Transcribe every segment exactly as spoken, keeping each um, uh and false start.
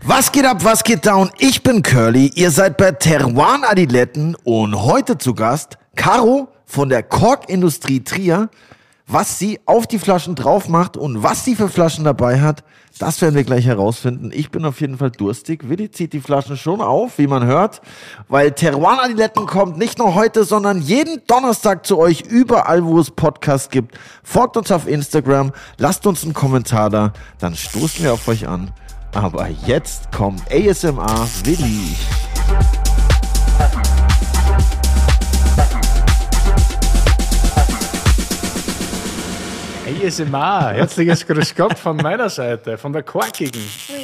Was geht ab, was geht down? Ich bin Curly, ihr seid bei Teruan Adiletten und heute zu Gast Caro von der Korkindustrie Trier. Was sie auf die Flaschen drauf macht und was sie für Flaschen dabei hat, das werden wir gleich herausfinden. Ich bin auf jeden Fall durstig. Willi zieht die Flaschen schon auf, wie man hört, weil Teruan Adiletten kommt nicht nur heute, sondern jeden Donnerstag zu euch überall, wo es Podcasts gibt. Folgt uns auf Instagram, lasst uns einen Kommentar da, dann stoßen wir auf euch an. Aber jetzt kommt A S M R Willi. A S M R, herzliches Grüß Gott von meiner Seite, von der Korkigen.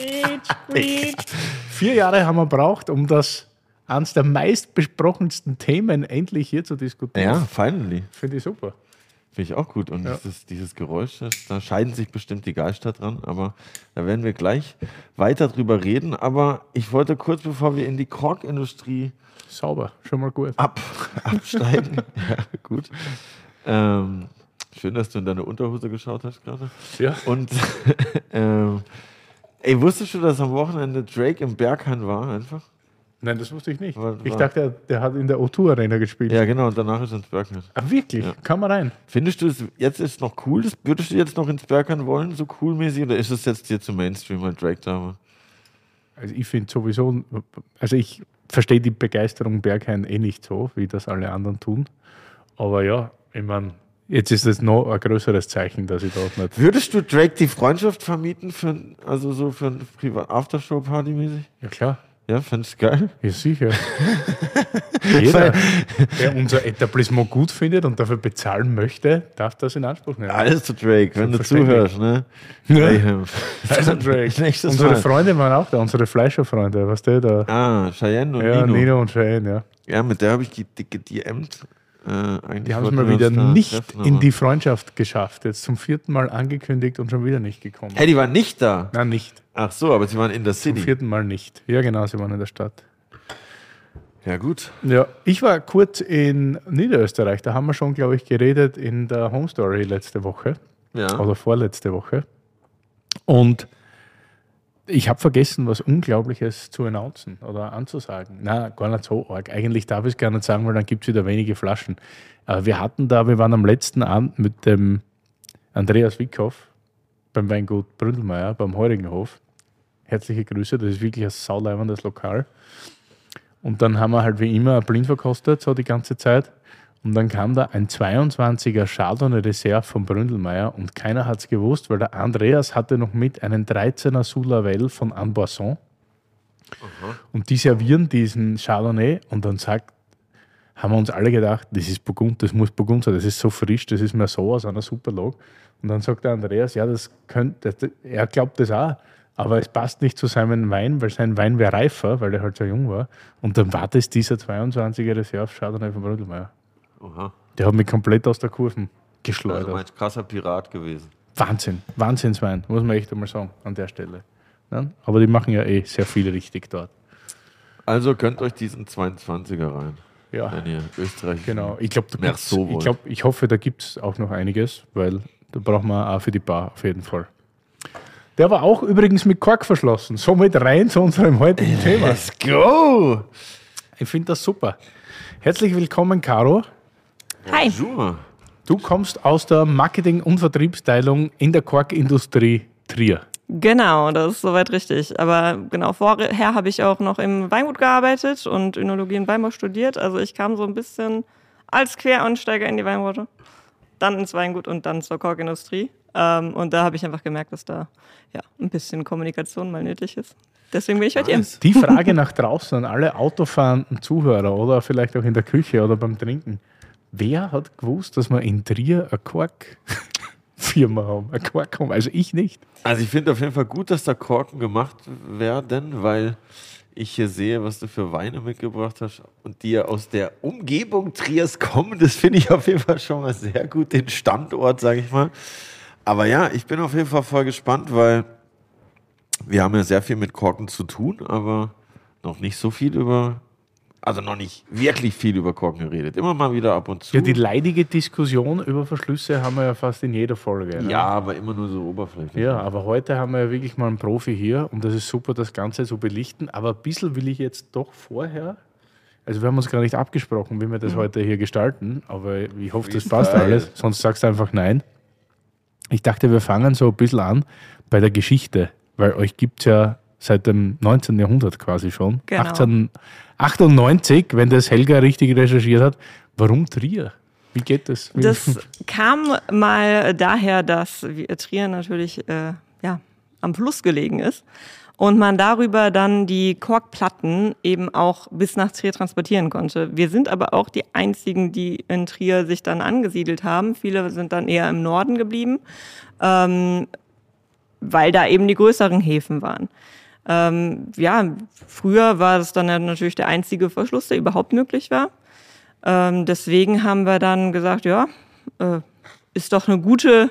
Vier Jahre haben wir gebraucht, um das eines der meistbesprochensten Themen endlich hier zu diskutieren. Ja, finally. Finde ich super. Finde ich auch gut. Und Ja. dieses, dieses Geräusch, das, da scheiden sich bestimmt die Geister dran. Aber da werden wir gleich weiter drüber reden. Aber ich wollte kurz, bevor wir in die Korkindustrie Sauber, schon mal gut. ab, absteigen. Ja, gut. Ähm, schön, dass du in deine Unterhose geschaut hast gerade. Ja. Und ähm, ey, wusstest du, dass am Wochenende Drake im Berghain war einfach? Nein, das wusste ich nicht. War- Ich war- dachte, der, der hat in der O zwei Arena gespielt. Ja, genau. Und danach ist er ins Berghain. Ah, wirklich? Ja. Kann man rein? Findest du es jetzt ist noch cool? Das, würdest du jetzt noch ins Berghain wollen, so coolmäßig? Oder ist es jetzt dir zu Mainstream, weil Drake da war? Also ich finde sowieso, also ich verstehe die Begeisterung Berghain eh nicht so, wie das alle anderen tun. Aber ja, ich meine, jetzt ist das noch ein größeres Zeichen, dass ich dort nicht... Würdest du Drake die Freundschaft vermieten, für, ein- also so für ein Privat Aftershow-Party mäßig? Ja klar, Ja, findest du geil? ja sicher. Jeder, der unser Etablissement gut findet und dafür bezahlen möchte, darf das in Anspruch nehmen. Alles zu Drake, wenn du Selbstverständlich. zuhörst, ne? Ja. Mayhem. Also Drake. Nächstes Unsere Mal. Freunde waren auch da, unsere Fleischerfreunde, was der da? Ah, Cheyenne und Ja, Nino. Nino und Cheyenne, ja. Ja, mit der habe ich die, die, die Emt. Äh, eigentlich Die haben es wollten mal wir wieder uns da nicht treffen, in aber- die Freundschaft geschafft. Jetzt zum vierten Mal angekündigt und schon wieder nicht gekommen. Hey, die waren nicht da. Nein, nicht. Ach so, aber sie waren in der Zum City. vierten Mal nicht. Ja, genau, sie waren in der Stadt. Ja, gut. Ja, ich war kurz in Niederösterreich. Da haben wir schon, glaube ich, geredet in der Home Story letzte Woche Ja. oder vorletzte Woche. Und ich habe vergessen, was Unglaubliches zu announcen oder anzusagen. Na, gar nicht so arg. Eigentlich darf ich es gar nicht sagen, weil dann gibt es wieder wenige Flaschen. Aber wir hatten da, wir waren am letzten Abend mit dem Andreas Wickhoff beim Weingut Bründelmeier, beim Heurigenhof. Herzliche Grüße, das ist wirklich ein sauleibendes Lokal. Und dann haben wir halt wie immer ein Blind verkostet, so die ganze Zeit. Und dann kam da ein zweiundzwanziger Chardonnay Reserve von Bründelmeier und keiner hat es gewusst, weil der Andreas hatte noch mit einen dreizehner Sous Lavelle von Anne Boisson. Und die servieren diesen Chardonnay und dann sagt, haben wir uns alle gedacht, das ist Burgund, das muss Burgund sein, das ist so frisch, das ist mir so aus einer Superlog. Und dann sagt der Andreas, ja, das könnte, das, er glaubt das auch, aber es passt nicht zu seinem Wein, weil sein Wein wäre reifer, weil der halt so jung war. Und dann war das dieser zweiundzwanziger Reserve Chardonnay von Bründelmeier. Oha. Der hat mich komplett aus der Kurven Also geschleudert. mein krasser Pirat gewesen. Wahnsinn, Wahnsinnswein, muss man echt einmal sagen, an der Stelle. Ja? Aber die machen ja eh sehr viel richtig dort. Also könnt euch diesen zweiundzwanziger rein, Ja, wenn ihr Österreich. genau. Ich glaube, Merceau ich, wollt. glaub, ich hoffe, da gibt es auch noch einiges, weil da brauchen wir auch für die Bar auf jeden Fall. Der war auch übrigens mit Kork verschlossen. Somit rein zu unserem heutigen Thema. Let's go! Ich finde das super. Herzlich willkommen, Caro. Hi. Bonjour. Du kommst aus der Marketing- und Vertriebsteilung in der Korkindustrie Trier. Genau, das ist soweit richtig. Aber genau, vorher habe ich auch noch im Weingut gearbeitet und Önologie und Weinbau studiert. Also ich kam so ein bisschen als Quereinsteiger in die Weinbranche, dann ins Weingut und dann zur Korkindustrie. Ähm, und da habe ich einfach gemerkt, dass da ja, ein bisschen Kommunikation mal nötig ist. Deswegen bin ich heute hier. Nice. Die Frage nach draußen an alle autofahrenden Zuhörer oder vielleicht auch in der Küche oder beim Trinken. Wer hat gewusst, dass wir in Trier eine Kork-Firma haben? Eine Kork haben? Also ich nicht. Also ich finde auf jeden Fall gut, dass da Korken gemacht werden, weil ich hier sehe, was du für Weine mitgebracht hast und die ja aus der Umgebung Triers kommen. Das finde ich auf jeden Fall schon mal sehr gut, den Standort, sage ich mal. Aber ja, ich bin auf jeden Fall voll gespannt, weil wir haben ja sehr viel mit Korken zu tun, aber noch nicht so viel über also noch nicht wirklich viel über Korken geredet. Immer mal wieder ab und zu. Ja, die leidige Diskussion über Verschlüsse haben wir ja fast in jeder Folge. Ne? Ja, aber immer nur so oberflächlich. Ja, aber heute haben wir ja wirklich mal einen Profi hier und das ist super, das Ganze zu belichten. Aber ein bisschen will ich jetzt doch vorher, also wir haben uns gar nicht abgesprochen, wie wir das mhm. heute hier gestalten, aber ich hoffe, das passt alles, sonst sagst du einfach nein. Ich dachte, wir fangen so ein bisschen an bei der Geschichte, weil euch gibt es ja seit dem neunzehnten Jahrhundert quasi schon. Genau. achtzehnhundertachtundneunzig, wenn das Helga richtig recherchiert hat. Warum Trier? Wie geht das? Wie das kam mal daher, dass Trier natürlich äh, ja, am Fluss gelegen ist und man darüber dann die Korkplatten eben auch bis nach Trier transportieren konnte. Wir sind aber auch die einzigen, die in Trier sich dann angesiedelt haben. Viele sind dann eher im Norden geblieben, ähm, weil da eben die größeren Häfen waren. Ähm, ja, früher war es dann ja natürlich der einzige Verschluss, der überhaupt möglich war. Ähm, deswegen haben wir dann gesagt, ja, äh, ist doch eine gute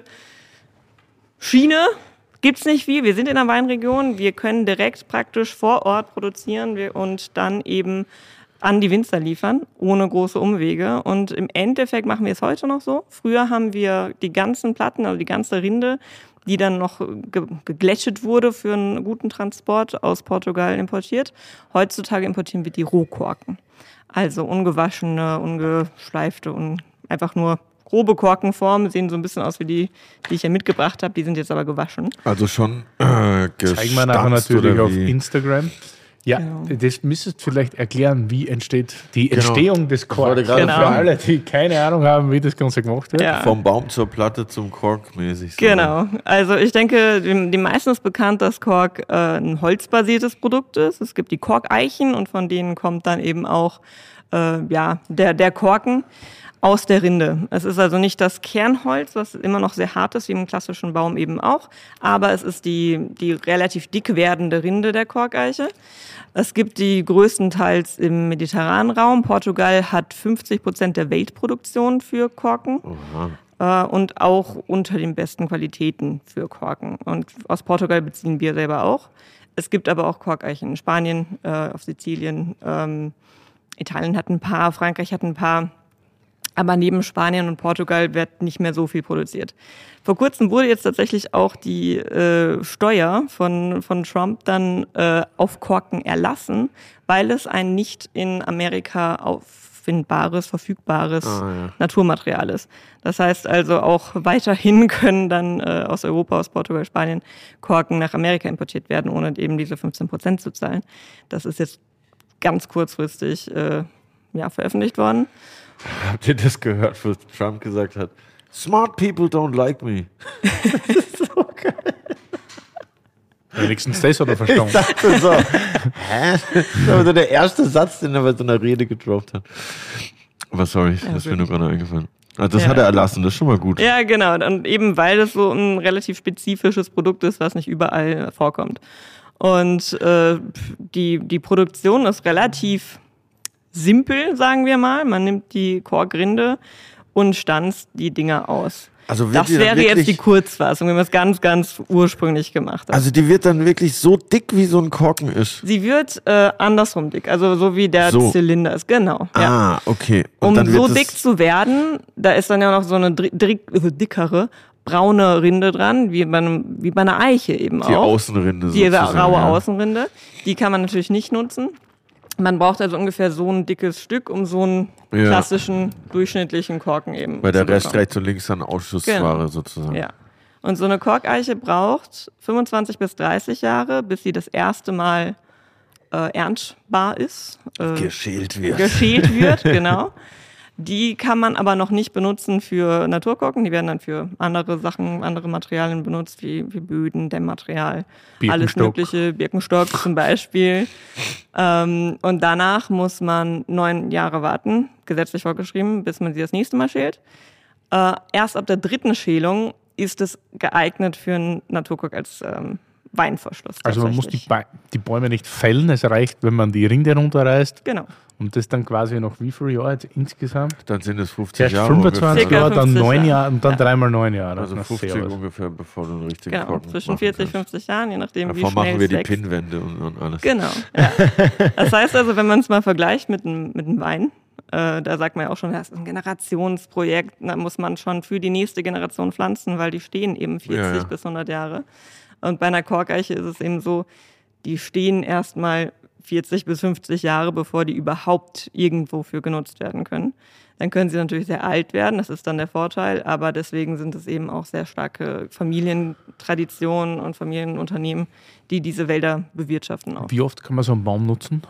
Schiene. Gibt's nicht viel. Wir sind in der Weinregion. Wir können direkt praktisch vor Ort produzieren und dann eben an die Winzer liefern, ohne große Umwege. Und im Endeffekt machen wir es heute noch so. Früher haben wir die ganzen Platten, also die ganze Rinde, die dann noch ge- geglättet wurde für einen guten Transport aus Portugal importiert. Heutzutage importieren wir die Rohkorken. Also ungewaschene, ungeschleifte und einfach nur grobe Korkenformen. Sehen so ein bisschen aus wie die, die ich ja mitgebracht habe. Die sind jetzt aber gewaschen. Also schon äh, gestanzt. Zeigen wir nachher natürlich auf wie? Instagram. Ja, genau. Das müsstest du vielleicht erklären, wie entsteht die Entstehung genau. des Korks. Genau. Für alle, die keine Ahnung haben, wie das Ganze gemacht wird. Ja. Vom Baum zur Platte zum Kork mäßig. So. Genau. Also ich denke, dem, dem meisten ist bekannt, dass Kork äh, ein holzbasiertes Produkt ist. Es gibt die Korkeichen und von denen kommt dann eben auch äh, ja, der, der Korken aus der Rinde. Es ist also nicht das Kernholz, was immer noch sehr hart ist, wie im klassischen Baum eben auch, aber es ist die, die relativ dick werdende Rinde der Korkeiche. Es gibt die größtenteils im mediterranen Raum. Portugal hat fünfzig Prozent der Weltproduktion für Korken. Aha. Äh, und auch unter den besten Qualitäten für Korken. Und aus Portugal beziehen wir selber auch. Es gibt aber auch Korkeichen in Spanien, äh, auf Sizilien. Ähm, Italien hat ein paar, Frankreich hat ein paar. Aber neben Spanien und Portugal wird nicht mehr so viel produziert. Vor kurzem wurde jetzt tatsächlich auch die äh, Steuer von, von Trump dann äh, auf Korken erlassen, weil es ein nicht in Amerika auffindbares, verfügbares ah, ja. Naturmaterial ist. Das heißt also auch weiterhin können dann äh, aus Europa, aus Portugal, Spanien Korken nach Amerika importiert werden, ohne eben diese fünfzehn Prozent zu zahlen. Das ist jetzt ganz kurzfristig äh, ja, veröffentlicht worden. Habt ihr das gehört, was Trump gesagt hat? Smart people don't like me. Das ist so geil. Wenigstens das hat er verstanden. Ich dachte so, hä? Das war so der erste Satz, den er bei so einer Rede gedroppt hat. Aber sorry, ja, das ist mir nur gerade eingefallen. Also das ja. hat er erlassen, das ist schon mal gut. Ja, genau. Und eben weil das so ein relativ spezifisches Produkt ist, was nicht überall vorkommt. Und äh, die, die Produktion ist relativ simpel, sagen wir mal. Man nimmt die Korkrinde und stanzt die Dinger aus. Also das wäre jetzt die Kurzfassung, wenn man es ganz, ganz ursprünglich gemacht hat. Also die wird dann wirklich so dick, wie so ein Korken ist? Sie wird äh, andersrum dick, also so wie der so. Zylinder ist, genau. Ah, ja. Okay. Und um dann so dick zu werden, da ist dann ja noch so eine dr- dr- dickere, braune Rinde dran, wie bei, einem, wie bei einer Eiche eben die auch. Die Außenrinde Die sozusagen. raue ja. Außenrinde. Die kann man natürlich nicht nutzen. Man braucht also ungefähr so ein dickes Stück, um so einen ja. klassischen, durchschnittlichen Korken eben Weil der zu Rest bekommen. rechts und links dann Ausschussware genau. sozusagen. Ja. Und so eine Korkeiche braucht fünfundzwanzig bis dreißig Jahre, bis sie das erste Mal äh, erntbar ist. Äh, geschält wird. Geschält wird, genau. Die kann man aber noch nicht benutzen für Naturkorken. Die werden dann für andere Sachen, andere Materialien benutzt, wie, wie Böden, Dämmmaterial, alles mögliche, Birkenstock zum Beispiel. Ähm, und danach muss man neun Jahre warten, gesetzlich vorgeschrieben, bis man sie das nächste Mal schält. Äh, erst ab der dritten Schälung ist es geeignet für einen Naturkork als, ähm, Weinverschluss. Also man muss die, ba- die Bäume nicht fällen, es reicht, wenn man die Rinde runterreißt. Genau. Und das dann quasi noch wie viele Jahre jetzt insgesamt? Dann sind es fünfzig Zuerst Jahre fünfundzwanzig ungefähr. Jahre, dann fünfzig neun Jahre. Jahre und dann Ja. dreimal neun Jahre. Also Na, fünfzig servus. ungefähr, bevor du einen richtigen Genau, Korken zwischen machen vierzig, kannst. fünfzig Jahren, je nachdem, wie Davor schnell machen wir es die wächst. Pinnwände und, und alles. Genau. Ja. Das heißt also, wenn man es mal vergleicht mit einem mit einem Wein, äh, da sagt man ja auch schon, das ist ein Generationsprojekt, da muss man schon für die nächste Generation pflanzen, weil die stehen eben vierzig Ja, ja. bis hundert Jahre. Und bei einer Korkeiche ist es eben so, die stehen erstmal vierzig bis fünfzig Jahre, bevor die überhaupt irgendwo für genutzt werden können. Dann können sie natürlich sehr alt werden, das ist dann der Vorteil, aber deswegen sind es eben auch sehr starke Familientraditionen und Familienunternehmen, die diese Wälder bewirtschaften auch. Wie oft kann man so einen Baum nutzen?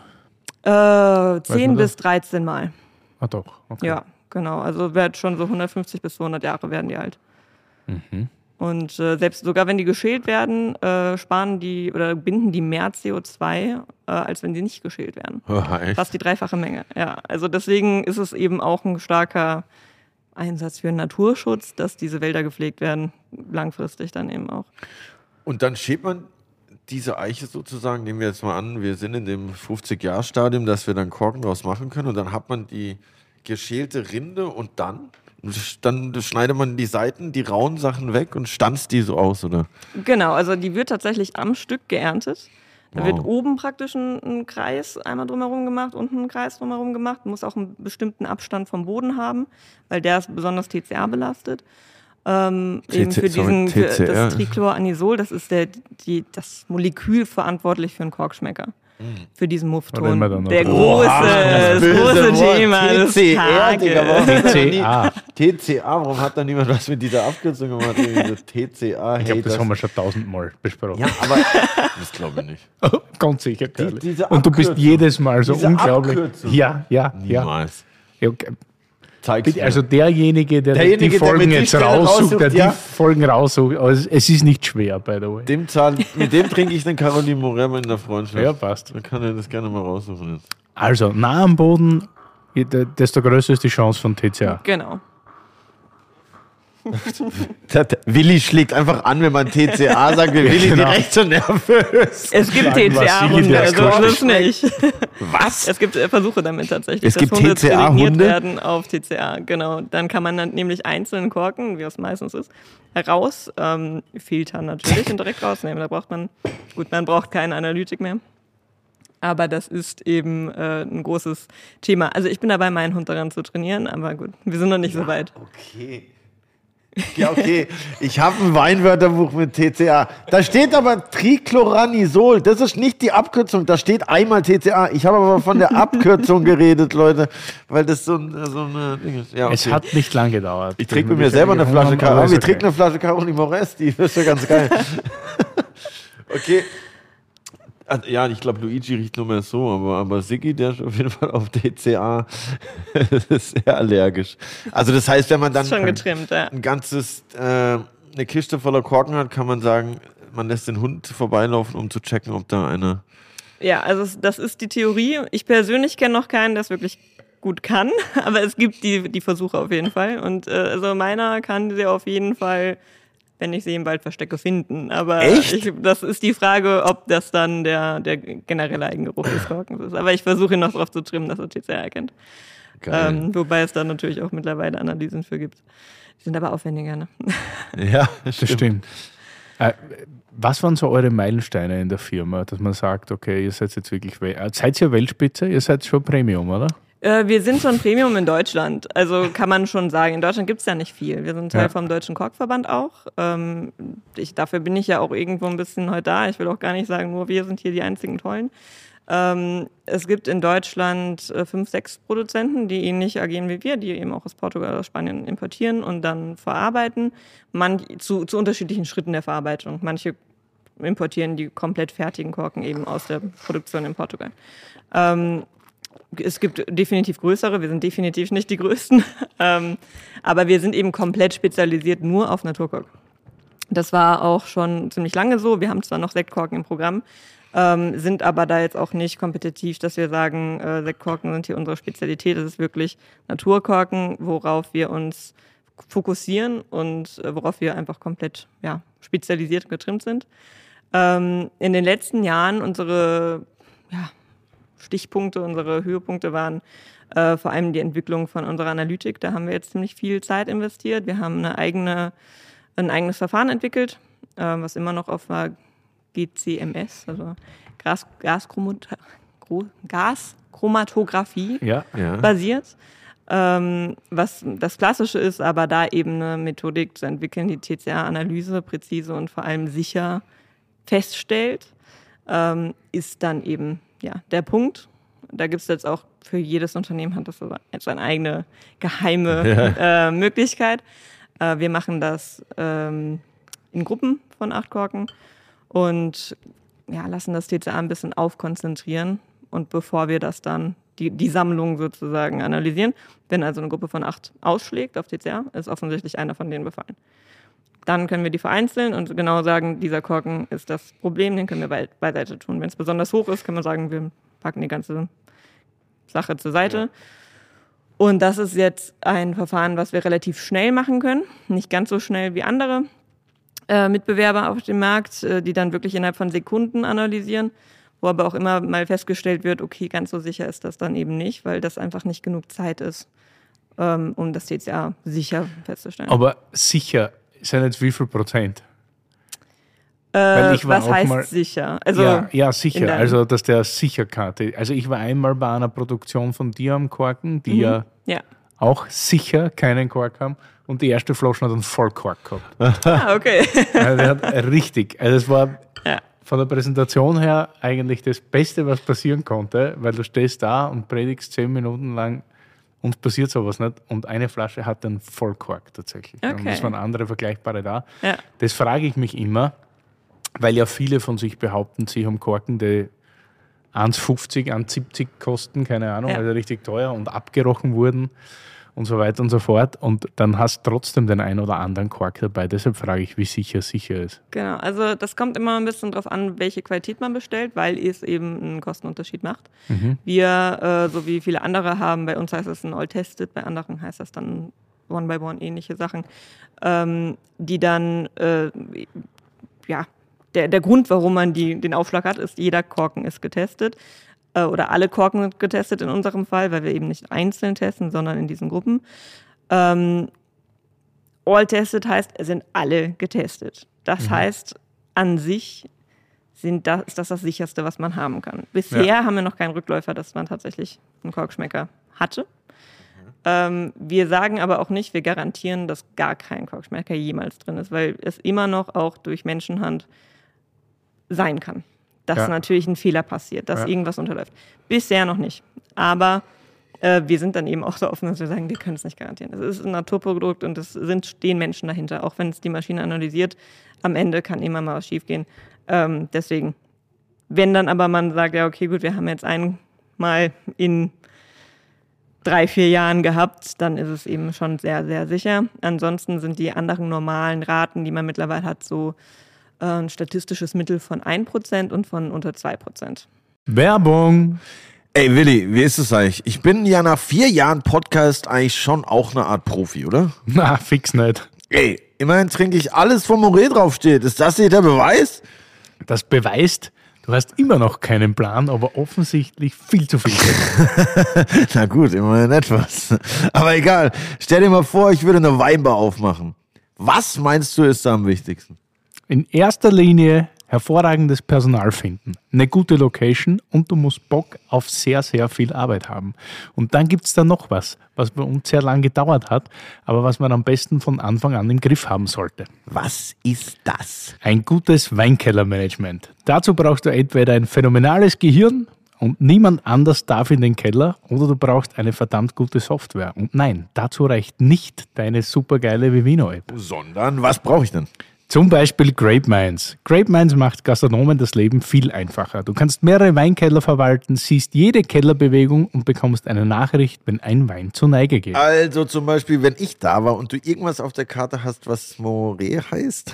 Äh, zehn man bis dreizehn Mal. Ah doch, okay. Ja, genau. Also wird schon so hundertfünfzig bis zweihundert Jahre werden die alt. Mhm. Und äh, selbst sogar wenn die geschält werden, äh, sparen die oder binden die mehr C O zwei, äh, als wenn sie nicht geschält werden. Oh, echt? Fast die dreifache Menge. Ja, also deswegen ist es eben auch ein starker Einsatz für den Naturschutz, dass diese Wälder gepflegt werden, langfristig dann eben auch. Und dann schält man diese Eiche sozusagen, nehmen wir jetzt mal an, wir sind in dem fünfzig-Jahr-Stadium, dass wir dann Korken draus machen können und dann hat man die geschälte Rinde und dann? Dann schneidet man die Seiten, die rauen Sachen weg und stanzt die so aus, oder? Genau, also die wird tatsächlich am Stück geerntet. Da Wow. wird oben praktisch ein, ein Kreis einmal drumherum gemacht, unten ein Kreis drumherum gemacht. Muss auch einen bestimmten Abstand vom Boden haben, weil der ist besonders T C R belastet. Ähm, T C- eben für diesen, sorry, für T C R. das Trichloranisol, das ist der, die, das Molekül verantwortlich für einen Korkschmecker. Für diesen Da Muffton. reden wir dann noch Der drüber. große, das böse große Wort. Thema des T C R, Digga, warum Tages. hat er T C A. nie- T C A, warum hat da niemand was mit dieser Abkürzung gemacht? Irgendwie so T C A, Ich hey, glaube, das, das haben wir schon tausendmal besprochen. Ja, aber das glaube ich nicht. Ganz sicher, Curly. diese Und du bist Abkürzung. jedes Mal so Diese unglaublich. Abkürzung. Ja, ja, ja. Niemals. ja okay. Zeig's Bitte, mir. also derjenige, der Derjenige, die der Folgen mit die jetzt Stelle raussucht, raussucht, der die ja. Folgen raussucht. Also es ist nicht schwer, by the way. dem Zahl, mit dem trinke ich den Caroline Morel in der Freundschaft. Ja, passt. Dann kann er das gerne mal raussuchen jetzt. Also, nah am Boden, je- de- desto größer ist die Chance von T C A. Genau. Der- der Willi schlägt einfach an, wenn man T C A sagt, wir Willi genau. direkt so nervös. Es gibt Sagen, was T C Willi A-Hunde, der also Kork ist es nicht. Was? Es gibt äh, Versuche damit tatsächlich, Es gibt dass Hunde T C A-Hunde? trainiert werden auf T C A. Genau. Dann kann man dann nämlich einzelnen Korken, wie es meistens ist, heraus ähm, filtern natürlich und direkt rausnehmen. Da braucht man, gut, man braucht keine Analytik mehr. Aber das ist eben äh, ein großes Thema. Also ich bin dabei, meinen Hund daran zu trainieren, aber gut, wir sind noch nicht so weit. Okay. Ja, okay. Ich habe ein Weinwörterbuch mit T C A. Da steht aber Trichloranisol. Das ist nicht die Abkürzung. Da steht einmal T C A. Ich habe aber von der Abkürzung geredet, Leute. Weil das so, ein, so eine Ding ist. Ja, okay. Es hat nicht lang gedauert. Ich trinke mit mir selber eine Flasche Caroline. Caroline. Wir trinken eine Flasche Caroline Moresti. Das ist ja ganz geil. Okay. Also, ja, ich glaube, Luigi riecht nur mehr so, aber, aber Siggi, der ist auf jeden Fall auf T C A sehr allergisch. Also das heißt, wenn man dann Ist schon getrimmt, ja. ein ganzes, äh, eine Kiste voller Korken hat, kann man sagen, man lässt den Hund vorbeilaufen, um zu checken, ob da eine... Ja, also es- das ist die Theorie. Ich persönlich kenne noch keinen, der es wirklich gut kann, aber es gibt die, die Versuche auf jeden Fall. Und äh, also meiner kann sie auf jeden Fall, wenn ich sie im Wald verstecke, finden. Aber Echt? Ich, das ist die Frage, ob das dann der, der generelle Eigengeruch des Korkens ist. Aber ich versuche ihn noch darauf zu trimmen, dass er T C A erkennt. Ähm, wobei es dann natürlich auch mittlerweile Analysen für gibt. Die sind aber aufwendiger, ne? Ja, Das stimmt. Äh, was waren so eure Meilensteine in der Firma, dass man sagt, okay, ihr seid jetzt wirklich, we- äh, seid ihr Weltspitze, ihr seid schon Premium, oder? Äh, wir sind schon Premium in Deutschland, also kann man schon sagen. In Deutschland gibt es ja nicht viel. Wir sind Teil Ja. vom Deutschen Korkverband auch. Ähm, ich, dafür bin ich ja auch irgendwo ein bisschen heute da. Ich will auch gar nicht sagen, nur wir sind hier die einzigen Tollen. Ähm, es gibt in Deutschland äh, fünf, sechs Produzenten, die ähnlich agieren wie wir, die eben auch aus Portugal oder Spanien importieren und dann verarbeiten. Manch, zu, zu unterschiedlichen Schritten der Verarbeitung. Manche importieren die komplett fertigen Korken eben aus der Produktion in Portugal. Ähm, Es gibt definitiv größere, wir sind definitiv nicht die größten, ähm, aber wir sind eben komplett spezialisiert nur auf Naturkork. Das war auch schon ziemlich lange so. Wir haben zwar noch Sektkorken im Programm, ähm, sind aber da jetzt auch nicht kompetitiv, dass wir sagen, äh, Sektkorken sind hier unsere Spezialität. Das ist wirklich Naturkorken, worauf wir uns fokussieren und äh, worauf wir einfach komplett ja, spezialisiert und getrimmt sind. Ähm, in den letzten Jahren unsere ja, Stichpunkte, unsere Höhepunkte waren äh, vor allem die Entwicklung von unserer Analytik. Da haben wir jetzt ziemlich viel Zeit investiert. Wir haben eine eigene, ein eigenes Verfahren entwickelt, äh, was immer noch auf G C M S, also Gas, Gaschromat- Gaschromatographie Ja. Ja. basiert. Ähm, was das Klassische ist, aber da eben eine Methodik zu entwickeln, die T C A-Analyse präzise und vor allem sicher feststellt, ähm, ist dann eben ja, der Punkt. Da gibt es jetzt auch für jedes Unternehmen hat das so jetzt eine eigene geheime Ja. äh, Möglichkeit. Äh, wir machen das ähm, in Gruppen von acht Korken und ja, lassen das T C A ein bisschen aufkonzentrieren. Und bevor wir das dann, die, die Sammlung sozusagen analysieren, wenn also eine Gruppe von acht ausschlägt auf T C A, ist offensichtlich einer von denen befallen. Dann können wir die vereinzeln und genau sagen, dieser Korken ist das Problem, den können wir be- beiseite tun. Wenn es besonders hoch ist, kann man sagen, wir packen die ganze Sache zur Seite. Ja. Und das ist jetzt ein Verfahren, was wir relativ schnell machen können. Nicht ganz so schnell wie andere äh, Mitbewerber auf dem Markt, äh, die dann wirklich innerhalb von Sekunden analysieren, wo aber auch immer mal festgestellt wird, okay, ganz so sicher ist das dann eben nicht, weil das einfach nicht genug Zeit ist, ähm, um das T C A sicher festzustellen. Aber sicher sind jetzt wie viel Prozent? Äh, Weil ich war was auch heißt mal, sicher? Also ja, ja, in sicher. deinem- Also, dass der Sicherkarte. Also, ich war einmal bei einer Produktion von dir am Korken, die Mhm. ja Ja. auch sicher keinen Kork haben. Und die erste Flasche hat einen Vollkork gehabt. Ah, okay. Also, der hat richtig. Also, es war Ja. von der Präsentation her eigentlich das Beste, was passieren konnte, weil du stehst da und predigst zehn Minuten lang, uns passiert sowas nicht. Und eine Flasche hat einen Vollkork tatsächlich. Okay. Und es waren andere vergleichbare da. Ja. Das frage ich mich immer, weil ja viele von sich behaupten, sie haben Korken, die eins fünfzig, eins siebzig kosten, keine Ahnung, Ja. also richtig teuer und abgerochen wurden und so weiter und so fort. Und dann hast du trotzdem den einen oder anderen Kork dabei. Deshalb frage ich, wie sicher sicher ist. Genau, also das kommt immer ein bisschen drauf an, welche Qualität man bestellt, weil es eben einen Kostenunterschied macht. Mhm. Wir, äh, so wie viele andere haben, bei uns heißt das ein All-Tested, bei anderen heißt das dann One-by-One, ähnliche Sachen, ähm, die dann, äh, ja, der, der Grund, warum man die, den Aufschlag hat, ist, jeder Korken ist getestet. Oder alle Korken sind getestet in unserem Fall, weil wir eben nicht einzeln testen, sondern in diesen Gruppen. Ähm, all tested heißt, es sind alle getestet. Das mhm. heißt, an sich sind das, ist das das Sicherste, was man haben kann. Bisher ja. haben wir noch keinen Rückläufer, dass man tatsächlich einen Korkschmecker hatte. Mhm. Ähm, wir sagen aber auch nicht, wir garantieren, dass gar kein Korkschmecker jemals drin ist, weil es immer noch auch durch Menschenhand sein kann. Dass ja. natürlich ein Fehler passiert, dass ja. irgendwas unterläuft. Bisher noch nicht. Aber äh, wir sind dann eben auch so offen, dass wir sagen, wir können es nicht garantieren. Es ist ein Naturprodukt und es sind, stehen Menschen dahinter. Auch wenn es die Maschine analysiert, am Ende kann immer mal was schiefgehen. Ähm, deswegen, wenn dann aber man sagt, ja okay, gut, wir haben jetzt einmal in drei, vier Jahren gehabt, dann ist es eben schon sehr, sehr sicher. Ansonsten sind die anderen normalen Raten, die man mittlerweile hat, so ein statistisches Mittel von ein Prozent und von unter zwei Prozent. Werbung! Ey Willi, wie ist es eigentlich? Ich bin ja nach vier Jahren Podcast eigentlich schon auch eine Art Profi, oder? Na, fix nicht. Ey, immerhin trinke ich alles, wo Moré draufsteht. Ist das nicht der Beweis? Das beweist, du hast immer noch keinen Plan, aber offensichtlich viel zu viel. Na gut, immerhin etwas. Aber egal, stell dir mal vor, ich würde eine Weinbar aufmachen. Was meinst du ist da am wichtigsten? In erster Linie hervorragendes Personal finden, eine gute Location und du musst Bock auf sehr, sehr viel Arbeit haben. Und dann gibt es da noch was, was bei uns sehr lange gedauert hat, aber was man am besten von Anfang an im Griff haben sollte. Was ist das? Ein gutes Weinkellermanagement. Dazu brauchst du entweder ein phänomenales Gehirn und niemand anders darf in den Keller oder du brauchst eine verdammt gute Software. Und nein, dazu reicht nicht deine supergeile Vivino-App. Sondern, was brauche ich denn? Zum Beispiel GrapeMinds. GrapeMinds macht Gastronomen das Leben viel einfacher. Du kannst mehrere Weinkeller verwalten, siehst jede Kellerbewegung und bekommst eine Nachricht, wenn ein Wein zur Neige geht. Also zum Beispiel, wenn ich da war und du irgendwas auf der Karte hast, was Moré heißt?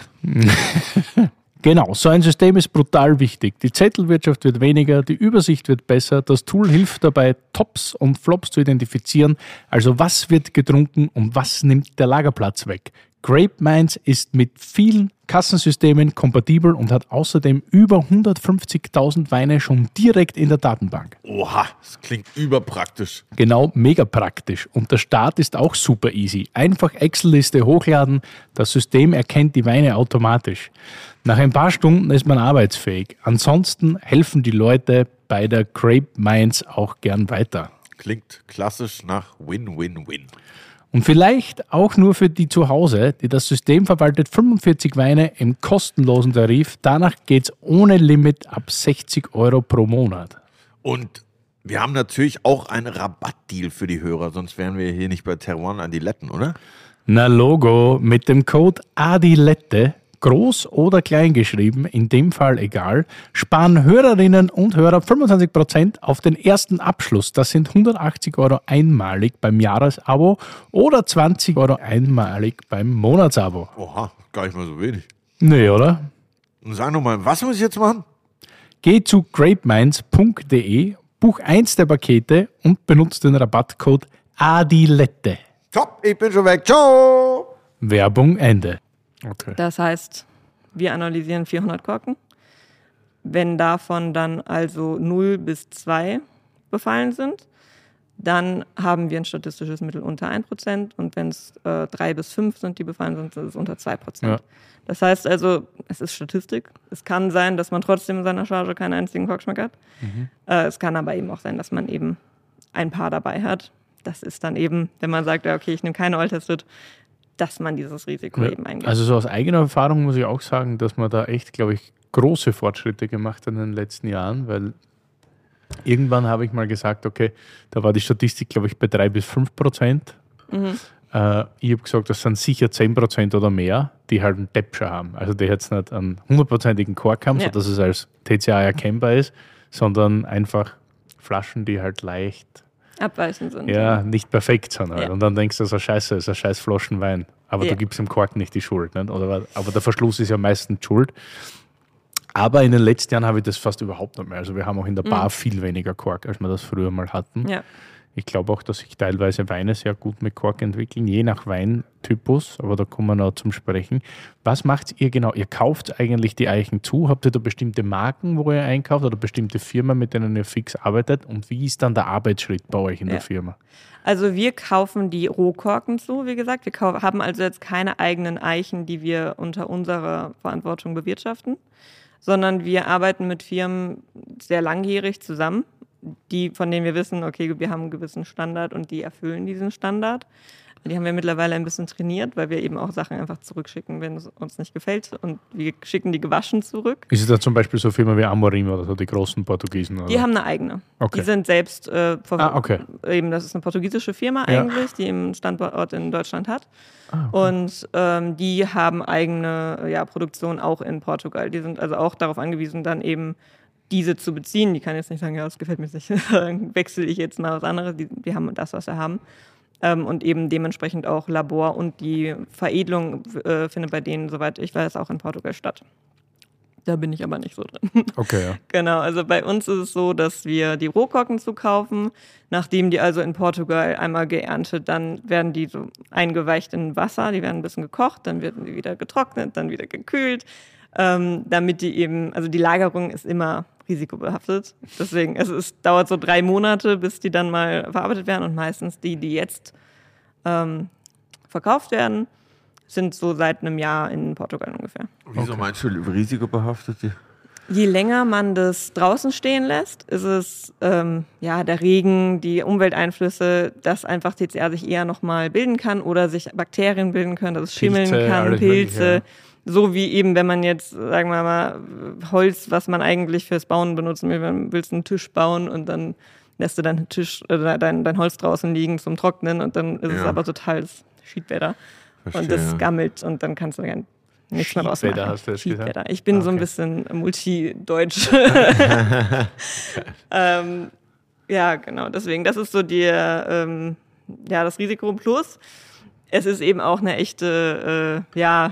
Genau, so ein System ist brutal wichtig. Die Zettelwirtschaft wird weniger, die Übersicht wird besser, das Tool hilft dabei, Tops und Flops zu identifizieren. Also was wird getrunken und was nimmt der Lagerplatz weg? GrapeMinds ist mit vielen Kassensystemen kompatibel und hat außerdem über hundertfünfzigtausend Weine schon direkt in der Datenbank. Oha, das klingt überpraktisch. Genau, mega praktisch. Und der Start ist auch super easy. Einfach Excel-Liste hochladen, das System erkennt die Weine automatisch. Nach ein paar Stunden ist man arbeitsfähig. Ansonsten helfen die Leute bei der Grape Minds auch gern weiter. Klingt klassisch nach Win-Win-Win. Und vielleicht auch nur für die zu Hause, die das System verwaltet fünfundvierzig Weine im kostenlosen Tarif. Danach geht's ohne Limit ab sechzig Euro pro Monat. Und wir haben natürlich auch einen Rabattdeal für die Hörer, sonst wären wir hier nicht bei Terroir Adiletten, oder? Na Logo, mit dem Code ADILETTE, groß oder klein geschrieben, in dem Fall egal, sparen Hörerinnen und Hörer fünfundzwanzig Prozent auf den ersten Abschluss. Das sind hundertachtzig Euro einmalig beim Jahresabo oder zwanzig Euro einmalig beim Monatsabo. Oha, gar nicht mal so wenig. Nee, oder? Und sag nochmal, was muss ich jetzt machen? Geh zu grapeminds punkt de, buch eins der Pakete und benutze den Rabattcode ADILETTE. Top, ich bin schon weg. Ciao! Werbung Ende. Okay. Das heißt, wir analysieren vierhundert Korken. Wenn davon dann also null bis zwei befallen sind, dann haben wir ein statistisches Mittel unter ein Prozent und wenn es äh, drei bis fünf sind, die befallen sind, ist es unter zwei Prozent. Ja. Das heißt also, es ist Statistik. Es kann sein, dass man trotzdem in seiner Charge keinen einzigen Korkschmack hat. Mhm. Äh, es kann aber eben auch sein, dass man eben ein paar dabei hat. Das ist dann eben, wenn man sagt, ja, okay, ich nehme keine Old Tested, dass man dieses Risiko Ja, eben eingeht. also so aus eigener Erfahrung muss ich auch sagen, dass man da echt, glaube ich, große Fortschritte gemacht hat in den letzten Jahren, weil irgendwann habe ich mal gesagt, okay, da war die Statistik, glaube ich, bei drei bis fünf Prozent. Mhm. Äh, ich habe gesagt, das sind sicher zehn Prozent oder mehr, die halt einen Deppscher haben. Also die jetzt nicht einen hundertprozentigen Kork haben, ja, sodass es als T C A erkennbar ist, sondern einfach Flaschen, die halt leicht abweichend sind. Ja, nicht perfekt sind halt. Ja. Und dann denkst du, das ist ein Scheiße, das ist ein scheiß Flaschen Wein. Aber Ja. du gibst dem Kork nicht die Schuld. Nicht? Oder, aber der Verschluss ist ja meistens Schuld. Aber in den letzten Jahren habe ich das fast überhaupt nicht mehr. Also wir haben auch in der Bar Mhm. viel weniger Kork, als wir das früher mal hatten. Ja. Ich glaube auch, dass sich teilweise Weine sehr gut mit Kork entwickeln, je nach Weintypus, aber da kommen wir noch zum Sprechen. Was macht ihr genau? Ihr kauft eigentlich die Eichen zu? Habt ihr da bestimmte Marken, wo ihr einkauft oder bestimmte Firmen, mit denen ihr fix arbeitet? Und wie ist dann der Arbeitsschritt bei euch in Ja. der Firma? Also wir kaufen die Rohkorken zu, wie gesagt. Wir kau- haben also jetzt keine eigenen Eichen, die wir unter unserer Verantwortung bewirtschaften, sondern wir arbeiten mit Firmen sehr langjährig zusammen, die, von denen wir wissen, okay, wir haben einen gewissen Standard und die erfüllen diesen Standard. Die haben wir mittlerweile ein bisschen trainiert, weil wir eben auch Sachen einfach zurückschicken, wenn es uns nicht gefällt. Und wir schicken die gewaschen zurück. Ist es da zum Beispiel so Firmen wie Amorim oder so, die großen Portugiesen? Oder? Die haben eine eigene. Okay. Die sind selbst, äh, vor, Ah, okay. eben, das ist eine portugiesische Firma Ja. eigentlich, die einen Standort in Deutschland hat. Ah, okay. Und ähm, die haben eigene ja, Produktion auch in Portugal. Die sind also auch darauf angewiesen, dann eben diese zu beziehen. Die kann jetzt nicht sagen, ja, das gefällt mir nicht, dann wechsle ich jetzt mal was anderes. Die, die haben das, was wir haben. Ähm, und eben dementsprechend auch Labor und die Veredelung äh, findet bei denen, soweit ich weiß, auch in Portugal statt. Da bin ich aber nicht so drin. Okay, ja. Genau, also bei uns ist es so, dass wir die Rohkorken zukaufen. Nachdem die also in Portugal einmal geerntet, dann werden die so eingeweicht in Wasser, die werden ein bisschen gekocht, dann werden die wieder getrocknet, dann wieder gekühlt, ähm, damit die eben, also die Lagerung ist immer risikobehaftet. Deswegen, also es dauert so drei Monate, bis die dann mal verarbeitet werden und meistens die, die jetzt ähm, verkauft werden, sind so seit einem Jahr in Portugal ungefähr. Wieso Okay. meinst du risikobehaftet? Je länger man das draußen stehen lässt, ist es ähm, ja der Regen, die Umwelteinflüsse, dass einfach T C A sich eher nochmal bilden kann oder sich Bakterien bilden können, dass es schimmeln Pilze, kann, alles Pilze. Mögliche, So wie eben, wenn man jetzt, sagen wir mal, Holz, was man eigentlich fürs Bauen benutzen will, wenn du willst einen Tisch bauen und dann lässt du deinen Tisch, äh, dein, dein Holz draußen liegen zum Trocknen und dann ist Ja. es aber total das Schiedwetter. Verstehe, Und das ja. gammelt und dann kannst du ja nichts mehr draus Schiedwetter machen. hast du jetzt Schiedwetter. gesagt? Ich bin Ah, so ein okay. bisschen multi-deutsch. ähm, ja, genau. Deswegen, das ist so die, ähm, ja, das Risiko plus. Es ist eben auch eine echte, äh, ja,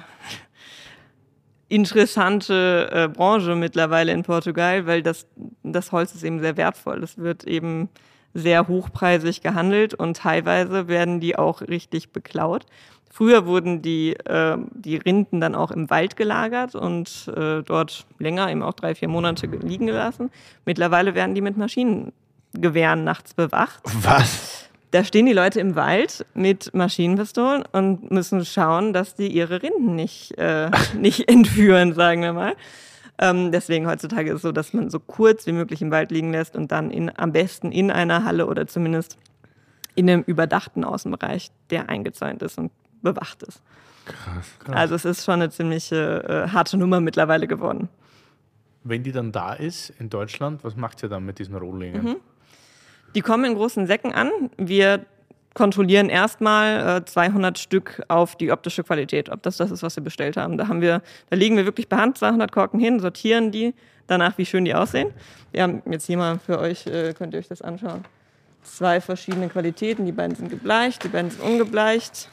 interessante äh, Branche mittlerweile in Portugal, weil das, das Holz ist eben sehr wertvoll. Es wird eben sehr hochpreisig gehandelt und teilweise werden die auch richtig beklaut. Früher wurden die, äh, die Rinden dann auch im Wald gelagert und äh, dort länger, eben auch drei, vier Monate liegen gelassen. Mittlerweile werden die mit Maschinengewehren nachts bewacht. Was? Da stehen die Leute im Wald mit Maschinenpistolen und müssen schauen, dass die ihre Rinden nicht, äh, nicht entführen, sagen wir mal. Ähm, deswegen heutzutage ist es so, dass man so kurz wie möglich im Wald liegen lässt und dann in, am besten in einer Halle oder zumindest in einem überdachten Außenbereich, der eingezäunt ist und bewacht ist. Krass. Krass. Also es ist schon eine ziemliche äh, harte Nummer mittlerweile geworden. Wenn die dann da ist in Deutschland, was macht ihr dann mit diesen Rohlingen? Mhm. Die kommen in großen Säcken an. Wir kontrollieren erstmal äh, zweihundert Stück auf die optische Qualität, ob das das ist, was wir bestellt haben. Da haben wir, da legen wir wirklich per Hand zweihundert Korken hin, sortieren die danach, wie schön die aussehen. Wir haben jetzt hier mal für euch, äh, könnt ihr euch das anschauen, zwei verschiedene Qualitäten. Die beiden sind gebleicht, die beiden sind ungebleicht.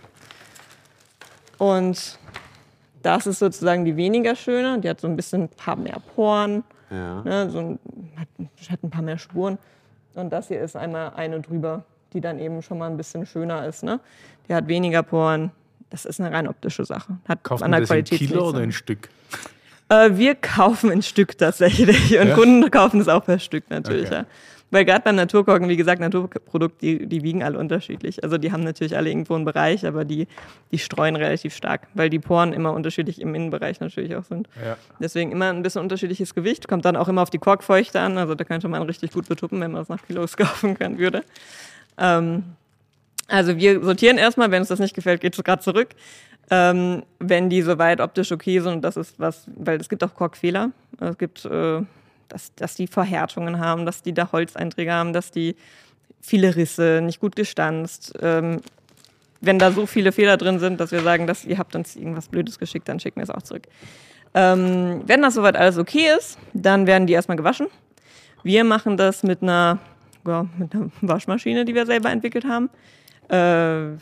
Und das ist sozusagen die weniger schöne. Die hat so ein bisschen ein paar mehr Poren, Ja. ne, so ein, hat, hat ein paar mehr Spuren. Und das hier ist einmal eine drüber, die dann eben schon mal ein bisschen schöner ist. Ne? Die hat weniger Poren. Das ist eine rein optische Sache. Hat Kauft an man der das in Qualität Kilo nichts oder an. in Stück? Äh, wir kaufen ein Stück tatsächlich und Ja? Kunden kaufen es auch per Stück natürlich. Okay. Ja. Weil gerade beim Naturkorken, wie gesagt, Naturprodukt, die, die wiegen alle unterschiedlich. Also die haben natürlich alle irgendwo einen Bereich, aber die, die streuen relativ stark, weil die Poren immer unterschiedlich im Innenbereich natürlich auch sind. Ja. Deswegen immer ein bisschen unterschiedliches Gewicht. Kommt dann auch immer auf die Korkfeuchte an. Also da könnte man richtig gut betuppen, wenn man es nach Kilos kaufen kann würde. Ähm, also wir sortieren erstmal, wenn uns das nicht gefällt, geht es gerade zurück. Ähm, wenn die soweit optisch okay sind, und das ist was, weil es gibt auch Korkfehler. Es gibt, äh, dass, dass die Verhärtungen haben, dass die da Holzeinträge haben, dass die viele Risse, nicht gut gestanzt. Ähm, wenn da so viele Fehler drin sind, dass wir sagen, dass ihr habt uns irgendwas Blödes geschickt, dann schicken wir es auch zurück. Ähm, wenn das soweit alles okay ist, dann werden die erstmal gewaschen. Wir machen das mit einer, ja, mit einer Waschmaschine, die wir selber entwickelt haben. Äh,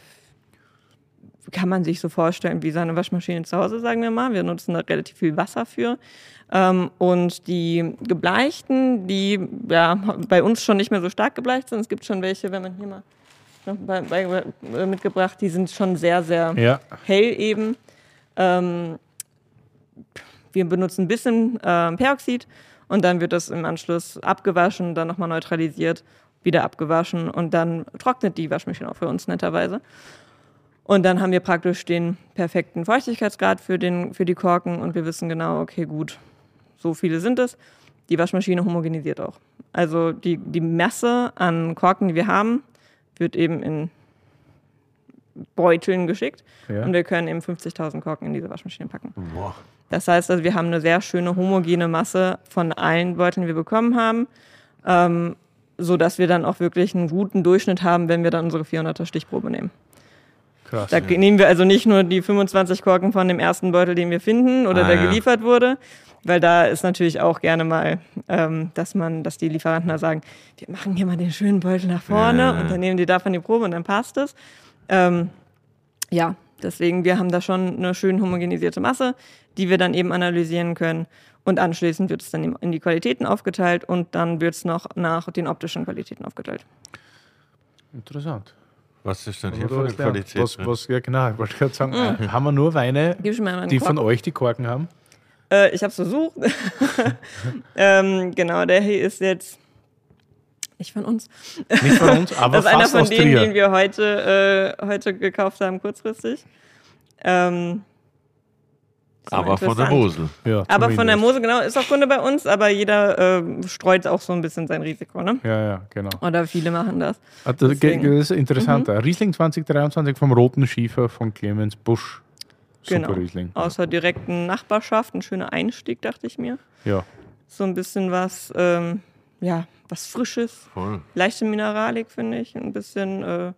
kann man sich so vorstellen wie seine Waschmaschine zu Hause, sagen wir mal. Wir nutzen da relativ viel Wasser für. Ähm, und die Gebleichten, die ja bei uns schon nicht mehr so stark gebleicht sind, es gibt schon welche, wenn man hier mal noch bei, bei, äh, mitgebracht, die sind schon sehr, sehr Ja. hell eben. Ähm, wir benutzen ein bisschen äh, Peroxid und dann wird das im Anschluss abgewaschen, dann nochmal neutralisiert, wieder abgewaschen und dann trocknet die Waschmaschine auch für uns netterweise. Und dann haben wir praktisch den perfekten Feuchtigkeitsgrad für, den, für die Korken und wir wissen genau, okay, gut, so viele sind es. Die Waschmaschine homogenisiert auch. Also die, die Masse an Korken, die wir haben, wird eben in Beuteln geschickt Ja. und wir können eben fünfzigtausend Korken in diese Waschmaschine packen. Boah. Das heißt, also wir haben eine sehr schöne homogene Masse von allen Beuteln, die wir bekommen haben, ähm, sodass wir dann auch wirklich einen guten Durchschnitt haben, wenn wir dann unsere vierhunderter Stichprobe nehmen. Krass. Da nehmen wir also nicht nur die fünfundzwanzig Korken von dem ersten Beutel, den wir finden oder Ah, der ja. geliefert wurde, weil da ist natürlich auch gerne mal, ähm, dass man, dass die Lieferanten da sagen, wir machen hier mal den schönen Beutel nach vorne Ja. und dann nehmen die davon die Probe und dann passt es. Ähm, ja, deswegen, wir haben da schon eine schön homogenisierte Masse, die wir dann eben analysieren können und anschließend wird es dann in die Qualitäten aufgeteilt und dann wird es noch nach den optischen Qualitäten aufgeteilt. Interessant. Was ist denn Aber hier du für eine hast gelernt. Qualität? Was, drin? was, ja, genau, ich wollte gerade sagen, äh, haben wir nur Weine, Gib schon mal einen die von Korken. euch die Korken haben? Äh, ich habe es versucht. ähm, genau, der hier ist jetzt nicht von uns. Nicht von uns, aber Das ist einer fast von aus denen, Trier. den wir heute, äh, heute gekauft haben, kurzfristig. Ähm, ist mal Aber von der interessant. Mosel. Ja, Aber von der zumindest. Mosel, genau, ist auch Kunde bei uns, aber jeder äh, streut auch so ein bisschen sein Risiko, ne? Ja, ja, genau. Oder viele machen das. Ah, Das, Deswegen. Mhm. das ist interessant. Riesling zwanzig dreiundzwanzig vom Roten Schiefer von Clemens Busch. Super Genau. Riesling. Aus der direkten Nachbarschaft, ein schöner Einstieg, dachte ich mir. Ja. So ein bisschen was, ähm, ja, was Frisches. Voll. Leichte Mineralik, finde ich. Ein bisschen, äh,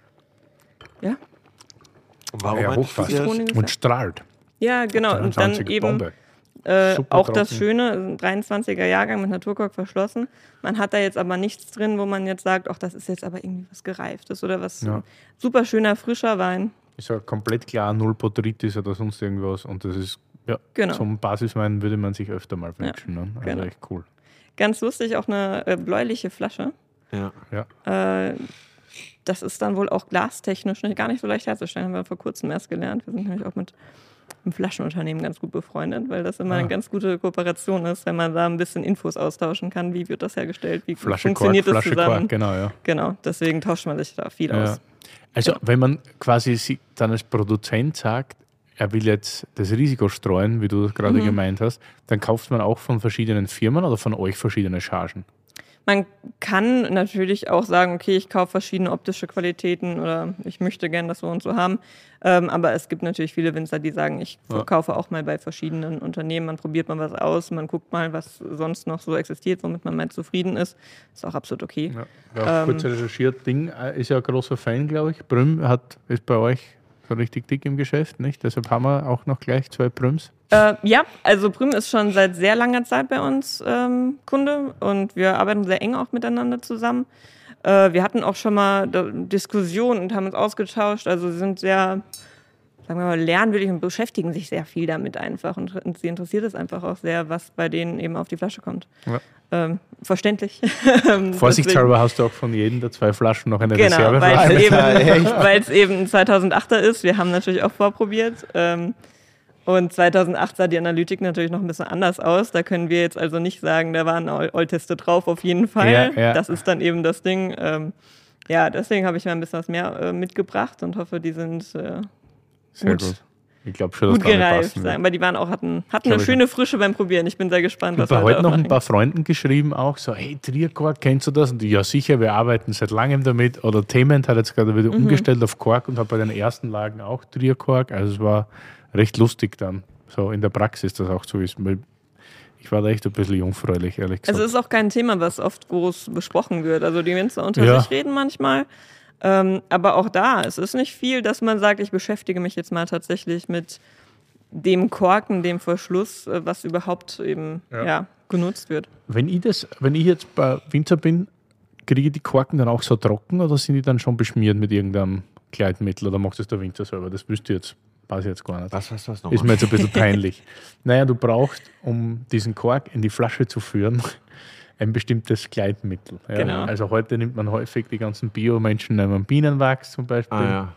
ja. Und warum Ja, entscheidet hochfast. ihr- Honig- Und strahlt. Ja, genau. Und dann dreiundzwanzig eben Bombe. äh, Super auch das trocken. Schöne, ein dreiundzwanziger Jahrgang mit Naturkork verschlossen. Man hat da jetzt aber nichts drin, wo man jetzt sagt, ach, das ist jetzt aber irgendwie was Gereiftes oder was. Ja. Super schöner, frischer Wein. Ist ja komplett klar, null Botrytis oder sonst irgendwas. Und das ist, ja, Genau. zum Basiswein würde man sich öfter mal wünschen. Ne? Also genau. echt cool. Ganz lustig, auch eine äh, bläuliche Flasche. Ja. Ja. Äh, das ist dann wohl auch glastechnisch nicht, gar nicht so leicht herzustellen, haben wir vor kurzem erst gelernt. Wir sind nämlich auch mit einem Flaschenunternehmen ganz gut befreundet, weil das immer Ah. eine ganz gute Kooperation ist, wenn man da ein bisschen Infos austauschen kann, wie wird das hergestellt, wie Flasche funktioniert Kork, das Flasche zusammen. Kork, genau, ja. Genau, deswegen tauscht man sich da viel ja. aus. Also wenn man quasi si- dann als Produzent sagt, er will jetzt das Risiko streuen, wie du das gerade Mhm. gemeint hast, dann kauft man auch von verschiedenen Firmen oder von euch verschiedene Chargen? Man kann natürlich auch sagen, okay, ich kaufe verschiedene optische Qualitäten oder ich möchte gerne das so und so haben. Ähm, aber es gibt natürlich viele Winzer, die sagen, ich Ja. kaufe auch mal bei verschiedenen Unternehmen. Man probiert mal was aus, man guckt mal, was sonst noch so existiert, womit man mal zufrieden ist. Ist auch absolut okay. Ja, ja, Ähm, kurz recherchiert, Ding äh, ist ja ein großer Fan, glaube ich. Brüm hat, ist bei euch so richtig dick im Geschäft, nicht? Deshalb haben wir auch noch gleich zwei Brüms. Äh, ja, also Brüm ist schon seit sehr langer Zeit bei uns ähm, Kunde und wir arbeiten sehr eng auch miteinander zusammen. Äh, wir hatten auch schon mal da- Diskussionen und haben uns ausgetauscht. Also sie sind sehr, sagen wir mal, lernwillig und beschäftigen sich sehr viel damit einfach. Und, und sie interessiert es einfach auch sehr, was bei denen eben auf die Flasche kommt. Ja. Ähm, verständlich. Vorsichtshalber hast du auch von jedem der zwei Flaschen noch eine Genau, Reserveflasche. weil es eben, echt? weil's eben ein zweitausendachter ist. Wir haben natürlich auch vorprobiert. Ähm, und zweitausendacht sah die Analytik natürlich noch ein bisschen anders aus. Da können wir jetzt also nicht sagen, da waren Oldteste drauf, auf jeden Fall. Ja, ja. Das ist dann eben das Ding. Ähm, ja, deswegen habe ich mal ein bisschen was mehr äh, mitgebracht und hoffe, die sind äh, Sehr gut. gut. Ich glaube schon, dass gut das gereift. passen wird. Sagen. Aber die waren auch, hatten, hatten Glaub eine ich schöne Frische beim Probieren. Ich bin sehr gespannt, Ich was habe heute heute noch ein nachher- paar Freunden geschrieben, auch so, hey, Trierkork, kennst du das? Und die, ja sicher, wir arbeiten seit langem damit. Oder Tement hat jetzt gerade wieder Mhm. umgestellt auf Kork und hat bei den ersten Lagen auch Trierkork. Also es war recht lustig dann, so in der Praxis das auch zu wissen. Weil ich war da echt ein bisschen jungfräulich, ehrlich gesagt. Also es ist auch kein Thema, was oft groß besprochen wird. Also die Winzer unter Ja. sich reden manchmal. Ähm, aber auch da, es ist nicht viel, dass man sagt, ich beschäftige mich jetzt mal tatsächlich mit dem Korken, dem Verschluss, äh, was überhaupt eben Ja. ja. genutzt wird. Wenn ich, das, wenn ich jetzt bei Winzer bin, kriege ich die Korken dann auch so trocken oder sind die dann schon beschmiert mit irgendeinem Kleidmittel oder macht es der Winzer selber? Das wüsste ich jetzt, weiß ich jetzt gar nicht. Was, was, was noch? Ist mir jetzt ein bisschen peinlich. Naja, du brauchst, um diesen Kork in die Flasche zu führen, ein bestimmtes Kleidmittel. Ja. Genau. Also heute nimmt man häufig, die ganzen Bio-Menschen nehmen Bienenwachs zum Beispiel. Ah, ja.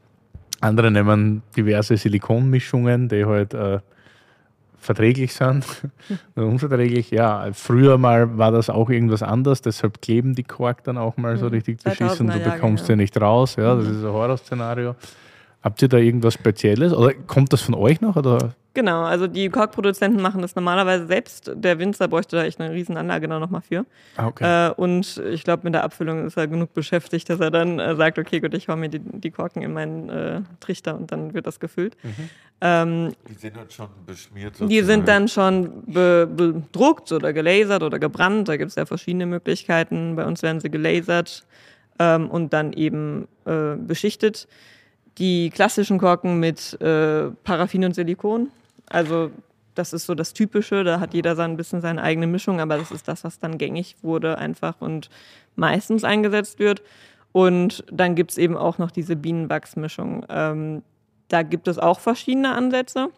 Andere nehmen diverse Silikonmischungen, die halt äh, verträglich sind oder unverträglich. Ja, früher mal war das auch irgendwas anders, deshalb kleben die Kork dann auch mal so Mhm. richtig beschissen. Du zweitausender bekommst Jahrgänge. ja nicht raus. Ja, das ist ein Horrorszenario. Habt ihr da irgendwas Spezielles? Oder kommt das von euch noch? Oder? Genau, also die Korkproduzenten machen das normalerweise selbst. Der Winzer bräuchte da echt eine riesen Anlage da nochmal für. Ah, okay. Äh, und ich glaube, mit der Abfüllung ist er genug beschäftigt, dass er dann äh, sagt, okay, gut, ich hau mir die, die Korken in meinen äh, Trichter und dann wird das gefüllt. Ähm, Die sind dann schon beschmiert. die sind dann schon be bedruckt oder gelasert oder gebrannt. Da gibt es ja verschiedene Möglichkeiten. Bei uns werden sie gelasert ähm, und dann eben äh, beschichtet. Die klassischen Korken mit äh, Paraffin und Silikon. Also das ist so das Typische, da hat jeder so ein bisschen seine eigene Mischung, aber das ist das, was dann gängig wurde einfach und meistens eingesetzt wird. Und dann gibt es eben auch noch diese Bienenwachsmischung. Ähm, da gibt es auch verschiedene Ansätze.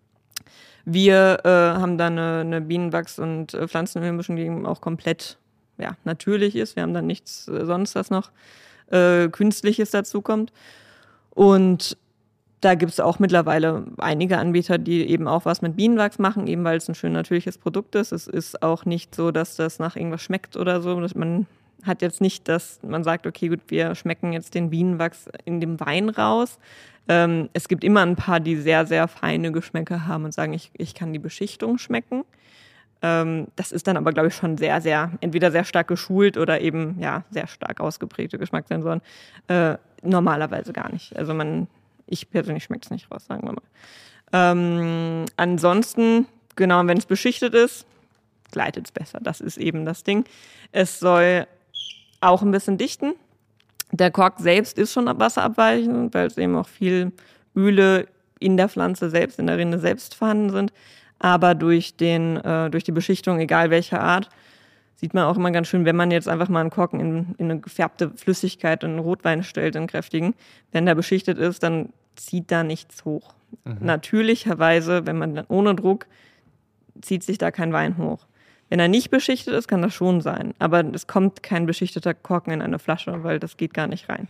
Wir äh, haben da eine, eine Bienenwachs- und äh, Pflanzenölmischung, die eben auch komplett ja, natürlich ist. Wir haben da nichts äh, sonst, was noch äh, Künstliches dazukommt. Und da gibt es auch mittlerweile einige Anbieter, die eben auch was mit Bienenwachs machen, eben weil es ein schön natürliches Produkt ist. Es ist auch nicht so, dass das nach irgendwas schmeckt oder so. Dass man hat jetzt nicht, dass man sagt, okay, gut, wir schmecken jetzt den Bienenwachs in dem Wein raus. Ähm, es gibt immer ein paar, die sehr, sehr feine Geschmäcker haben und sagen, ich, ich kann die Beschichtung schmecken. Ähm, das ist dann aber, glaube ich, schon sehr, sehr, entweder sehr stark geschult oder eben, ja, sehr stark ausgeprägte Geschmackssensoren. Äh, normalerweise gar nicht. Also man, ich persönlich schmecke es nicht raus, sagen wir mal. Ähm, ansonsten, genau, wenn es beschichtet ist, gleitet es besser. Das ist eben das Ding. Es soll auch ein bisschen dichten. Der Kork selbst ist schon wasserabweichend, weil es eben auch viel Öle in der Pflanze selbst, in der Rinde selbst vorhanden sind. Aber durch, den, äh, durch die Beschichtung, egal welcher Art, sieht man auch immer ganz schön, wenn man jetzt einfach mal einen Korken in, in eine gefärbte Flüssigkeit, in einen Rotwein stellt, in kräftigen, wenn der beschichtet ist, dann zieht da nichts hoch. Mhm. Natürlicherweise, wenn man dann ohne Druck, zieht sich da kein Wein hoch. Wenn er nicht beschichtet ist, kann das schon sein. Aber es kommt kein beschichteter Korken in eine Flasche, weil das geht gar nicht rein.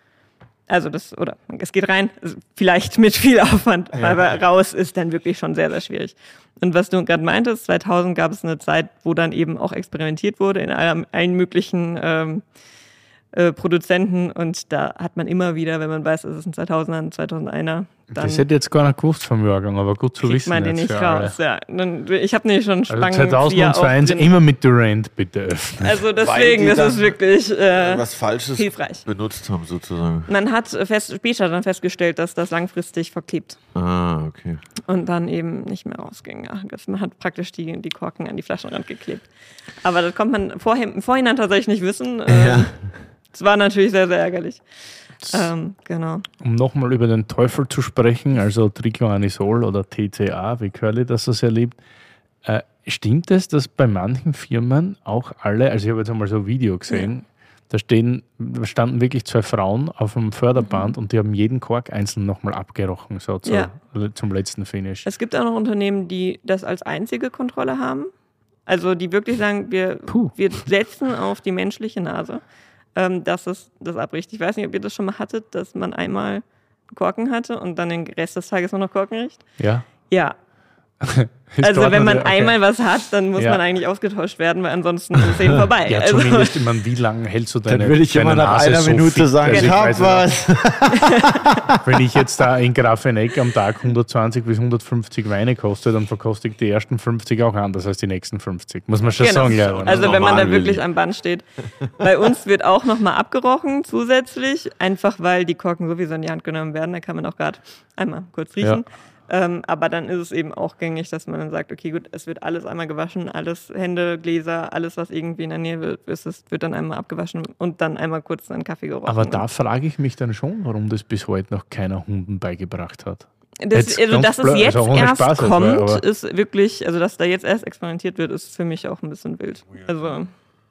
Also das, oder es geht rein, vielleicht mit viel Aufwand, ja. aber raus ist dann wirklich schon sehr, sehr schwierig. Und was du gerade meintest, zweitausend gab es eine Zeit, wo dann eben auch experimentiert wurde in allen, allen möglichen ähm, äh, Produzenten und da hat man immer wieder, wenn man weiß, es ist ein zweitausender, ein zweitausendeiner, dann das hätte jetzt gar nicht gewusst vom Jahrgang, aber gut zu wissen. Man den nicht raus. Ja. Ich habe nämlich schon Spangen. Also zweitausendzwei immer mit Durant bitte öffnen. Also deswegen, das ist wirklich äh, was Falsches hilfreich. benutzt haben sozusagen. Man hat fest, später dann festgestellt, dass das langfristig verklebt. Ah, okay. Und dann eben nicht mehr rausging. Ja. Man hat praktisch die, die Korken an die Flaschenrand geklebt. Aber das kommt man vorher, im Vorhinein tatsächlich nicht wissen. Ja. Es war natürlich sehr, sehr ärgerlich. Ähm, genau. Um nochmal über den Teufel zu sprechen, also Tricloanisol oder T C A, wie Curly das so sehr liebt. Äh, stimmt es, dass bei manchen Firmen auch alle, also ich habe jetzt einmal so ein Video gesehen, ja. da stehen, da standen wirklich zwei Frauen auf dem Förderband mhm. und die haben jeden Kork einzeln nochmal abgerochen, so zu, ja. zum letzten Finish. Es gibt auch noch Unternehmen, die das als einzige Kontrolle haben. Also die wirklich sagen, wir, wir setzen auf die menschliche Nase. Dass es das abbricht. Ich weiß nicht, ob ihr das schon mal hattet, dass man einmal Korken hatte und dann den Rest des Tages nur noch Korken riecht. Ja. Ja. Also wenn man okay. einmal was hat, dann muss ja. man eigentlich ausgetauscht werden, weil ansonsten ist es eben vorbei. Ja, also. zumindest, ich meine, wie lange hältst du deine Dann würde ich immer nach Nase einer so Minute fit, sagen, also ich hab was. Wenn ich jetzt da in Grafeneck am Tag hundertzwanzig bis hundertfünfzig Weine koste, dann verkoste ich die ersten fünfzig auch anders als die nächsten fünfzig. Muss man schon genau. sagen. Ja, also wenn man da wirklich am Band steht. Bei uns wird auch nochmal abgerochen zusätzlich, einfach weil die Korken sowieso in die Hand genommen werden. Da kann man auch gerade einmal kurz riechen. Ja. Ähm, aber dann ist es eben auch gängig, dass man dann sagt, okay, gut, es wird alles einmal gewaschen, alles Hände, Gläser, alles, was irgendwie in der Nähe wird, ist, es wird dann einmal abgewaschen und dann einmal kurz einen Kaffee gerochen. Aber da frage ich mich dann schon, warum das bis heute noch keiner Hunden beigebracht hat. Das, also, dass es jetzt also erst Spaß kommt, ist, ist wirklich, also dass da jetzt erst experimentiert wird, ist für mich auch ein bisschen wild. Also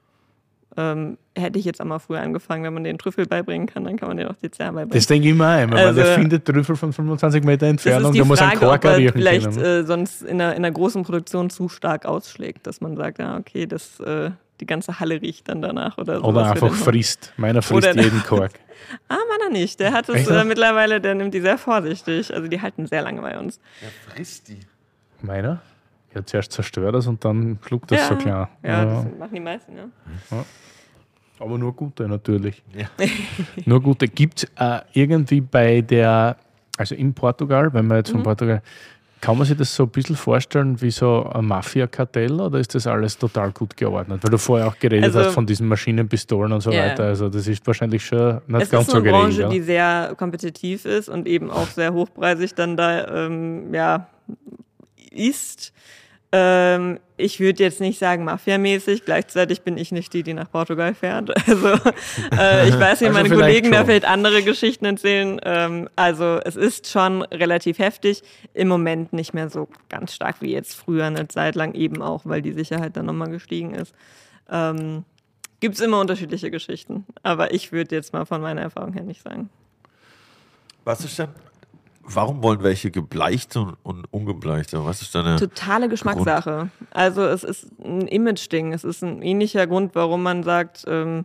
ähm, hätte ich jetzt einmal früher angefangen, wenn man den Trüffel beibringen kann, dann kann man den auch D C A beibringen. Das denke ich immer einmal, also, der findet Trüffel von fünfundzwanzig Meter Entfernung, da muss ein Kork riechen vielleicht können. Äh, sonst in einer, in einer großen Produktion zu stark ausschlägt, dass man sagt, ja okay, das, äh, die ganze Halle riecht dann danach. Oder, so, oder einfach frisst. Meiner frisst oder jeden Kork. Ah, meiner nicht. Der hat es äh, mittlerweile, der nimmt die sehr vorsichtig. Also die halten sehr lange bei uns. Der frisst die. Meiner? Ja, zuerst zerstört das und dann schluckt das ja. so klar. Ja, ja, das machen die meisten, ja. ja. Aber nur gute natürlich. Ja. Nur gute. Gibt es äh, irgendwie bei der, also in Portugal, wenn man jetzt von mhm. Portugal, kann man sich das so ein bisschen vorstellen wie so ein Mafia-Kartell oder ist das alles total gut geordnet? Weil du vorher auch geredet also, hast von diesen Maschinenpistolen und so yeah. weiter. Also das ist wahrscheinlich schon nicht es ganz so geregelt. Es ist eine Branche, ja? die sehr kompetitiv ist und eben auch sehr hochpreisig dann da ähm, ja, ist. Ähm, ich würde jetzt nicht sagen mafiamäßig, gleichzeitig bin ich nicht die, die nach Portugal fährt. Also äh, ich weiß nicht, also meine Kollegen schon. Da vielleicht andere Geschichten erzählen. Ähm, also es ist schon relativ heftig, im Moment nicht mehr so ganz stark wie jetzt früher, eine Zeit lang eben auch, weil die Sicherheit dann nochmal gestiegen ist. Ähm, Gibt es immer unterschiedliche Geschichten, aber ich würde jetzt mal von meiner Erfahrung her nicht sagen. Was ist denn? Warum wollen welche gebleichte und, und ungebleichte? Was ist deine Totale Geschmackssache. Grund? Also es ist ein Image-Ding. Es ist ein ähnlicher Grund, warum man sagt, ähm,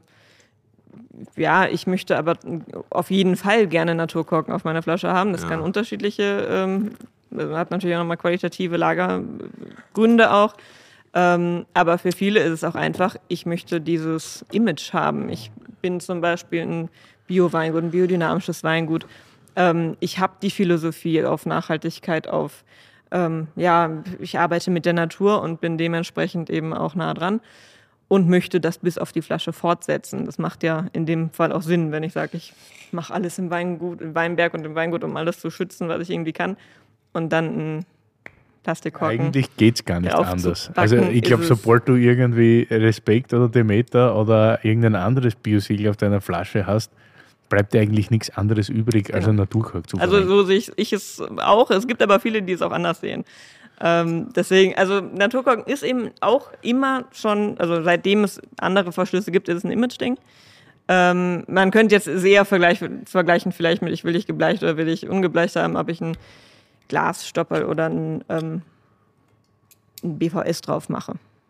ja, ich möchte aber auf jeden Fall gerne Naturkorken auf meiner Flasche haben. Das ja. kann unterschiedliche, ähm, hat natürlich auch nochmal qualitative Lagergründe auch. Ähm, aber für viele ist es auch einfach, ich möchte dieses Image haben. Ich bin zum Beispiel ein Bio-Weingut, ein biodynamisches Weingut. Ähm, ich habe die Philosophie auf Nachhaltigkeit, auf, ähm, ja, ich arbeite mit der Natur und bin dementsprechend eben auch nah dran und möchte das bis auf die Flasche fortsetzen. Das macht ja in dem Fall auch Sinn, wenn ich sage, ich mache alles im Weingut, im Weinberg und im Weingut, um alles zu schützen, was ich irgendwie kann. Und dann ein Plastikkorken. Eigentlich geht es gar nicht anders. Also ich glaube, sobald du irgendwie Respekt oder Demeter oder irgendein anderes Biosiegel auf deiner Flasche hast, bleibt dir eigentlich nichts anderes übrig, als ein Naturkork zu verwenden. Also so sehe ich, ich es auch. Es gibt aber viele, die es auch anders sehen. Ähm, deswegen, also Naturkorken ist eben auch immer schon, also seitdem es andere Verschlüsse gibt, ist es ein Image-Ding. Ähm, man könnte jetzt sehr vergleich, vergleichen vielleicht mit, ich will ich gebleicht oder will ich ungebleicht haben, ob ich einen Glasstopper oder einen, ähm, einen B V S drauf mache.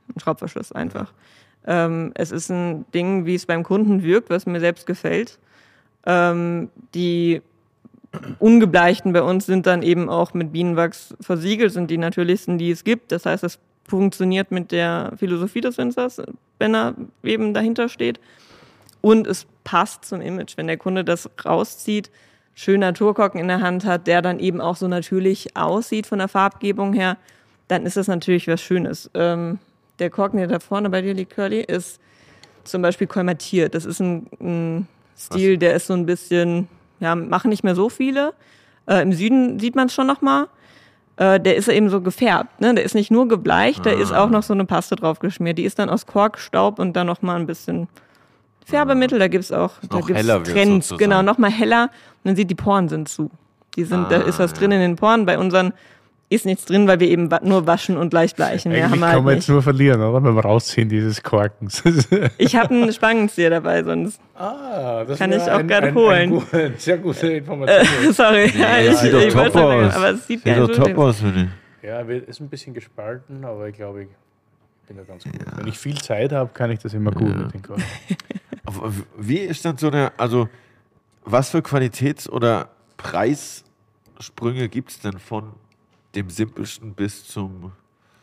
ein Schraubverschluss einfach. Ähm, es ist ein Ding, wie es beim Kunden wirkt, was mir selbst gefällt. Ähm, die ungebleichten bei uns sind dann eben auch mit Bienenwachs versiegelt, sind die natürlichsten, die es gibt. Das heißt, es funktioniert mit der Philosophie des Winzers, wenn er eben dahinter steht. Und es passt zum Image. Wenn der Kunde das rauszieht, schön Naturkorken in der Hand hat, der dann eben auch so natürlich aussieht von der Farbgebung her, dann ist das natürlich was Schönes. Ähm, der Korken, der da vorne bei dir liegt, Curly, ist zum Beispiel kolmatiert. Das ist ein, ein Stil, was? Der ist so ein bisschen, ja, machen nicht mehr so viele. Äh, Im Süden sieht man es schon noch mal. Äh, der ist eben so gefärbt. Ne? Der ist nicht nur gebleicht, ah. da ist auch noch so eine Paste drauf geschmiert. Die ist dann aus Korkstaub und dann noch mal ein bisschen Färbemittel. Da gibt es auch da gibt's Trends. Genau, noch mal heller. Und dann sieht, die Poren sind zu. Die sind, ah, da ist was drin in den Poren. Bei unseren ist nichts drin, weil wir eben nur waschen und leicht bleichen. Eigentlich haben kann halt man jetzt nur verlieren, oder? Beim Rausziehen dieses Korkens. Ich habe einen Spangenzieher dabei, sonst ah, das kann ich auch gerade holen. Ein, ein, sehr gute Information. Äh, sorry, ja, ja, ich, sieht ich doch top aus. Aber es sieht, sieht doch top aus, finde ich. Ja, ist ein bisschen gespalten, aber ich glaube, ich bin da ganz gut. Wenn ich viel Zeit habe, kann ich das immer gut ja. mit den Korken. Wie ist dann so eine, also was für Qualitäts- oder Preissprünge gibt es denn von dem simpelsten bis zum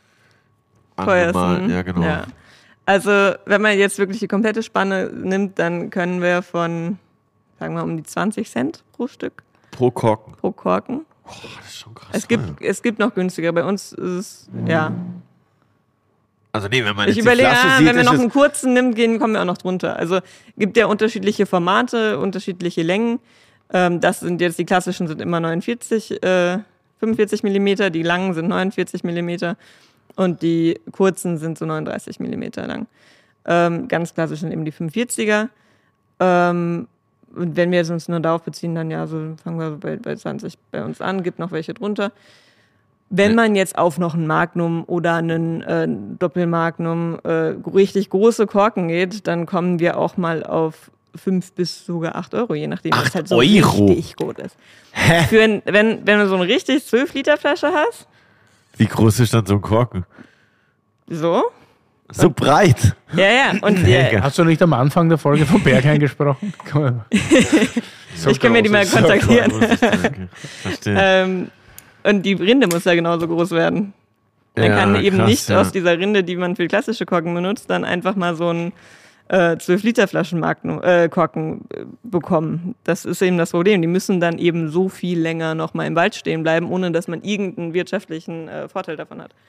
teuersten? Ja, genau. Ja. Also wenn man jetzt wirklich die komplette Spanne nimmt, dann können wir von, sagen wir, um die zwanzig Cent pro Stück. Pro Korken? Pro Korken. Oh, das ist schon krass. Es gibt, es gibt noch günstiger. Bei uns ist es, ja. Also nee, wenn man ich jetzt überlege, die Flasche ah, sieht, wenn wir noch es einen kurzen nimmt, gehen, kommen wir auch noch drunter. Also gibt ja unterschiedliche Formate, unterschiedliche Längen. Ähm, das sind jetzt, die klassischen sind immer neunundvierzig, äh, fünfundvierzig Millimeter, die langen sind neunundvierzig Millimeter und die kurzen sind so neununddreißig Millimeter lang. Ähm, ganz klassisch sind eben die fünfundvierziger. Ähm, und wenn wir jetzt uns nur darauf beziehen, dann ja, so fangen wir so bei, bei zwanzig bei uns an, gibt noch welche drunter. Wenn man jetzt auf noch ein Magnum oder einen äh, Doppelmagnum äh, richtig große Korken geht, dann kommen wir auch mal auf fünf bis sogar acht Euro, je nachdem, was halt so Euro. richtig gut ist. Hä? Für ein, wenn, wenn du so eine richtig zwölf Liter Flasche hast. Wie groß ist dann so ein Korken? So. So breit. Ja, ja. Und ja. Hast du nicht am Anfang der Folge von Berghain gesprochen? So ich kann mir die mal kontaktieren. So Verstehe. ähm, und die Rinde muss ja genauso groß werden. Man ja, kann eben krass, nicht ja. aus dieser Rinde, die man für klassische Korken benutzt, dann einfach mal so einen äh, zwölf Liter Flaschen äh, Korken äh, bekommen. Das ist eben das Problem. Die müssen dann eben so viel länger noch mal im Wald stehen bleiben, ohne dass man irgendeinen wirtschaftlichen äh, Vorteil davon hat.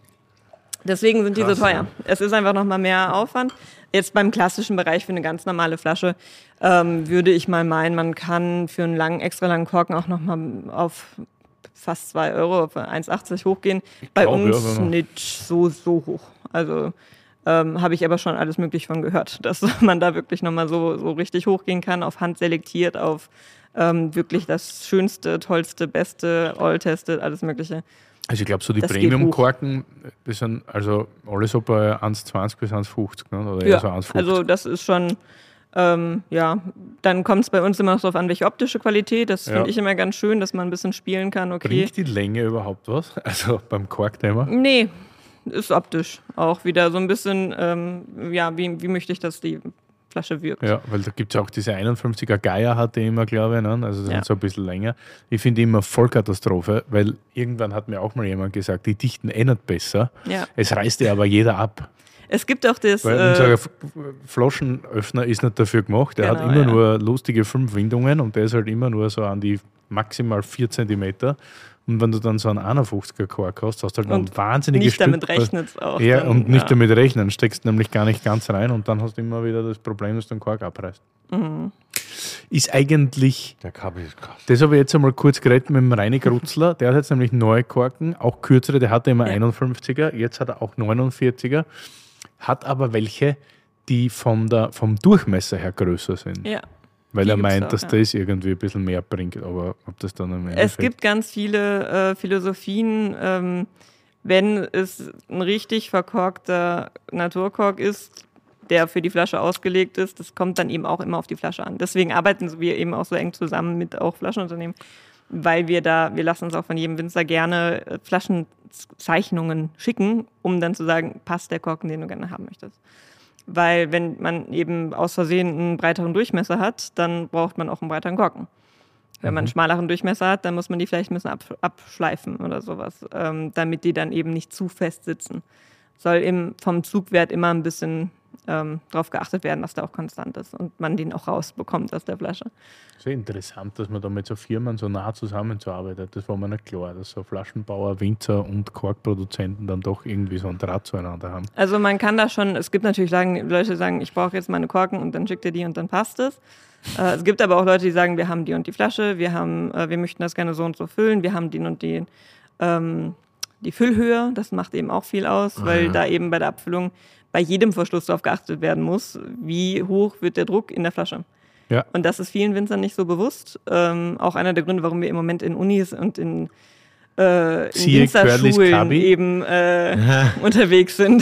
Deswegen sind die Krass, so teuer. Ja. Es ist einfach noch mal mehr Aufwand. Jetzt beim klassischen Bereich für eine ganz normale Flasche ähm, würde ich mal meinen, man kann für einen langen, extra langen Korken auch noch mal auf fast zwei Euro, auf eins achtzig hochgehen. Ich Bei glaub, uns ja, nicht so, so hoch. Also ähm, habe ich aber schon alles möglich von gehört, dass man da wirklich noch mal so, so richtig hochgehen kann, auf Hand selektiert, auf ähm, wirklich das Schönste, Tollste, Beste, All-Tested, alles Mögliche. Also ich glaube, so die Premium-Korken, das sind also alle so bei eins zwanzig bis eins fünfzig, ne? Oder ja, eher so eins fünfzig. Also das ist schon, ähm, ja, dann kommt es bei uns immer noch darauf an, welche optische Qualität, das finde ja. ich immer ganz schön, dass man ein bisschen spielen kann, okay. Bringt die Länge überhaupt was? Also beim Korkthema? Nee, ist optisch auch wieder so ein bisschen, ähm, ja, wie, wie möchte ich, dass die Flasche wirkt. Ja, weil da gibt es auch diese einundfünfziger Geier hatte immer, glaube ich, ne? Also das ja. sind so ein bisschen länger. Ich finde immer Vollkatastrophe, weil irgendwann hat mir auch mal jemand gesagt, die dichten eh nicht besser. Ja. Es reißt ja aber jeder ab. Es gibt auch das... Weil äh, unser Flaschenöffner ist nicht dafür gemacht. Der genau, hat immer ja. nur lustige fünf Windungen und der ist halt immer nur so an die maximal vier Zentimeter. Und wenn du dann so einen einundfünfziger Kork hast, hast du halt ein wahnsinniges Stück. Nicht damit rechnest auch. Ja, dann, und nicht ja. damit rechnen. Steckst nämlich gar nicht ganz rein und dann hast du immer wieder das Problem, dass du den Kork abreißt. Mhm. Ist eigentlich... Der Kabel ist krass. Das habe ich jetzt einmal kurz geredet mit dem Reini Grutzler. Der hat jetzt nämlich neue Korken, auch kürzere. Der hatte immer ja. einundfünfziger, jetzt hat er auch neunundvierziger. Hat aber welche, die von der, vom Durchmesser her größer sind. Ja. Weil Die er meint, auch, dass ja. das irgendwie ein bisschen mehr bringt. Aber ob das dann am Ende Es gibt ganz viele äh, Philosophien. Ähm, wenn es ein richtig verkorkter Naturkork ist, der für die Flasche ausgelegt ist, das kommt dann eben auch immer auf die Flasche an. Deswegen arbeiten wir eben auch so eng zusammen mit auch Flaschenunternehmen. weil wir da, wir lassen uns auch von jedem Winzer gerne äh, Flaschenzeichnungen schicken, um dann zu sagen, passt der Korken, den du gerne haben möchtest. Weil wenn man eben aus Versehen einen breiteren Durchmesser hat, dann braucht man auch einen breiteren Korken. Wenn man einen schmaleren Durchmesser hat, dann muss man die vielleicht ein bisschen ab, abschleifen oder sowas, ähm, damit die dann eben nicht zu fest sitzen. Soll eben vom Zugwert immer ein bisschen ähm, darauf geachtet werden, dass der auch konstant ist und man den auch rausbekommt aus der Flasche. Sehr interessant, dass man da mit so Firmen so nah zusammenzuarbeitet. Das war mir nicht klar, dass so Flaschenbauer, Winzer und Korkproduzenten dann doch irgendwie so einen Draht zueinander haben. Also man kann da schon, es gibt natürlich sagen, Leute, die sagen, ich brauche jetzt meine Korken und dann schickt ihr die und dann passt es. Äh, es gibt aber auch Leute, die sagen, wir haben die und die Flasche, wir, haben, äh, wir möchten das gerne so und so füllen, wir haben den und den, ähm, die Füllhöhe, das macht eben auch viel aus, weil ja. da eben bei der Abfüllung bei jedem Verschluss darauf geachtet werden muss, wie hoch wird der Druck in der Flasche. Ja. Und das ist vielen Winzern nicht so bewusst. Ähm, auch einer der Gründe, warum wir im Moment in Unis und in, äh, in Winzerschulen eben äh, unterwegs sind.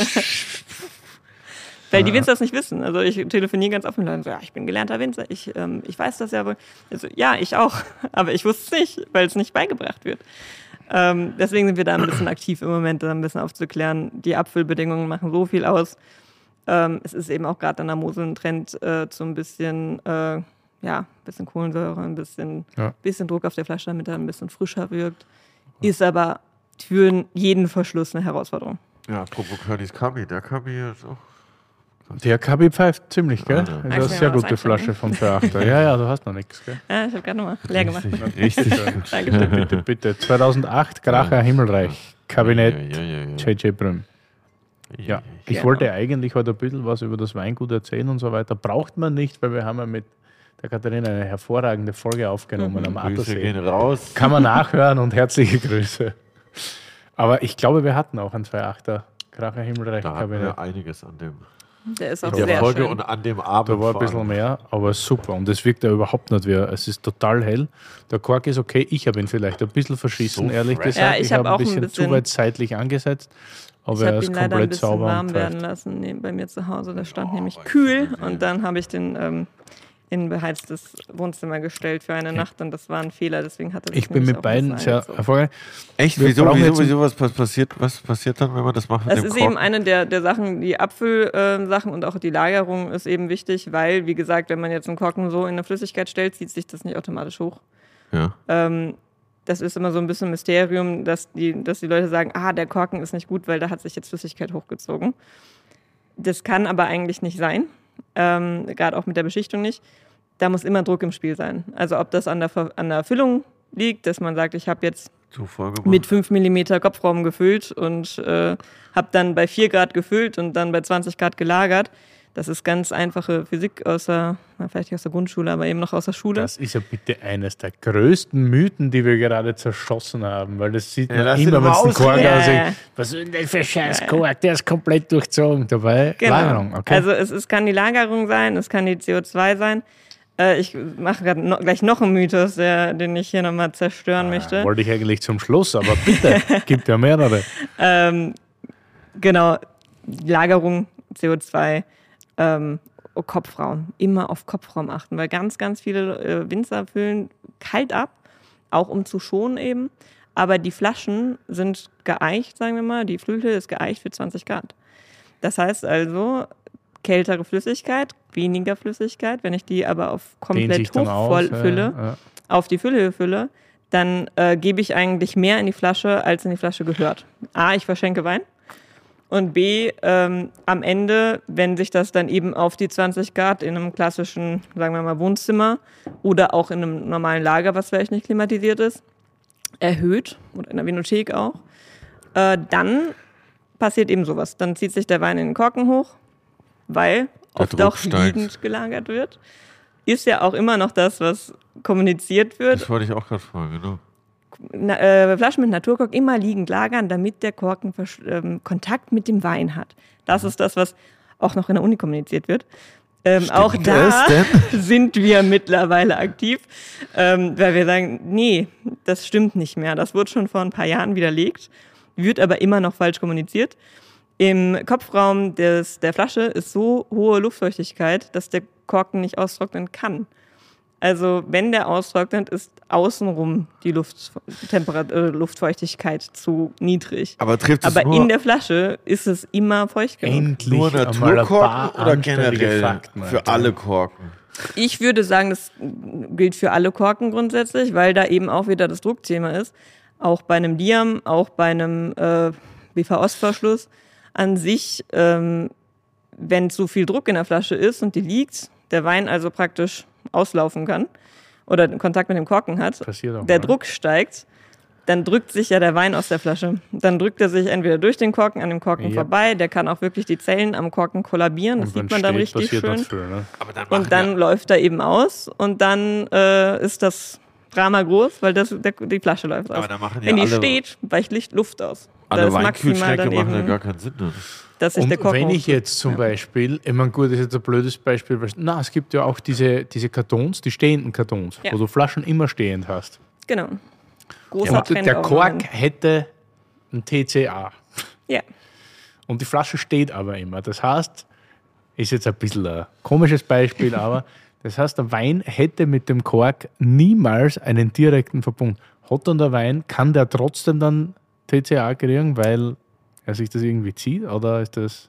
Weil die Winzer das nicht wissen. Also ich telefoniere ganz offen mit Leuten, so, ja, ich bin gelernter Winzer, ich, ähm, ich weiß das ja wohl. Also, ja, ich auch, aber ich wusste es nicht, weil es nicht beigebracht wird. Ähm, deswegen sind wir da ein bisschen aktiv im Moment, da ein bisschen aufzuklären. Die Abfüllbedingungen machen so viel aus. Ähm, es ist eben auch gerade an der Mosel ein Trend äh, zu ein bisschen, äh, ja, ein bisschen Kohlensäure, ein bisschen, ja. bisschen Druck auf der Flasche, damit er ein bisschen frischer wirkt. Ist aber für jeden Verschluss eine Herausforderung. Ja, apropos Curly's Kabi, der Kabi ist auch... Der Kabi pfeift ziemlich, gell? Ja, das ist eine sehr gute Flasche vom zwei Komma achter. Ja, ja, du hast noch nichts, gell? Ja, ich habe gerade nochmal leer gemacht. Richtig schön. Danke. Bitte, bitte. zweitausendacht, Gracher ja. Himmelreich, Kabinett, ja, ja, ja, ja. J J Brüm. Ja, ich genau. wollte eigentlich heute ein bisschen was über das Weingut erzählen und so weiter. Braucht man nicht, weil wir haben ja mit der Katharina eine hervorragende Folge aufgenommen mhm. am Attersee. Grüße gehen raus. Kann man nachhören und herzliche Grüße. Aber ich glaube, wir hatten auch einen zwei Komma achter Gracher Himmelreich da Kabinett. Da hatten wir einiges an dem... Der ist auch in der sehr Folge schön. Und an dem Abend. Da war ein bisschen mehr, aber super. Und es wirkt ja überhaupt nicht wie, es ist total hell. Der Kork ist okay, ich habe ihn vielleicht ein bisschen verschissen, so ehrlich fresh. gesagt. Ja, ich ich habe hab auch ein bisschen, ein bisschen zu weit seitlich angesetzt. Aber ich er ist ihn komplett leider ein bisschen sauber warm werden lassen nee, bei mir zu Hause. Der stand oh, nämlich kühl und dann habe ich den ähm, in ein beheiztes Wohnzimmer gestellt für eine okay. Nacht und das war ein Fehler, deswegen hatte ich bin mit beiden sehr erfolgreich. Echt? Wieso, wieso, wieso was passiert, was passiert dann, wenn man das macht mit das dem ist Korken? Eben eine der, der Sachen, die Abfüllsachen äh, und auch die Lagerung ist eben wichtig, weil, wie gesagt, wenn man jetzt einen Korken so in eine Flüssigkeit stellt, zieht sich das nicht automatisch hoch. Ja. Ähm, das ist immer so ein bisschen Mysterium, dass die, dass die Leute sagen, ah, der Korken ist nicht gut, weil da hat sich jetzt Flüssigkeit hochgezogen. Das kann aber eigentlich nicht sein, ähm, gerade auch mit der Beschichtung nicht. Da muss immer Druck im Spiel sein. Also ob das an der, an der Füllung liegt, dass man sagt, ich habe jetzt mit fünf Millimeter Kopfraum gefüllt und äh, habe dann bei vier Grad gefüllt und dann bei zwanzig Grad gelagert. Das ist ganz einfache Physik aus der, vielleicht nicht aus der Grundschule, aber eben noch aus der Schule. Das ist ja bitte eines der größten Mythen, die wir gerade zerschossen haben, weil das sieht ja, man immer, wenn es ein Kork aussieht. Was ist denn für scheiß Kork? Der ist komplett durchzogen. Dabei genau. Lagerung. Okay. Also es, es kann die Lagerung sein, es kann die C O zwei sein. Äh, ich mache gerade no, gleich noch einen Mythos, der, den ich hier nochmal zerstören ah, möchte. Wollte ich eigentlich zum Schluss, aber bitte, gibt ja mehrere. ähm, genau, Lagerung, C O zwei, ähm, Kopfraum. Immer auf Kopfraum achten, weil ganz, ganz viele äh, Winzer füllen kalt ab, auch um zu schonen eben. Aber die Flaschen sind geeicht, sagen wir mal. Die Füllhöhe ist geeicht für zwanzig Grad. Das heißt also, kältere Flüssigkeit, weniger Flüssigkeit. Wenn ich die aber auf komplett hoch fülle, ja, ja. auf die Füllhöhe fülle, dann äh, gebe ich eigentlich mehr in die Flasche, als in die Flasche gehört. A, ich verschenke Wein. Und B, ähm, am Ende, wenn sich das dann eben auf die zwanzig Grad in einem klassischen, sagen wir mal, Wohnzimmer oder auch in einem normalen Lager, was vielleicht nicht klimatisiert ist, erhöht, oder in der Vinothek auch, äh, dann passiert eben sowas. Dann zieht sich der Wein in den Korken hoch, weil oft auch liegend gelagert wird. Ist ja auch immer noch das, was kommuniziert wird. Das wollte ich auch gerade fragen, genau. Na, äh, Flaschen mit Naturkork immer liegend lagern, damit der Korken ähm, Kontakt mit dem Wein hat. Das ist das, was auch noch in der Uni kommuniziert wird. Ähm, auch da sind wir mittlerweile aktiv, ähm, weil wir sagen, nee, das stimmt nicht mehr. Das wurde schon vor ein paar Jahren widerlegt, wird aber immer noch falsch kommuniziert. Im Kopfraum des, der Flasche ist so hohe Luftfeuchtigkeit, dass der Korken nicht austrocknen kann. Also wenn der austrocknet, ist außenrum die Luft, Temperat- äh, Luftfeuchtigkeit zu niedrig. Aber trifft es Aber nur in der Flasche ist es immer feucht genug. Endlich nur einmal ein Naturkorken paar oder anständige generell Fakten, für Alter. alle Korken? Ich würde sagen, das gilt für alle Korken grundsätzlich, weil da eben auch wieder das Druckthema ist. Auch bei einem Diam, auch bei einem äh, B V-Ostverschluss an sich, ähm, wenn zu viel Druck in der Flasche ist und die liegt, der Wein also praktisch auslaufen kann oder Kontakt mit dem Korken hat, Passiert auch der mal. Druck steigt, dann drückt sich ja der Wein aus der Flasche. Dann drückt er sich entweder durch den Korken an dem Korken Ja. vorbei, der kann auch wirklich die Zellen am Korken kollabieren, das Und wenn sieht man dann steht, richtig passiert schön. das viel, ne? Aber dann machen Und dann ja, läuft er eben aus und dann äh, ist das Drama groß, weil das, der, die Flasche läuft aus. Aber da machen ja Wenn die alle- steht, weicht Licht Luft aus. Da alle ist maximal Weinkühlschränke dann machen ja eben, gar keinen Sinn. Ne? dass sich Und der Korken wenn ich aufdrückt. jetzt zum Beispiel, ich meine, gut, das ist jetzt ein blödes Beispiel, weil na, es gibt ja auch diese, diese Kartons, die stehenden Kartons, Ja. wo du Flaschen immer stehend hast. Genau. Großer Und Trend der auch im Kork Moment. hätte ein T C A. Ja. Und die Flasche steht aber immer. Das heißt, ist jetzt ein bisschen ein komisches Beispiel, aber das heißt, der Wein hätte mit dem Kork niemals einen direkten Verbund. Hat dann der Wein, kann der trotzdem dann T C A kriegen, weil er sich das irgendwie zieht? Oder ist das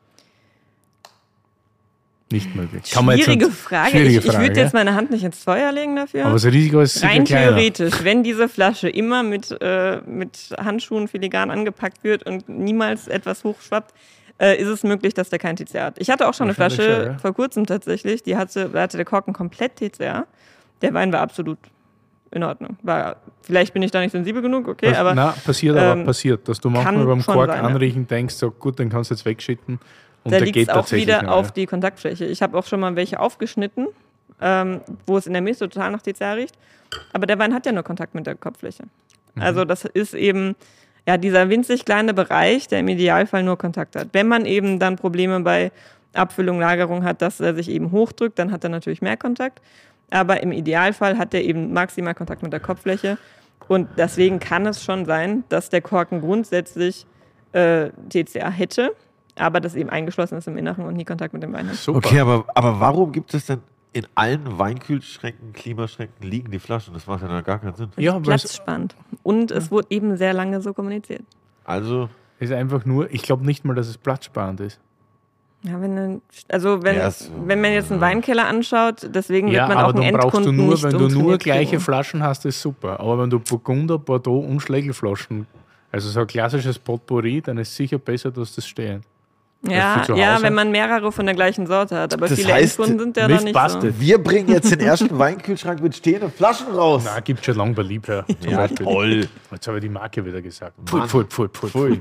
nicht möglich? Kann man jetzt Schwierige nicht- Frage. schwierige ich ich Frage, würde jetzt meine Hand nicht ins Feuer legen dafür. Aber das Risiko ist sicher Rein kleiner. theoretisch, wenn diese Flasche immer mit, äh, mit Handschuhen filigran angepackt wird und niemals etwas hochschwappt, äh, ist es möglich, dass der kein T C A hat. Ich hatte auch schon eine Wahrscheinlich Flasche schon, ja. vor kurzem tatsächlich, die hatte, da hatte der Korken komplett T C A. Der Wein war absolut in Ordnung. War, vielleicht bin ich da nicht sensibel genug, okay, Das, aber na, passiert aber ähm, passiert, dass du manchmal kann beim schon Kork sein, ja. anriechen denkst, so gut, dann kannst du jetzt wegschütten. Und da der liegt geht es auch tatsächlich wieder noch, auf ja. die Kontaktfläche. Ich habe auch schon mal welche aufgeschnitten, ähm, wo es in der Mitte total nach T C A riecht. Aber der Wein hat ja nur Kontakt mit der Kopffläche. Mhm. Also das ist eben ja dieser winzig kleine Bereich, der im Idealfall nur Kontakt hat. Wenn man eben dann Probleme bei Abfüllung, Lagerung hat, dass er sich eben hochdrückt, dann hat er natürlich mehr Kontakt. Aber im Idealfall hat er eben maximal Kontakt mit der Kopffläche. Und deswegen kann es schon sein, dass der Korken grundsätzlich äh, T C A hätte, aber das eben eingeschlossen ist im Inneren und nie Kontakt mit dem Wein hat. Super. Okay, aber, aber warum gibt es denn in allen Weinkühlschränken, Klimaschränken liegen die Flaschen? Das macht ja dann gar keinen Sinn. Ja, aber es Platzsparend. Und es wurde eben sehr lange so kommuniziert. Also, ist einfach nur, ich glaube nicht mal, dass es platzsparend ist. Ja, wenn, dann- also wenn, Ja, so. wenn man jetzt einen Weinkeller anschaut, deswegen Ja, wird man aber auch einen dann brauchst du Endkunden nur, nicht wenn du nur umtrainiert gleiche kriegen. Flaschen hast, ist super. Aber wenn du Burgunder, Bordeaux und Schlegelflaschen, also so ein klassisches Potpourri, dann ist sicher besser, dass das stehen. Ja, für zu ja, Hause. wenn man mehrere von der gleichen Sorte hat. Aber Das viele heißt, Endkunden sind ja da nicht so. Mythbusted. wir bringen jetzt den ersten Weinkühlschrank mit stehenden Flaschen raus. Na, gibt schon lange bei Liebherr. Zum Ja, Beispiel. toll. Jetzt habe ich die Marke wieder gesagt. Pfui, Mann. pfui, pfui, pfui, pfui.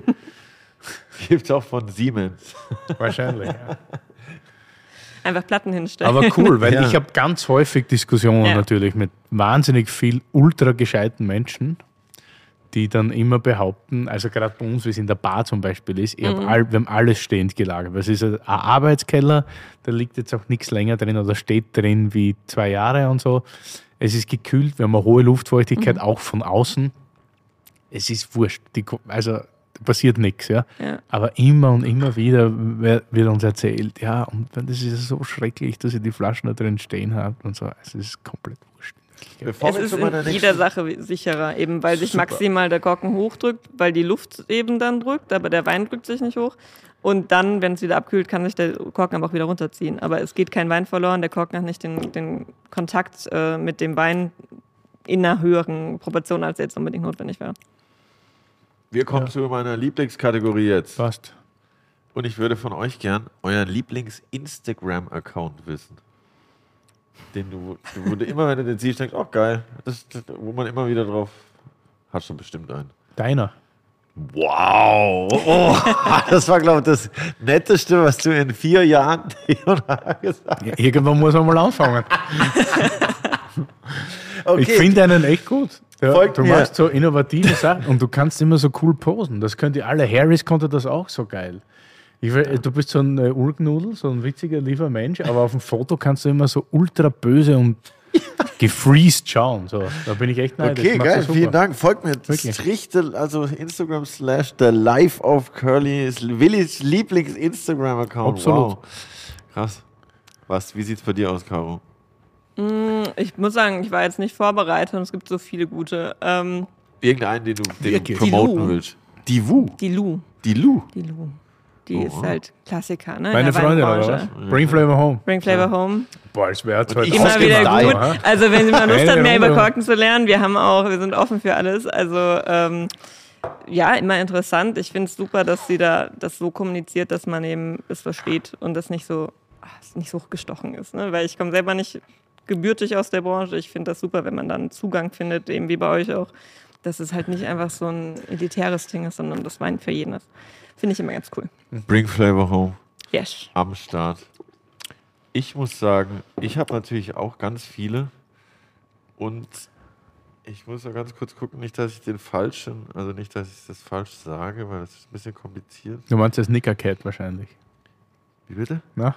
Gibt's auch von Siemens. Wahrscheinlich, ja. Einfach Platten hinstellen. Aber cool, weil Ja. ich habe ganz häufig Diskussionen Ja. natürlich mit wahnsinnig viel ultra gescheiten Menschen, die dann immer behaupten, also gerade bei uns, wie es in der Bar zum Beispiel ist, ich hab all, wir haben alles stehend gelagert. Weil es ist ein Arbeitskeller, da liegt jetzt auch nichts länger drin oder steht drin wie zwei Jahre und so. Es ist gekühlt, wir haben eine hohe Luftfeuchtigkeit, auch von außen. Es ist wurscht, die, Ko- also da passiert nichts. Ja? Ja. Aber immer und immer wieder wer- wird uns erzählt, ja, und das ist so schrecklich, dass ihr die Flaschen da drin stehen habt und so. Also es ist komplett wurscht. Bevor Es wir ist zu in meiner jeder nächsten Sache sicherer, eben weil sich Super. maximal der Korken hochdrückt, weil die Luft eben dann drückt, aber der Wein drückt sich nicht hoch. Und dann, wenn es wieder abkühlt, kann sich der Korken aber auch wieder runterziehen. Aber es geht kein Wein verloren, der Korken hat nicht den, den Kontakt äh, mit dem Wein in einer höheren Proportion, als jetzt unbedingt notwendig wäre. Wir kommen zu meiner Lieblingskategorie jetzt. Passt. Und ich würde von euch gern euren Lieblings-Instagram-Account wissen. Den du, du wo du immer, wenn du den siehst, denkst, oh geil, das, das, wo man immer wieder drauf, hast du bestimmt einen. Deiner. Wow, oh, das war, glaube ich, das Netteste, was du in vier Jahren gesagt hast. Ja, irgendwann muss man mal anfangen. Okay. Ich finde einen echt gut. Ja, Folgt du mir. machst so innovative Sachen und du kannst immer so cool posen. Das könnt ihr alle. Harris konnte das auch so geil. Ich, will- du bist so ein äh, Urknudel, so ein witziger, lieber Mensch, aber auf dem Foto kannst du immer so ultra böse und gefreezed schauen. So, da bin ich echt neidisch. Okay, Machst du geil, super. vielen Dank. Folgt mir Wirklich. Strich, the- also Instagram slash the life of Curly ist Willis Lieblings-Instagram-Account. Absolut. Wow. Krass. Was, wie sieht's bei dir aus, Caro? Ich muss sagen, ich war jetzt nicht vorbereitet und es gibt so viele gute. Ähm, Irgendeinen, den du, den du Die promoten Lu. willst. Die Wu. die Lu. Die Lu. Die Lu. Die Oh. ist halt Klassiker, ne? in Meine der Freundin oder Weinbranche. was? Bring Flavor Home. Bring Flavor Home. Boah, das wäre zwar ich Immer Ausgeben wieder drei, gut. ha? Also wenn Sie mal Lust Eine hat, mehr über Runde. Korken zu lernen, wir haben auch, wir sind offen für alles. Also ähm, ja, immer interessant. Ich finde es super, dass sie da das so kommuniziert, dass man eben es versteht und das nicht so, ach, es nicht so hochgestochen ist. Ne? Weil ich komme selber nicht gebürtig aus der Branche. Ich finde das super, wenn man dann Zugang findet, eben wie bei euch auch, dass es halt nicht einfach so ein elitäres Ding ist, sondern das Wein für jeden ist. Finde ich immer ganz cool. Bring Flavor Home. Yes. Am Start. Ich muss sagen, ich habe natürlich auch ganz viele und ich muss noch ganz kurz gucken, nicht, dass ich den falschen, also nicht, dass ich das falsch sage, weil das ist ein bisschen kompliziert. Du meinst das Nickercat wahrscheinlich. Wie bitte? Na?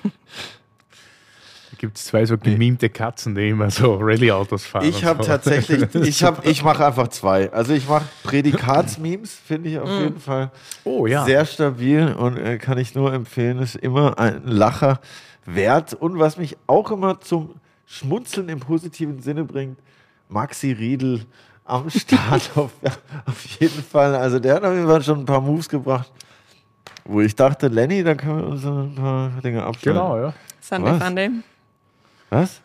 Da gibt es zwei so gemimte Katzen, die immer so Rallye-Autos fahren. Ich und habe so. tatsächlich, ich, hab- ich mache einfach zwei. Also ich mache Prädikats-Memes, finde ich auf jeden Fall Oh ja. sehr stabil und äh, kann ich nur empfehlen, ist immer ein Lacher wert. Und was mich auch immer zum Schmunzeln im positiven Sinne bringt, Maxi Riedl am Start auf, auf jeden Fall. Also der hat auf jeden Fall schon ein paar Moves gebracht, wo ich dachte, Lenny, da können wir uns ein paar Dinge abschalten. Genau, ja. Sunday Was? Funday. Was?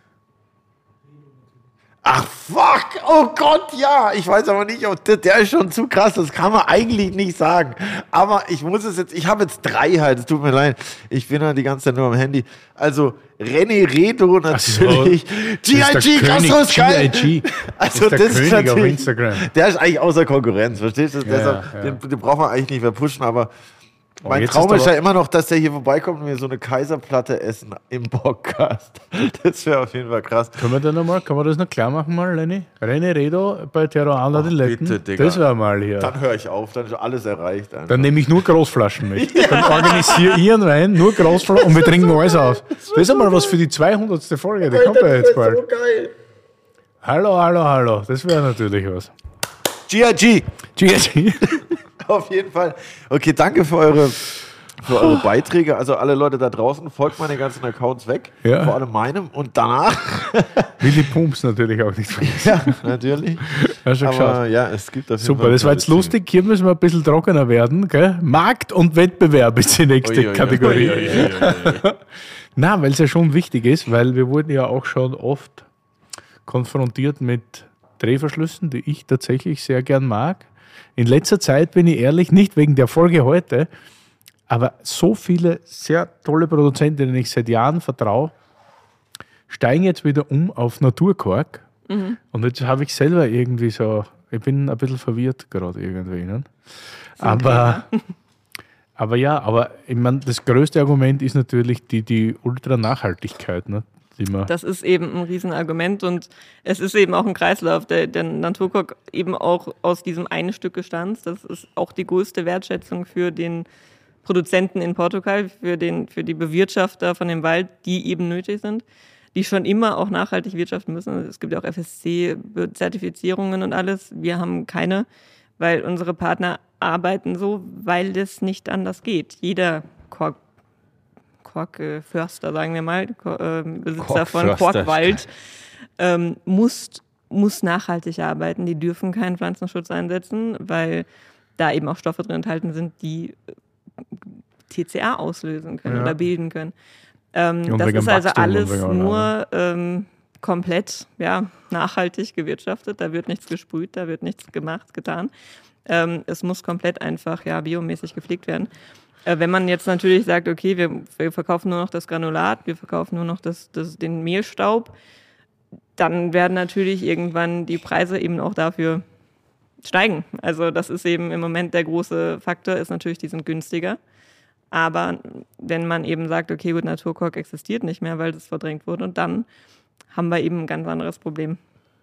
Ach, fuck! Oh Gott, ja! Ich weiß aber nicht, ob der, der ist schon zu krass. Das kann man eigentlich nicht sagen. Aber ich muss es jetzt, ich habe jetzt drei halt. Es tut mir leid. Ich bin ja die ganze Zeit nur am Handy. Also, René Redo natürlich. G I G, Castro ist geil. G I G. Also, das das ist der ist König auf natürlich, Instagram. der ist eigentlich außer Konkurrenz, verstehst du? Ja, Deshalb, ja. Den, den braucht man eigentlich nicht mehr pushen, aber mein jetzt Traum ist ist ja aber- immer noch, dass der hier vorbeikommt und wir so eine Kaiserplatte essen im Podcast. Das wäre auf jeden Fall krass. Können wir das noch mal, kann man das noch klar machen mal, Lenny? René Redo bei Terroir die Letten. bitte, Digga. Das wäre mal hier. Dann höre ich auf, dann ist alles erreicht. einfach. Dann nehme ich nur Großflaschen mit. Dann organisiere ich einen Wein, nur Großflaschen und wir trinken alles aus. Das ist einmal was für die zweihundertste Folge, die kommt ja jetzt bald. geil. Hallo, hallo, hallo. Das wäre natürlich was. G I G, G I G. auf jeden Fall. Okay, danke für eure, für eure Beiträge. Also alle Leute da draußen, folgt meine ganzen Accounts weg. Ja. Vor allem meinem. Und danach, Willi Pumps natürlich auch nicht vergessen. ja, natürlich. Hast du geschaut? Aber ja, es gibt auf jeden Super, Fall das war jetzt tolle lustig. Hier müssen wir ein bisschen trockener werden. Gell? Markt und Wettbewerb ist die nächste Ui, ui, ui. Kategorie. Ui, ui, ui, ui. Na, weil es ja schon wichtig ist, weil wir wurden ja auch schon oft konfrontiert mit Drehverschlüssen, die ich tatsächlich sehr gern mag. In letzter Zeit bin ich ehrlich, nicht wegen der Folge heute, aber so viele sehr tolle Produzenten, denen ich seit Jahren vertraue, steigen jetzt wieder um auf Naturkork. Und jetzt habe ich selber irgendwie so, ich bin ein bisschen verwirrt gerade irgendwie. Ne? Aber, aber ja, aber ich meine, das größte Argument ist natürlich die, die Ultra-Nachhaltigkeit, ne? Die man Das ist eben ein Riesenargument und es ist eben auch ein Kreislauf. Der, der Naturkork eben auch aus diesem einen Stück gestanzt. Das ist auch die größte Wertschätzung für den Produzenten in Portugal, für, den, für die Bewirtschafter von dem Wald, die eben nötig sind, die schon immer auch nachhaltig wirtschaften müssen. Es gibt ja auch F S C-Zertifizierungen und alles. Wir haben keine, weil unsere Partner arbeiten so, weil das nicht anders geht. Jeder Kork Korkförster, sagen wir mal, Ko- äh, Besitzer von Korkförster. Korkwald, ähm, muss, muss nachhaltig arbeiten. Die dürfen keinen Pflanzenschutz einsetzen, weil da eben auch Stoffe drin enthalten sind, die T C A auslösen können Ja. oder bilden können. Ähm, Und das wegen ist also Wachstum und alles wegen allem, nur ähm, komplett ja, nachhaltig gewirtschaftet. Da wird nichts gesprüht, da wird nichts gemacht, getan. Ähm, es muss komplett einfach ja, biomäßig gepflegt werden. Äh, wenn man jetzt natürlich sagt, okay, wir, wir verkaufen nur noch das Granulat, wir verkaufen nur noch das, das, den Mehlstaub, dann werden natürlich irgendwann die Preise eben auch dafür steigen. Also das ist eben im Moment der große Faktor, ist natürlich, die sind günstiger. Aber wenn man eben sagt, okay, gut, Naturkork existiert nicht mehr, weil das verdrängt wurde, und dann haben wir eben ein ganz anderes Problem.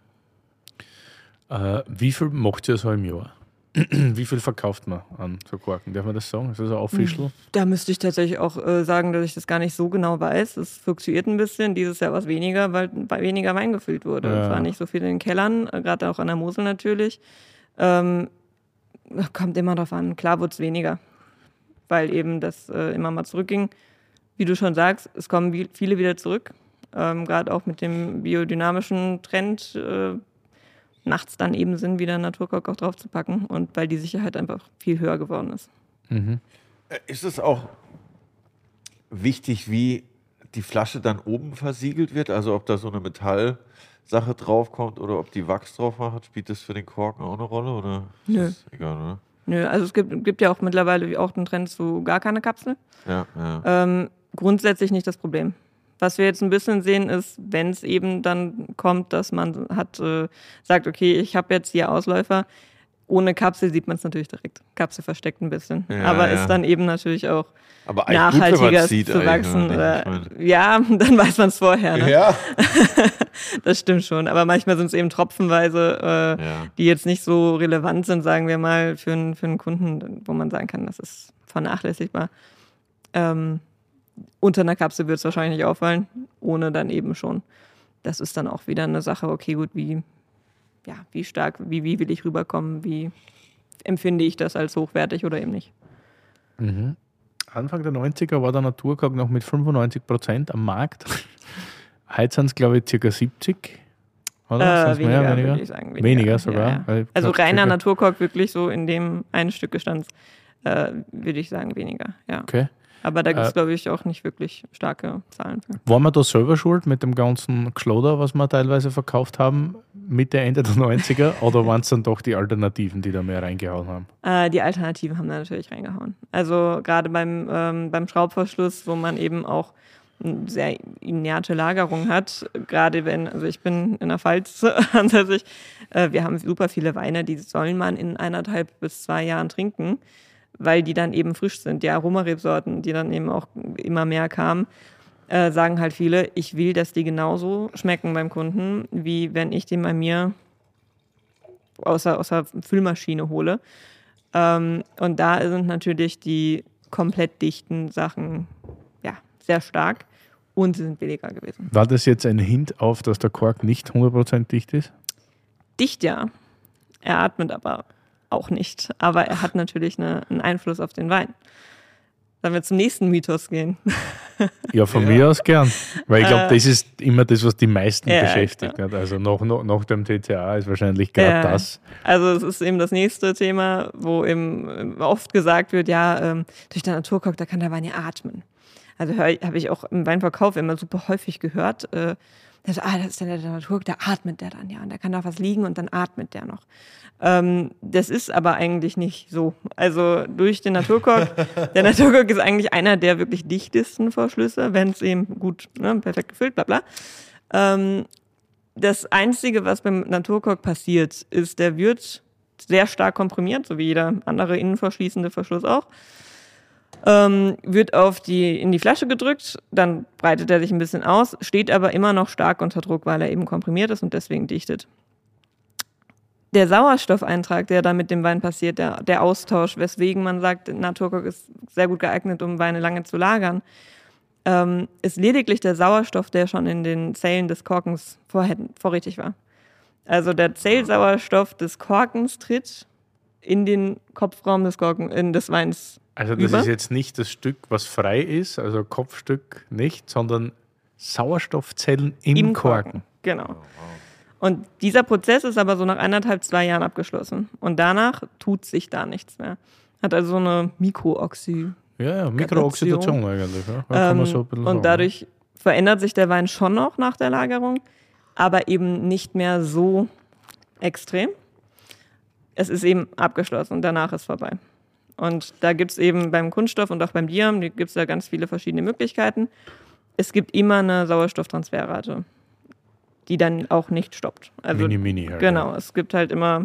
Äh, wie viel macht ihr so im Jahr? Wie viel verkauft man an so Korken? Darf man das sagen? Ist das ein official? Da müsste ich tatsächlich auch äh, sagen, dass ich das gar nicht so genau weiß. Es fluktuiert ein bisschen. Dieses Jahr war es weniger, weil, weil weniger Wein gefüllt wurde. Ja. Es war nicht so viel in den Kellern, äh, gerade auch an der Mosel natürlich. Ähm, kommt immer drauf an. Klar wurde es weniger, weil eben das äh, immer mal zurückging. Wie du schon sagst, es kommen wie- viele wieder zurück. ähm, gerade auch mit dem biodynamischen Trend, äh, nachts dann eben Sinn, wieder Naturkork auch drauf zu packen und weil die Sicherheit einfach viel höher geworden ist. Mhm. Ist es auch wichtig, wie die Flasche dann oben versiegelt wird? Also ob da so eine Metallsache draufkommt oder ob die Wachs drauf macht? Spielt das für den Korken auch eine Rolle? Oder ist Nö. das egal, oder? Nö, also es gibt, gibt ja auch mittlerweile auch den Trend zu gar keine Kapsel. Ja, ja. Ähm, grundsätzlich nicht das Problem. Was wir jetzt ein bisschen sehen, ist, wenn es eben dann kommt, dass man hat, äh, sagt, okay, ich habe jetzt hier Ausläufer. Ohne Kapsel sieht man es natürlich direkt. Kapsel versteckt ein bisschen. Ja, aber ja. ist dann eben natürlich auch Aber eigentlich gut, wenn nachhaltiger man's sieht, zu eigentlich, wachsen. oder Oder, nicht? Ich meine- ja, dann weiß man es vorher. Ne? Ja. Das stimmt schon. Aber manchmal sind es eben tropfenweise, äh, Ja. die jetzt nicht so relevant sind, sagen wir mal, für, einen- für einen Kunden, wo man sagen kann, das ist vernachlässigbar. Ähm, unter einer Kapsel wird es wahrscheinlich nicht auffallen, ohne dann eben schon. Das ist dann auch wieder eine Sache, okay, gut, wie, ja, wie stark, wie, wie will ich rüberkommen, wie empfinde ich das als hochwertig oder eben nicht. Mhm. Anfang der neunziger war der Naturkork noch mit fünfundneunzig Prozent am Markt. Heute sind es, glaube ich, ca. siebzig. Oder? Äh, Sind's weniger, mehr, weniger? würde ich sagen. Weniger sogar, Ja, ja. weil Also knapp reiner circa- Naturkork wirklich so in dem einen Stück Gestands, äh, würde ich sagen, weniger. Ja. Okay. Aber da gibt es, Äh, glaube ich, auch nicht wirklich starke Zahlen für. Waren wir da selber schuld mit dem ganzen Geschloder, was wir teilweise verkauft haben, Mitte, Ende der neunziger? Oder waren es dann doch die Alternativen, die da mehr reingehauen haben? Äh, die Alternativen haben da natürlich reingehauen. Also gerade beim, ähm, beim Schraubverschluss, wo man eben auch eine sehr inerte Lagerung hat, gerade wenn, also ich bin in der Pfalz ansässig, äh, wir haben super viele Weine, die soll man in eineinhalb bis zwei Jahren trinken, weil die dann eben frisch sind. Die Aromarebsorten, die dann eben auch immer mehr kamen, äh, sagen halt viele, ich will, dass die genauso schmecken beim Kunden, wie wenn ich den bei mir aus der, aus der Füllmaschine hole. Ähm, und da sind natürlich die komplett dichten Sachen ja, sehr stark und sie sind billiger gewesen. War das jetzt ein Hint auf, dass der Kork nicht hundert Prozent dicht ist? Dicht ja, er atmet aber auch nicht. Aber er hat natürlich eine, einen Einfluss auf den Wein. Sollen wir zum nächsten Mythos gehen? Ja, von Ja. mir aus gern. Weil ich glaube, das ist immer das, was die meisten Ja, beschäftigt. Nicht? Also nach, nach, nach dem T C A ist wahrscheinlich gerade Ja. das. Also es ist eben das nächste Thema, wo eben oft gesagt wird, ja, ähm, durch den Naturkork, da kann der Wein ja atmen. Also habe ich auch im Weinverkauf immer super häufig gehört, äh, dass, ah, das ist der, der Naturkork, da atmet der dann, ja, und da kann da was liegen und dann atmet der noch. Ähm, das ist aber eigentlich nicht so. Also durch den Naturkork, der Naturkork ist eigentlich einer der wirklich dichtesten Verschlüsse, wenn es eben gut, ne, perfekt gefüllt, bla bla. Ähm, das Einzige, was beim Naturkork passiert, ist, der wird sehr stark komprimiert, so wie jeder andere innenverschließende Verschluss auch. Ähm, wird auf die, in die Flasche gedrückt, dann breitet er sich ein bisschen aus, steht aber immer noch stark unter Druck, weil er eben komprimiert ist und deswegen dichtet. Der Sauerstoffeintrag, der da mit dem Wein passiert, der, der Austausch, weswegen man sagt, Naturkork ist sehr gut geeignet, um Weine lange zu lagern, ähm, ist lediglich der Sauerstoff, der schon in den Zellen des Korkens vorher, vorrätig war. Also der Zellsauerstoff des Korkens tritt in den Kopfraum des, Korken, in des Weins Also das über. ist jetzt nicht das Stück, was frei ist, also Kopfstück nicht, sondern Sauerstoffzellen im, Im Korken. Korken. Genau. Und dieser Prozess ist aber so nach eineinhalb, zwei Jahren abgeschlossen. Und danach tut sich da nichts mehr. Hat also so eine Mikrooxy. Ja, ja, Mikrooxidation eigentlich. Ja. Da kann man so ein bisschen und sagen. dadurch verändert sich der Wein schon noch nach der Lagerung, aber eben nicht mehr so extrem. Es ist eben abgeschlossen und danach ist vorbei. Und da gibt es eben beim Kunststoff und auch beim Diam, gibt es da ganz viele verschiedene Möglichkeiten. Es gibt immer eine Sauerstofftransferrate, die dann auch nicht stoppt. Also, Mini, mini halt. Genau, es gibt halt immer,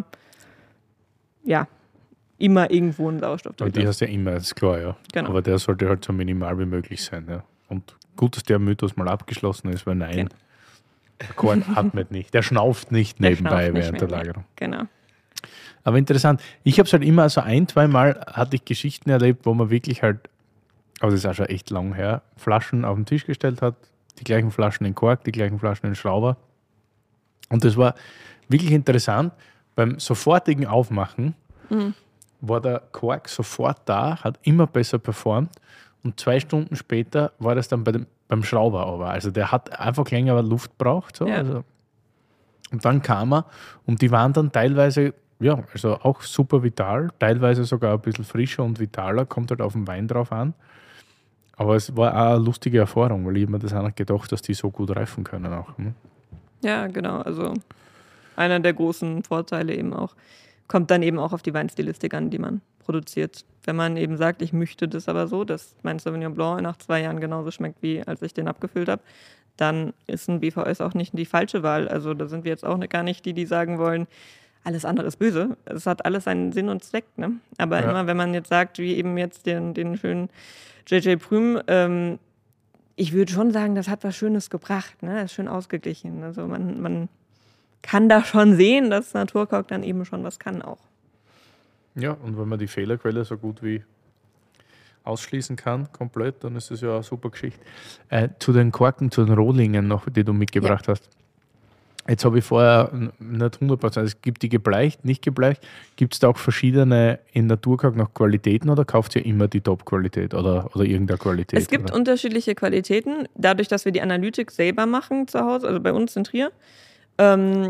ja, immer irgendwo einen Sauerstoff. Und die hast du ja immer, das ist klar, ja. Genau. Aber der sollte halt so minimal wie möglich sein, ja. Und gut, dass der Mythos mal abgeschlossen ist, weil nein, der Kork atmet nicht. Der schnauft nicht Der nebenbei schnauft nicht während der mehr, Lagerung. Genau. Aber interessant. Ich habe es halt immer so ein, zwei Mal hatte ich Geschichten erlebt, wo man wirklich halt, aber das ist auch schon echt lang her, Flaschen auf den Tisch gestellt hat, die gleichen Flaschen in Kork, die gleichen Flaschen in Schrauber. Und das war wirklich interessant. Beim sofortigen Aufmachen Mhm. war der Kork sofort da, hat immer besser performt und zwei Stunden später war das dann bei dem beim Schrauber aber. Also der hat einfach länger Luft braucht. So. Ja. Also. Und dann kam er und die waren dann teilweise, ja, also auch super vital, teilweise sogar ein bisschen frischer und vitaler, kommt halt auf den Wein drauf an. Aber es war auch eine lustige Erfahrung, weil ich mir das auch nicht gedacht, dass die so gut reifen können auch. Ne? Ja, genau. Also einer der großen Vorteile eben auch, kommt dann eben auch auf die Weinstilistik an, die man produziert. Wenn man eben sagt, ich möchte das aber so, dass mein Sauvignon Blanc nach zwei Jahren genauso schmeckt, wie als ich den abgefüllt habe, dann ist ein B V S auch nicht die falsche Wahl. Also da sind wir jetzt auch gar nicht die, die sagen wollen, alles andere ist böse. Es hat alles seinen Sinn und Zweck. Ne? Aber Ja. immer, wenn man jetzt sagt, wie eben jetzt den, den schönen J J Prüm, ähm, ich würde schon sagen, das hat was Schönes gebracht. Ne? Das ist schön ausgeglichen. Also man, man kann da schon sehen, dass Naturkork dann eben schon was kann auch. Ja, und wenn man die Fehlerquelle so gut wie ausschließen kann, komplett, dann ist das ja eine super Geschichte. Äh, zu den Korken, zu den Rohlingen noch, die du mitgebracht ja. hast. Jetzt habe ich vorher nicht hundert Prozent, also es gibt die gebleicht, nicht gebleicht. Gibt es da auch verschiedene in Naturkork noch Qualitäten oder kauft ihr immer die Top-Qualität oder, oder irgendeine Qualität? Es gibt oder? unterschiedliche Qualitäten. Dadurch, dass wir die Analytik selber machen zu Hause, also bei uns in Trier, ähm,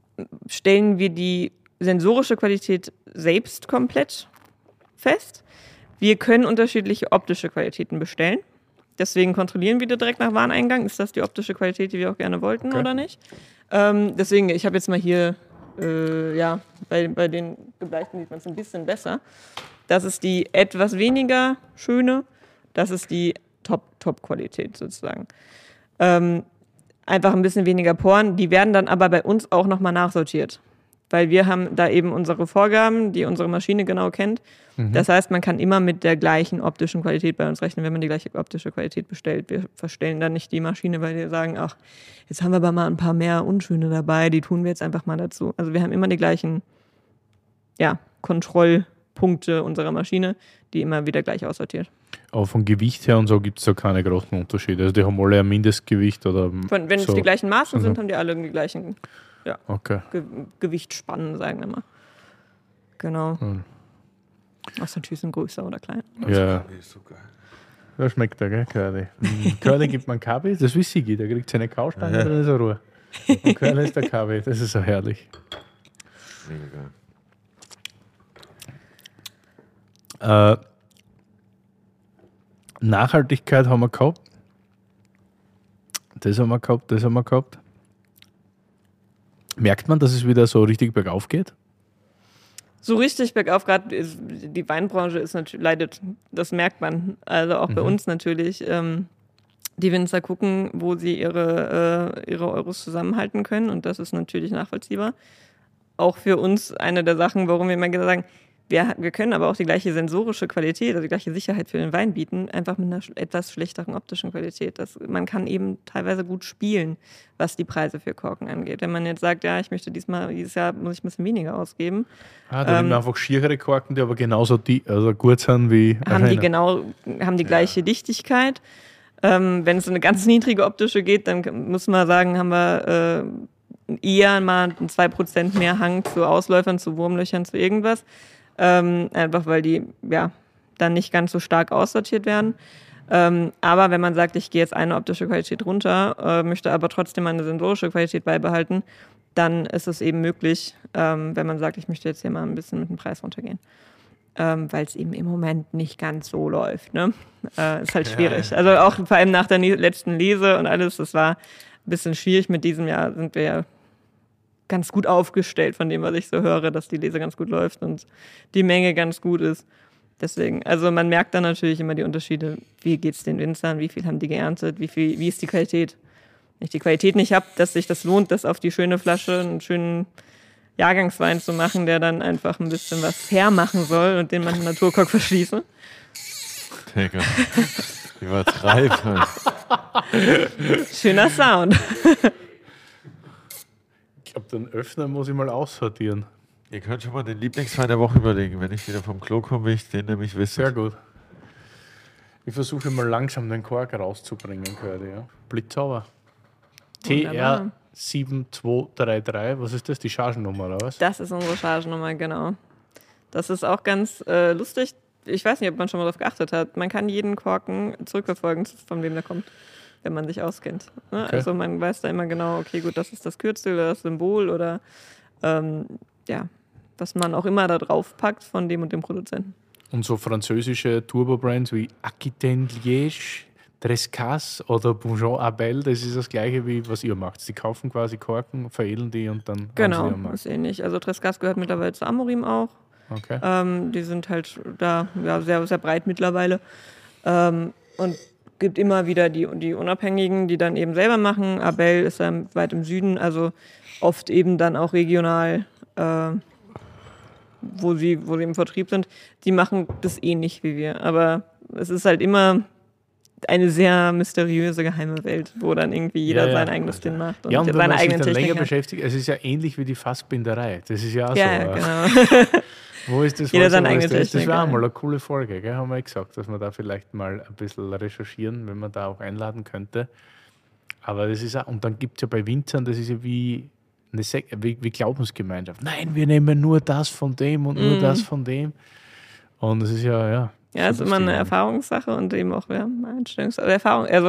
stellen wir die sensorische Qualität selbst komplett fest. Wir können unterschiedliche optische Qualitäten bestellen. Deswegen kontrollieren wir direkt nach Wareneingang, ist das die optische Qualität, die wir auch gerne wollten okay. oder nicht. Ähm, deswegen, ich habe jetzt mal hier, äh, ja, bei, bei den Gebleichten sieht man es ein bisschen besser. Das ist die etwas weniger schöne, das ist die Top-Top-Qualität sozusagen. Ähm, einfach ein bisschen weniger Poren, die werden dann aber bei uns auch nochmal nachsortiert. Weil wir haben da eben unsere Vorgaben, die unsere Maschine genau kennt. Mhm. Das heißt, man kann immer mit der gleichen optischen Qualität bei uns rechnen, wenn man die gleiche optische Qualität bestellt. Wir verstellen dann nicht die Maschine, weil wir sagen, ach, jetzt haben wir aber mal ein paar mehr Unschöne dabei, die tun wir jetzt einfach mal dazu. Also wir haben immer die gleichen ja, Kontrollpunkte unserer Maschine, die immer wieder gleich aussortiert. Aber vom Gewicht her und so gibt es da keine großen Unterschiede. Also die haben alle ein Mindestgewicht oder Von, wenn so. es die gleichen Maßen also. sind, haben die alle die gleichen ja, okay. Ge- Gewichtsspannen, sagen wir mal. Genau. Hm. Außer natürlich sind größer oder klein. Ja. Das schmeckt da, gell, Curly. Curly gibt man Kabi, das weiß ich, der kriegt seine Kaustange, dann ist er Ruhe. Und Curly ist der Kabi, das ist so herrlich. Mega geil. Äh, Nachhaltigkeit haben wir gehabt. Das haben wir gehabt, das haben wir gehabt. Merkt man, dass es wieder so richtig bergauf geht? So richtig bergauf, gerade die Weinbranche ist natürlich, leidet, das merkt man. Also auch mhm. bei uns natürlich. Ähm, die Winzer gucken, wo sie ihre, äh, ihre Euros zusammenhalten können und das ist natürlich nachvollziehbar. Auch für uns eine der Sachen, warum wir immer sagen, wir, wir können aber auch die gleiche sensorische Qualität, also die gleiche Sicherheit für den Wein bieten, einfach mit einer etwas schlechteren optischen Qualität. Das, man kann eben teilweise gut spielen, was die Preise für Korken angeht. Wenn man jetzt sagt, ja, ich möchte diesmal, dieses Jahr muss ich ein bisschen weniger ausgeben. Ah, da ähm, haben wir einfach schierere Korken, die aber genauso die, also gut sind wie haben die genau, haben die gleiche ja. Dichtigkeit. Ähm, wenn es eine ganz niedrige optische geht, dann muss man sagen, haben wir äh, eher mal zwei Prozent mehr Hang zu Ausläufern, zu Wurmlöchern, zu irgendwas. Ähm, einfach weil die ja dann nicht ganz so stark aussortiert werden. Ähm, aber wenn man sagt, ich gehe jetzt eine optische Qualität runter, äh, möchte aber trotzdem eine sensorische Qualität beibehalten, dann ist es eben möglich, ähm, wenn man sagt, ich möchte jetzt hier mal ein bisschen mit dem Preis runtergehen. Ähm, weil es eben im Moment nicht ganz so läuft. Ne? Äh, ist halt schwierig. Also auch vor allem nach der letzten Lese und alles, das war ein bisschen schwierig. Mit diesem Jahr sind wir ja ganz gut aufgestellt von dem, was ich so höre, dass die Lese ganz gut läuft und die Menge ganz gut ist. Deswegen, also man merkt dann natürlich immer die Unterschiede, wie geht es den Winzern, wie viel haben die geerntet, wie viel, wie ist die Qualität. Wenn ich die Qualität nicht habe, dass sich das lohnt, das auf die schöne Flasche, einen schönen Jahrgangswein zu machen, der dann einfach ein bisschen was hermachen soll und den man Naturkork verschließe. Digga, übertreiben. Schöner Sound. Ich glaube, den Öffner muss ich mal aussortieren. Ihr könnt schon mal den Lieblingswein der Woche überlegen. Wenn ich wieder vom Klo komme, will ich den nämlich wissen. Sehr gut. Ich versuche mal langsam den Kork rauszubringen, Curly. Ja. Blitzauer. T R sieben zwei drei drei. Was ist das? Die Chargennummer, oder was? Das ist unsere Chargennummer, genau. Das ist auch ganz äh, lustig. Ich weiß nicht, ob man schon mal darauf geachtet hat. Man kann jeden Korken zurückverfolgen, von wem der kommt. wenn man sich auskennt. Ne? Okay. Also man weiß da immer genau, okay, gut, das ist das Kürzel oder das Symbol oder ähm, ja, was man auch immer da drauf packt von dem und dem Produzenten. Und so französische Turbo-Brands wie Aquitaine Liège, Trescasse oder Bonjour Abel, das ist das gleiche wie was ihr macht. Sie kaufen quasi Korken, veredeln die und dann Genau, haben sie am Markt. ist ähnlich. Also Trescasse gehört mittlerweile zu Amorim auch. Okay. Ähm, die sind halt da ja, sehr, sehr breit mittlerweile. Ähm, und gibt immer wieder die, die Unabhängigen, die dann eben selber machen. Abel ist dann weit im Süden, also oft eben dann auch regional, äh, wo, sie, wo sie im Vertrieb sind. Die machen das ähnlich wie wir. Aber es ist halt immer eine sehr mysteriöse, geheime Welt, wo dann irgendwie jeder Ja, ja. sein eigenes Ding macht und, Ja, und wenn seine man sich eigenen dann länger Techniken hat. beschäftigt, es ist ja ähnlich wie die Fassbinderei. Das ist ja auch Ja, so. ja, äh, genau. Wo ist das? Jeder was, seine wo eigene ist das? Das Technik, wäre auch ja. mal eine coole Folge, gell? Haben wir ja gesagt, dass wir da vielleicht mal ein bisschen recherchieren, wenn man da auch einladen könnte. Aber das ist auch, und dann gibt es ja bei Winzern, das ist ja wie eine Sek wie, wie Glaubensgemeinschaft. Nein, wir nehmen nur das von dem und nur Mhm. das von dem. Und das ist ja, ja. Ja, es so ist immer eine lustig. Erfahrungssache und eben auch ja, eine Einstellungs- also Erfahrung. Also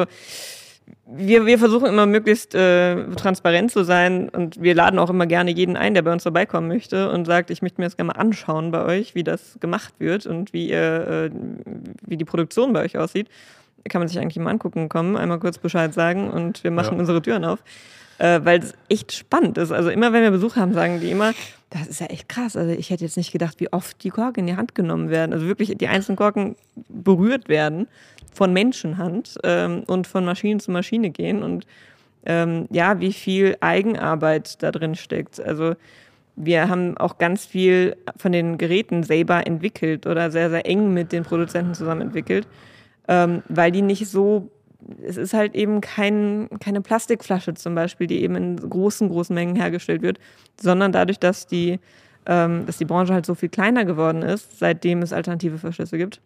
wir, wir versuchen immer möglichst äh, transparent zu sein und wir laden auch immer gerne jeden ein, der bei uns vorbeikommen möchte und sagt, ich möchte mir das gerne mal anschauen bei euch, wie das gemacht wird und wie ihr, äh, wie die Produktion bei euch aussieht. Da kann man sich eigentlich immer angucken kommen, einmal kurz Bescheid sagen und wir machen Ja. unsere Türen auf. Äh, weil es echt spannend ist. Also immer, wenn wir Besuch haben, sagen die immer, das ist ja echt krass. Also ich hätte jetzt nicht gedacht, wie oft die Korken in die Hand genommen werden. Also wirklich die einzelnen Korken berührt werden von Menschenhand ähm, und von Maschine zu Maschine gehen. Und ähm, ja, wie viel Eigenarbeit da drin steckt. Also wir haben auch ganz viel von den Geräten selber entwickelt oder sehr, sehr eng mit den Produzenten zusammen entwickelt, ähm, weil die nicht so es ist halt eben kein, keine Plastikflasche zum Beispiel, die eben in großen, großen Mengen hergestellt wird, sondern dadurch, dass die, ähm, dass die Branche halt so viel kleiner geworden ist, seitdem es alternative Verschlüsse gibt,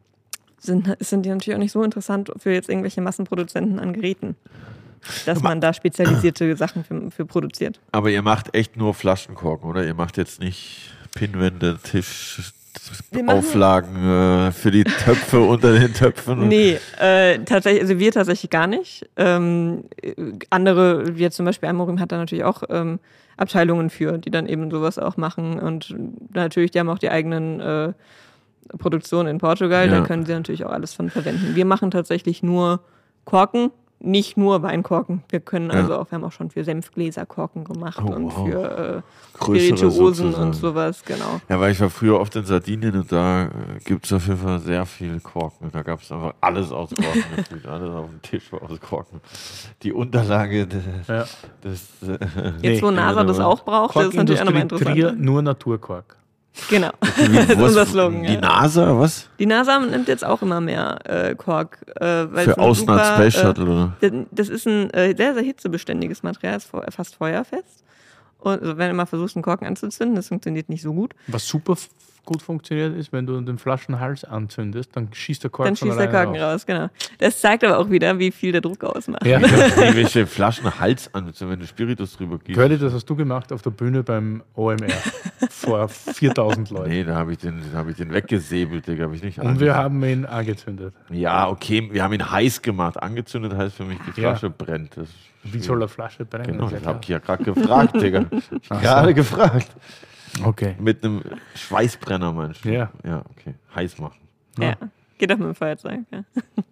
sind, sind die natürlich auch nicht so interessant für jetzt irgendwelche Massenproduzenten an Geräten, dass man da spezialisierte Sachen für, für produziert. Aber ihr macht echt nur Flaschenkorken, oder? Ihr macht jetzt nicht Pinwände, Tisch, Wir machen- Auflagen äh, für die Töpfe unter den Töpfen. Nee, äh, tatsächlich, also wir tatsächlich gar nicht. Ähm, äh, andere, wie jetzt zum Beispiel Amorim, hat da natürlich auch ähm, Abteilungen für, die dann eben sowas auch machen. Und natürlich, die haben auch die eigenen äh, Produktionen in Portugal, Ja. da können sie natürlich auch alles von verwenden. Wir machen tatsächlich nur Korken, nicht nur Weinkorken. Wir können Ja. also auch, wir haben auch schon für Senfgläser Korken gemacht Oh, und wow. für äh, Größere Spirituosen sozusagen. und sowas, genau. Ja, weil ich war früher oft in Sardinien und da äh, gibt es auf jeden Fall sehr viel Korken. Da gab es einfach alles aus Korken gefühlt. Alles auf dem Tisch war aus Korken. Die Unterlage des... Ja. des äh, Jetzt, wo Nee, NASA das auch braucht, das ist natürlich auch nochmal Korkindustrie Trier, interessant. nur Naturkork. Genau. wie, Das ist was- unser Slogan. Die ja. NASA, was? Die NASA nimmt jetzt auch immer mehr äh, Kork. Äh, weil Für es ein Ausland super, Space Shuttle, oder? Äh, das ist ein äh, sehr, sehr hitzebeständiges Material, ist fe- fast feuerfest. Und also wenn du mal versuchst, einen Korken anzuzünden, das funktioniert nicht so gut. Was super f- gut funktioniert ist, wenn du den Flaschenhals anzündest, dann schießt der Kork Dann von schießt der alleine Korken raus. raus, genau. Das zeigt aber auch wieder, wie viel der Druck ausmacht. Ja. Irgendwelche Flaschen Hals an, wenn du Spiritus drüber gießt. Curly, das hast du gemacht auf der Bühne beim O M R vor viertausend Leuten. Nee, da habe ich, den- da hab ich den weggesäbelt, Digga. Hab ich nicht Und wir angezündet. haben ihn angezündet. Ja, okay, wir haben ihn heiß gemacht. Angezündet heißt für mich, die Ja. Flasche brennt. Das ist Wie soll eine Flasche brennen? Genau, Ist ja das habe ich klar. ja gerade gefragt, Digga. Ach so. Gerade gefragt. Okay. Mit einem Schweißbrenner, meinst du? Ja. Ja, okay. Heiß machen. Ja. Geht doch mit dem Feuerzeug. Ja,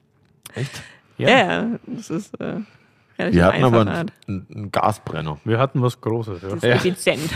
Echt? ja, ja das ist äh, relativ Wir hatten aber einfache einen, Art. einen, einen Gasbrenner. Wir hatten was Großes. Ja. Das ist Ja. effizient.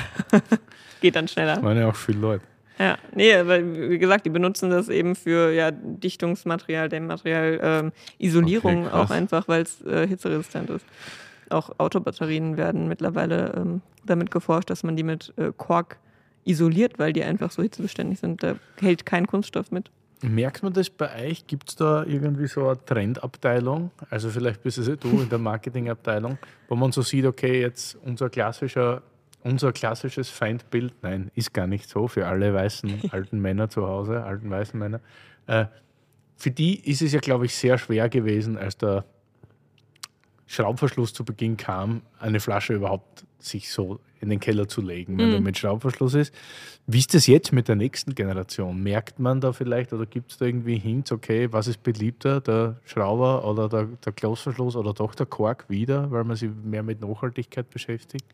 Geht dann schneller. Waren ja auch viele Leute. Ja, nee, weil wie gesagt, die benutzen das eben für ja, Dichtungsmaterial, Dämmmaterial, ähm, Isolierung Okay, krass. auch einfach, weil es äh, hitzeresistent ist. Auch Autobatterien werden mittlerweile ähm, damit geforscht, dass man die mit äh, Kork isoliert, weil die einfach so hitzebeständig sind. Da hält kein Kunststoff mit. Merkt man das bei euch? Gibt es da irgendwie so eine Trendabteilung? Also vielleicht bist es ja du in der Marketingabteilung, wo man so sieht, okay, jetzt unser klassischer, unser klassisches Feindbild, nein, ist gar nicht so für alle weißen alten Männer zu Hause, alten weißen Männer. Äh, für die ist es ja, glaube ich, sehr schwer gewesen, als der Schraubverschluss zu Beginn kam, eine Flasche überhaupt sich so in den Keller zu legen, wenn Mhm. er mit Schraubverschluss ist. Wie ist das jetzt mit der nächsten Generation? Merkt man da vielleicht oder gibt es da irgendwie Hints, okay, was ist beliebter, der Schrauber oder der, der Kloßverschluss oder doch der Kork wieder, weil man sich mehr mit Nachhaltigkeit beschäftigt?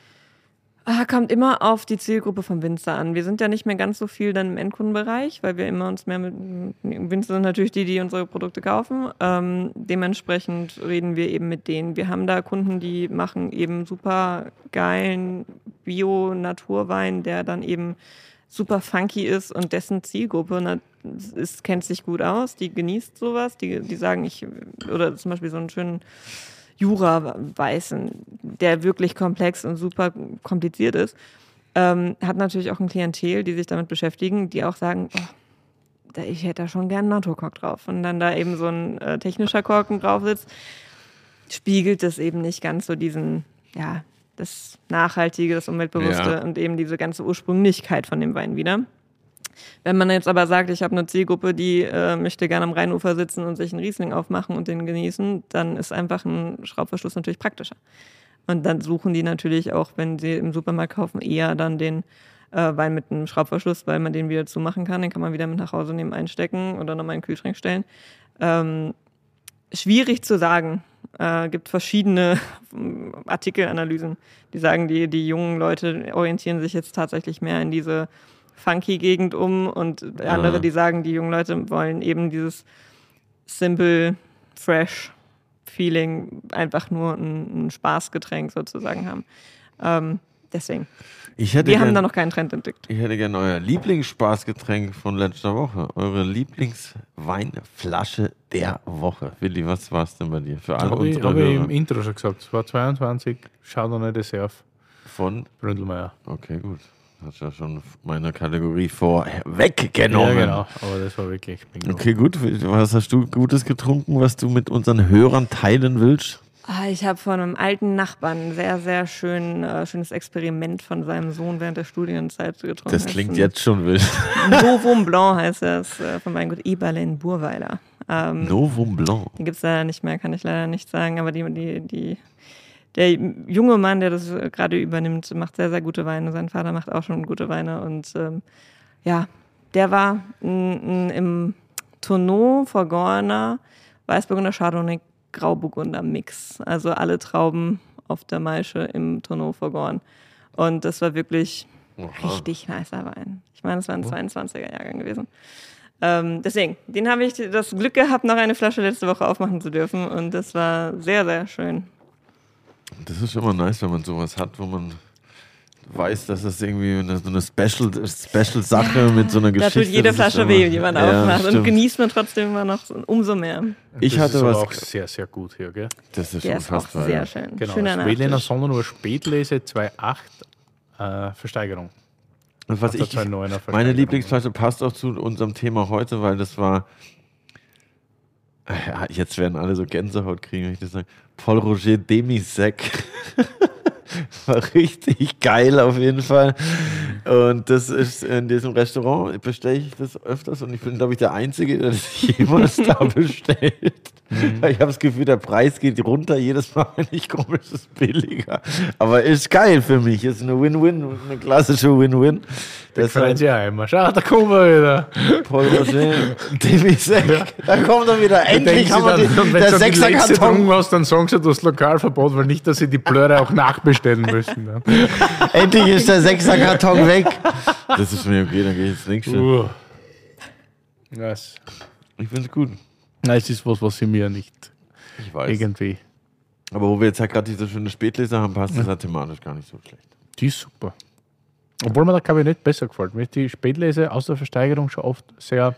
Ah, kommt immer auf die Zielgruppe vom Winzer an. Wir sind ja nicht mehr ganz so viel dann im Endkundenbereich, weil wir immer uns mehr mit Winzer sind natürlich die, die unsere Produkte kaufen. Ähm, dementsprechend reden wir eben mit denen. Wir haben da Kunden, die machen eben super geilen Bio-Naturwein, der dann eben super funky ist und dessen Zielgruppe na, ist, kennt sich gut aus. Die genießt sowas. Die, die sagen, ich, oder zum Beispiel so einen schönen Jura-Weißen, der wirklich komplex und super kompliziert ist, ähm, hat natürlich auch ein Klientel, die sich damit beschäftigen, die auch sagen, oh, da, ich hätte da schon gern einen Naturkork drauf. Und dann da eben so ein äh, technischer Korken drauf sitzt, spiegelt das eben nicht ganz so diesen, ja, das Nachhaltige, das Umweltbewusste Ja. und eben diese ganze Ursprünglichkeit von dem Wein wieder. Wenn man jetzt aber sagt, ich habe eine Zielgruppe, die äh, möchte gerne am Rheinufer sitzen und sich einen Riesling aufmachen und den genießen, dann ist einfach ein Schraubverschluss natürlich praktischer. Und dann suchen die natürlich auch, wenn sie im Supermarkt kaufen, eher dann den äh, Wein mit einem Schraubverschluss, weil man den wieder zumachen kann. Den kann man wieder mit nach Hause nehmen, einstecken oder nochmal in den Kühlschrank stellen. Ähm, schwierig zu sagen. Äh, gibt verschiedene Artikelanalysen, die sagen, die, die jungen Leute orientieren sich jetzt tatsächlich mehr in diese funky Gegend um und andere, Ja. die sagen, die jungen Leute wollen eben dieses simple, fresh Feeling, einfach nur ein, ein Spaßgetränk sozusagen haben. Ähm, deswegen. Ich hätte Wir haben gern, da noch keinen Trend entdeckt. ich hätte gerne euer Lieblingsspaßgetränk von letzter Woche. Eure Lieblingsweinflasche der Woche. Willi, was war es denn bei dir? Für alle Habe ich, unsere hab ich Hörer. im Intro schon gesagt, es war zweiundzwanzig Chardonnay Dessert Von? Bründelmeier. Okay, gut. Hast ja schon meine Kategorie vorweggenommen. Ja, genau, aber das war wirklich Bingo. Okay, gut. Was hast du Gutes getrunken, was du mit unseren Hörern teilen willst? Ah, ich habe von einem alten Nachbarn ein sehr, sehr schön, äh, schönes Experiment von seinem Sohn während der Studienzeit getrunken. Das ist klingt ein jetzt schon wild. Novum Blanc heißt das, äh, von Weingut Eberle in Burweiler. Ähm, Novum Blanc. Den gibt es leider nicht mehr, kann ich leider nicht sagen, aber die, die, die, der junge Mann, der das gerade übernimmt, macht sehr, sehr gute Weine. Sein Vater macht auch schon gute Weine und ähm, ja, der war n, n, im Tonneau vergorener Weißburgunder Chardonnay Grauburgunder Mix. Also alle Trauben auf der Maische im Tonneau vergoren. Und das war wirklich Aha. richtig nicer Wein. Ich meine, es war ein zweiundzwanziger Jahrgang gewesen. Ähm, deswegen, den habe ich das Glück gehabt, noch eine Flasche letzte Woche aufmachen zu dürfen. Und das war sehr, sehr schön. Das ist immer nice, wenn man sowas hat, wo man weiß, dass das irgendwie eine, so eine Special, Special Sache Ja, mit so einer Da Geschichte tut jede das ist Flasche immer- weh, die man Ja, aufmacht. Und stimmt. genießt man trotzdem immer noch umso mehr. Ich das hatte ist aber was- auch sehr, sehr gut hier, gell? Das ist Der ist auch unfassbar. sehr ja. schön. Genau, Schöner das Wählener Nachtisch. Sonnenuhr Spätlese zwei Komma acht äh, Versteigerung. Und was Also ich, zwei Neuner meine Versteigerung. Lieblingsflasche passt auch zu unserem Thema heute, weil das war, ja, jetzt werden alle so Gänsehaut kriegen, wenn ich das sage, Paul Roger Demi-Sec. War richtig geil auf jeden Fall. Und das ist in diesem Restaurant, bestelle ich das öfters und ich bin, glaube ich, der Einzige, der das jemals da bestellt. Weil ich habe das Gefühl, der Preis geht runter, jedes Mal, wenn ich komme, ist es billiger. Aber ist geil für mich, ist eine Win-Win, eine klassische Win-Win. Das freuen Sie einmal. Schau, da kommen wir wieder. Paul Roger, Demi-Sec, da kommt er wieder. Endlich Denken haben Sie wir dann, den, und wenn der du die letzte Sechserkarton. getrunken hast, dann sagen sie das Lokalverbot, weil nicht, dass sie die Blöre auch nachbestellen müssen. Ne? Endlich ist der Sechserkarton weg. Das ist mir okay, dann gehe ich ins nächste. Uh. Das, Ich finde es gut. nein, es ist was, was sie mir nicht Ich weiß. irgendwie. Aber wo wir jetzt halt gerade diese schöne Spätleser haben, passt das halt thematisch gar nicht so schlecht. Die ist super. Obwohl mir der Kabinett besser gefällt. Mir ist die Spätlese aus der Versteigerung schon oft sehr.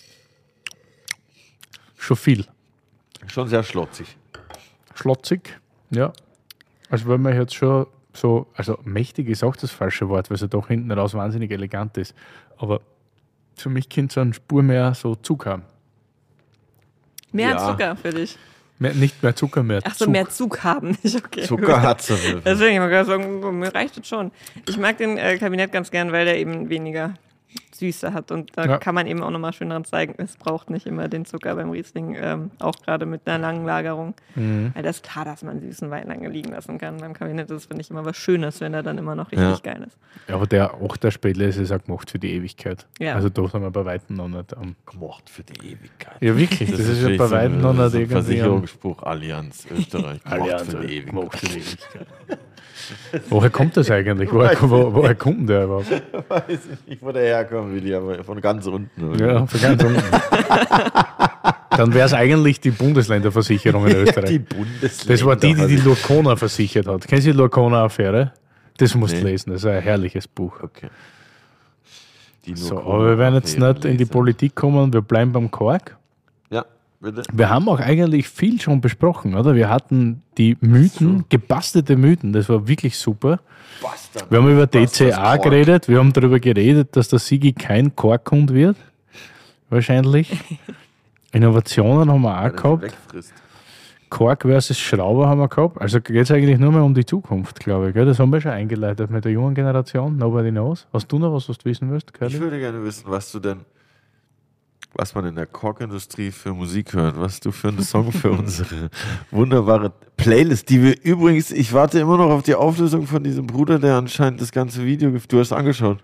schon viel. Schon sehr schlotzig. Schlotzig, ja. Also wenn man jetzt schon so, also mächtig ist auch das falsche Wort, weil es ja doch hinten raus wahnsinnig elegant ist. Aber für mich könnte so eine Spur mehr so Zug haben. Mehr Ja. Zucker für dich. Mehr, nicht mehr Zucker, mehr Ach so, Zug. mehr Zug haben. Nicht okay. Zucker hat es auf jeden Fall. Deswegen, ich kann sagen, mir reicht das schon. Ich mag den äh, Kabinett ganz gern, weil der eben weniger Süße hat. Und da Ja. kann man eben auch nochmal schön dran zeigen, es braucht nicht immer den Zucker beim Riesling, ähm, auch gerade mit einer langen Lagerung. Mhm. Weil das ist klar, dass man süßen Wein lange liegen lassen kann beim Kabinett. Das finde ich immer was Schönes, wenn er dann immer noch richtig Ja. geil ist. Ja, aber der achter Spätle ist es auch gemacht für die Ewigkeit. Ja. Also da sind wir bei Weitem noch nicht am. Gemacht für die Ewigkeit. Ja, wirklich. Das, ist ja wirklich bei so Weitem ein- noch so nicht ein irgendwie am. Versicherungsspruch Allianz Österreich. Gemacht Allianz, für die Ewigkeit. gemacht für die Ewigkeit. Woher kommt das eigentlich? Woher, wo, woher kommt denn der überhaupt? Weiß ich nicht, wo der herkommt, Willi, aber von ganz unten. Oder? Ja, von ganz unten. Dann wäre es eigentlich die Bundesländerversicherung in Österreich. Die Bundesländer. Das war die, die die Lurkona versichert hat. Kennst du die Lurkona-Affäre? Das musst du Nee. lesen, das ist ein herrliches Buch. Okay. Die So, Lurkona aber wir werden jetzt Affäre nicht in die lesen. Politik kommen, wir bleiben beim Kork. Ja, bitte. Wir haben auch eigentlich viel schon besprochen, oder? Wir hatten die Mythen, gebastete Mythen, das war wirklich super. Bastard. Wir haben über D Was C das A Kork? geredet, wir haben darüber geredet, dass der Sigi kein Korkhund wird. Wahrscheinlich. Innovationen haben wir auch Weil er sie gehabt. wegfrisst. Kork versus Schrauber haben wir gehabt. Also geht es eigentlich nur mehr um die Zukunft, glaube ich. Gell? Das haben wir schon eingeleitet mit der jungen Generation. Nobody knows. Hast du noch was, was du wissen willst, Ich Curly? würde gerne wissen, was du denn, was man in der Korkindustrie für Musik hört, was du für einen Song für unsere wunderbare Playlist, die wir übrigens, ich warte immer noch auf die Auflösung von diesem Bruder, der anscheinend das ganze Video, gef- du hast angeschaut.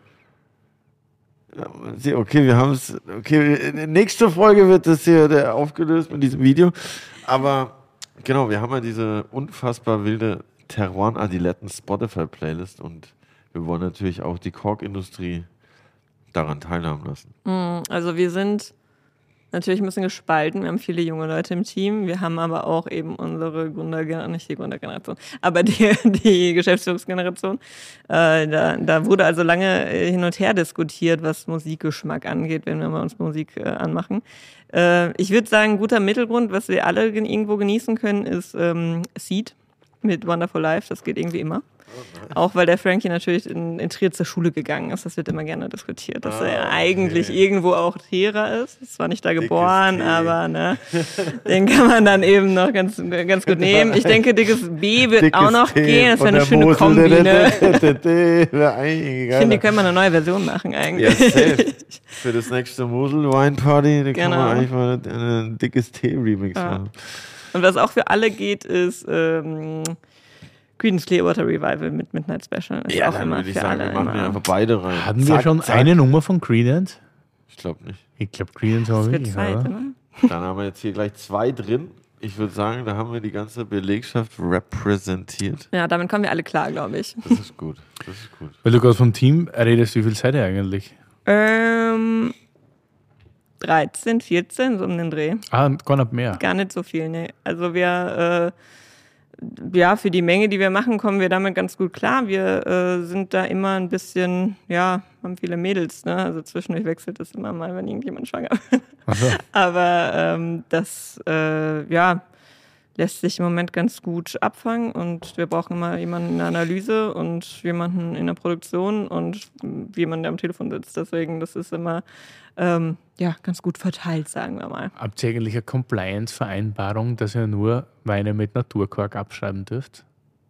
Ja, okay, wir haben es, okay, in der nächsten Folge wird das hier der aufgelöst mit diesem Video, aber genau, wir haben ja diese unfassbar wilde Terroir Adiletten Spotify Playlist und wir wollen natürlich auch die Korkindustrie daran teilhaben lassen. Also wir sind natürlich ein bisschen gespalten. Wir haben viele junge Leute im Team. Wir haben aber auch eben unsere Gründergeneration, nicht die Gründergeneration, aber die, die Geschäftsführungsgeneration. Äh, da, da wurde also lange äh, hin und her diskutiert, was Musikgeschmack angeht, wenn wir mal uns Musik äh, anmachen. Äh, ich würde sagen, guter Mittelgrund, was wir alle gen- irgendwo genießen können, ist ähm, Seed mit Wonderful Life. Das geht irgendwie immer. Auch weil der Frankie natürlich in, in Trier zur Schule gegangen ist. Das wird immer gerne diskutiert, dass Ah, er okay. eigentlich irgendwo auch Trierer ist. Ist zwar nicht da geboren, T. aber ne, den kann man dann eben noch ganz, ganz gut nehmen. Ich denke, dickes B wird Dickes auch noch T gehen. Das von wäre eine der schöne Mosel. Kombi. Ne? Wäre eigentlich Ich finde, die können wir eine neue Version machen Ja, eigentlich. safe. Für das nächste Mosel Wine Party, da kann Genau. man eigentlich mal ein, ein dickes Tee-Remix Ja. machen. Und was auch für alle geht, ist ähm, Creedence Clearwater Revival mit Midnight Special. Ist Ja, auch dann immer würde ich für sagen, alle wir machen immer. ja einfach beide rein. Hatten wir Zack, schon zack. eine Nummer von Credence? Ich glaube nicht. Ich glaube, Credence haben Es wir wird wirklich, Zeit, oder? oder? Dann haben wir jetzt hier gleich zwei drin. Ich würde sagen, da haben wir die ganze Belegschaft repräsentiert. Ja, damit kommen wir alle klar, glaube ich. Das ist gut. Das ist gut. Weil du gerade vom Team redest, wie viel seid ihr eigentlich? Ähm, dreizehn, vierzehn, so um den Dreh. Ah, gar nicht mehr. Gar nicht so viel, ne. Also wir, äh, ja, für die Menge, die wir machen, kommen wir damit ganz gut klar. Wir äh, sind da immer ein bisschen, ja, haben viele Mädels, ne. Also zwischendurch wechselt es immer mal, wenn irgendjemand schwanger wird. Ach so. Aber ähm, das, äh, ja, lässt sich im Moment ganz gut abfangen und wir brauchen immer jemanden in der Analyse und jemanden in der Produktion und jemanden, der am Telefon sitzt. Deswegen, das ist immer ähm, ja, ganz gut verteilt, sagen wir mal. Habt ihr eigentlich eine Compliance-Vereinbarung, dass ihr nur Weine mit Naturkork abschreiben dürft?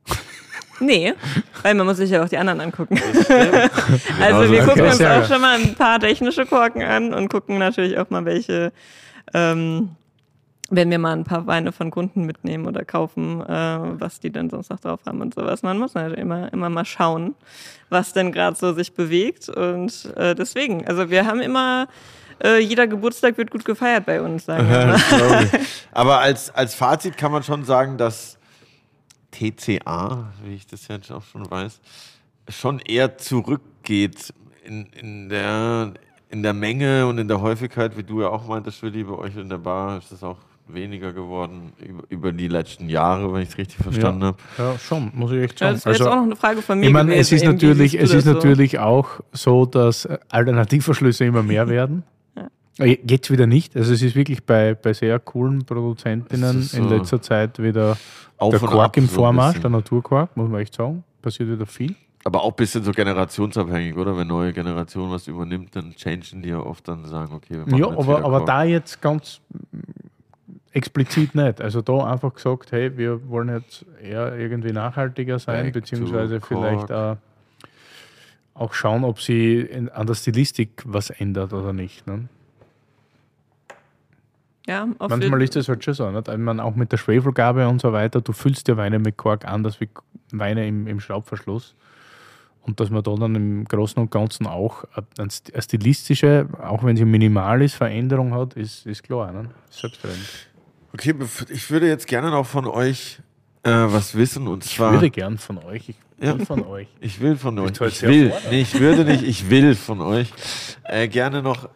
Nee, weil man muss sich ja auch die anderen angucken. Genau Also so wir ist gucken es. uns Sehr auch gut. schon mal ein paar technische Korken an und gucken natürlich auch mal, welche, ähm, wenn wir mal ein paar Weine von Kunden mitnehmen oder kaufen, äh, was die denn sonst noch drauf haben und sowas. Man muss halt immer, immer mal schauen, was denn gerade so sich bewegt und äh, deswegen, also wir haben immer, äh, jeder Geburtstag wird gut gefeiert bei uns, sagen wir mal. Das glaube ich. Aber als, als Fazit kann man schon sagen, dass T C A, wie ich das jetzt auch schon weiß, schon eher zurückgeht in, in, der, in der Menge und in der Häufigkeit, wie du ja auch meintest, Willi, bei euch in der Bar ist das auch weniger geworden über, über die letzten Jahre, wenn ich es richtig verstanden habe. Ja, schon, muss ich echt Ja, sagen. das wäre jetzt auch noch eine Frage von mir ich meine, es gewesen, ist eben, wie natürlich, siehst du es ist das so? natürlich auch so, dass Alternativverschlüsse immer mehr werden. Äh, Jetzt wieder nicht. Also es ist wirklich bei, bei sehr coolen Produzentinnen Es ist in so letzter Zeit wieder Auf der und Quark ab im so ein Vormarsch, bisschen. der Naturquark, muss man echt sagen. Passiert wieder viel. Aber auch ein bisschen so generationsabhängig, oder? Wenn neue Generation was übernimmt, dann changen die ja oft, dann sagen, okay, wir machen Ja, jetzt aber, wieder aber Kork. da jetzt ganz explizit nicht. Also da einfach gesagt, hey, wir wollen jetzt eher irgendwie nachhaltiger sein, Back to beziehungsweise Cork. vielleicht auch auch schauen, ob sie in, an der Stilistik was ändert oder nicht. Ne? Ja, auf Manchmal jeden- ist das halt schon so. Nicht? Ich meine, auch mit der Schwefelgabe und so weiter, du füllst ja Weine mit Kork anders wie Weine im, im Schraubverschluss. Und dass man da dann im Großen und Ganzen auch eine stilistische, auch wenn sie minimal ist, Veränderung hat, ist, ist klar. Ne? Selbstverständlich. Okay, bef- ich würde jetzt gerne noch von euch äh, was wissen und Ich zwar. würde gern von euch. Ich will Ja. von euch. Ich will von euch. Bist du halt Ich sehr will. fordernd. Nee, ich würde nicht, ich will von euch äh, gerne noch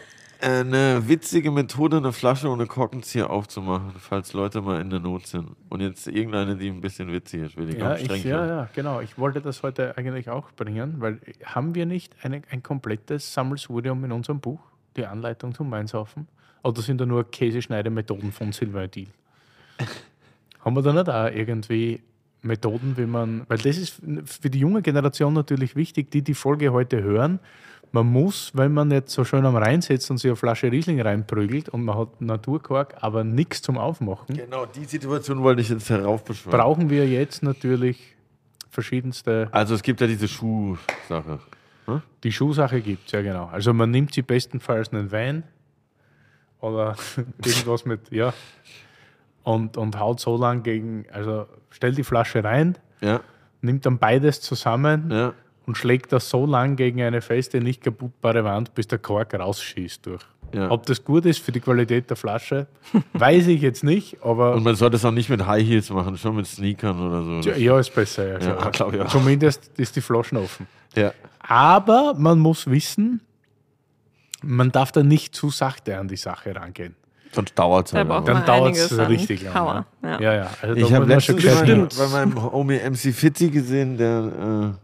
eine witzige Methode, eine Flasche ohne Korkenzieher aufzumachen, falls Leute mal in der Not sind. Und jetzt irgendeine, die ein bisschen witzig ist, will ich Ja, auch streng ich, ja, sein. ja, genau. Ich wollte das heute eigentlich auch bringen, weil haben wir nicht eine, ein komplettes Sammelsurium in unserem Buch, die Anleitung zum Weinsaufen? Oder sind da nur Käseschneidemethoden von Sylvain Diel? Haben wir da nicht auch irgendwie Methoden, wie man, weil das ist für die junge Generation natürlich wichtig, die die Folge heute hören. Man muss, wenn man jetzt so schön am Rhein sitzt und sich eine Flasche Riesling reinprügelt und man hat Naturkork, aber nichts zum Aufmachen, Genau, die Situation wollte ich jetzt heraufbeschwören. brauchen wir jetzt natürlich verschiedenste. Also es gibt ja diese Schuhsache. Die Schuhsache gibt es, ja genau. Also man nimmt sie bestenfalls einen Wein oder irgendwas mit, ja, und, und haut so lang gegen, also stellt die Flasche rein, Ja, nimmt dann beides zusammen ja. und schlägt das so lang gegen eine feste, nicht kaputtbare Wand, bis der Kork rausschießt durch. Ja. Ob das gut ist für die Qualität der Flasche, weiß ich jetzt nicht, aber Und man sollte es auch nicht mit High Heels machen, schon mit Sneakern oder so. ja, ja, ist besser. Ja, Ja, schon. glaub ich auch. Zumindest ist die Flaschen offen. Ja. Aber man muss wissen, man darf da nicht zu sachte an die Sache rangehen. Sonst dauert es Da halt. braucht aber. Dann man dauert einiges es an richtig lang. Power, Ja, ja. ja. ja. Also Ich da habe muss man schon letztens gescheit bei, sein. bei meinem Homie M C Fitzy gesehen, der,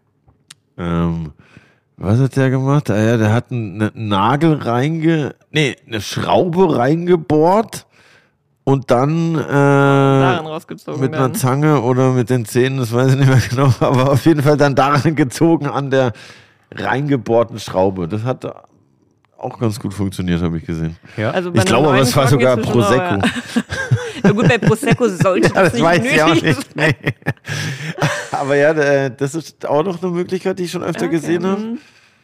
äh, ähm, was hat der gemacht? Ah, ja, der hat einen Nagel reinge, nee, eine Schraube reingebohrt und dann Daran äh, rausgezogen mit einer werden. Zange oder mit den Zähnen, das weiß ich nicht mehr genau, aber auf jeden Fall dann daran gezogen an der reingebohrten Schraube. Das hat auch ganz gut funktioniert, habe ich gesehen. Ja. Also bei Ich glaube einem aber, es war neuen sogar Korken inzwischen, Prosecco. aber- Ja gut, bei Prosecco sollte das, Das weiß nicht ich auch nötig nicht. Nee. Aber ja, äh, das ist auch noch eine Möglichkeit, die ich schon öfter Okay, gesehen habe. mhm.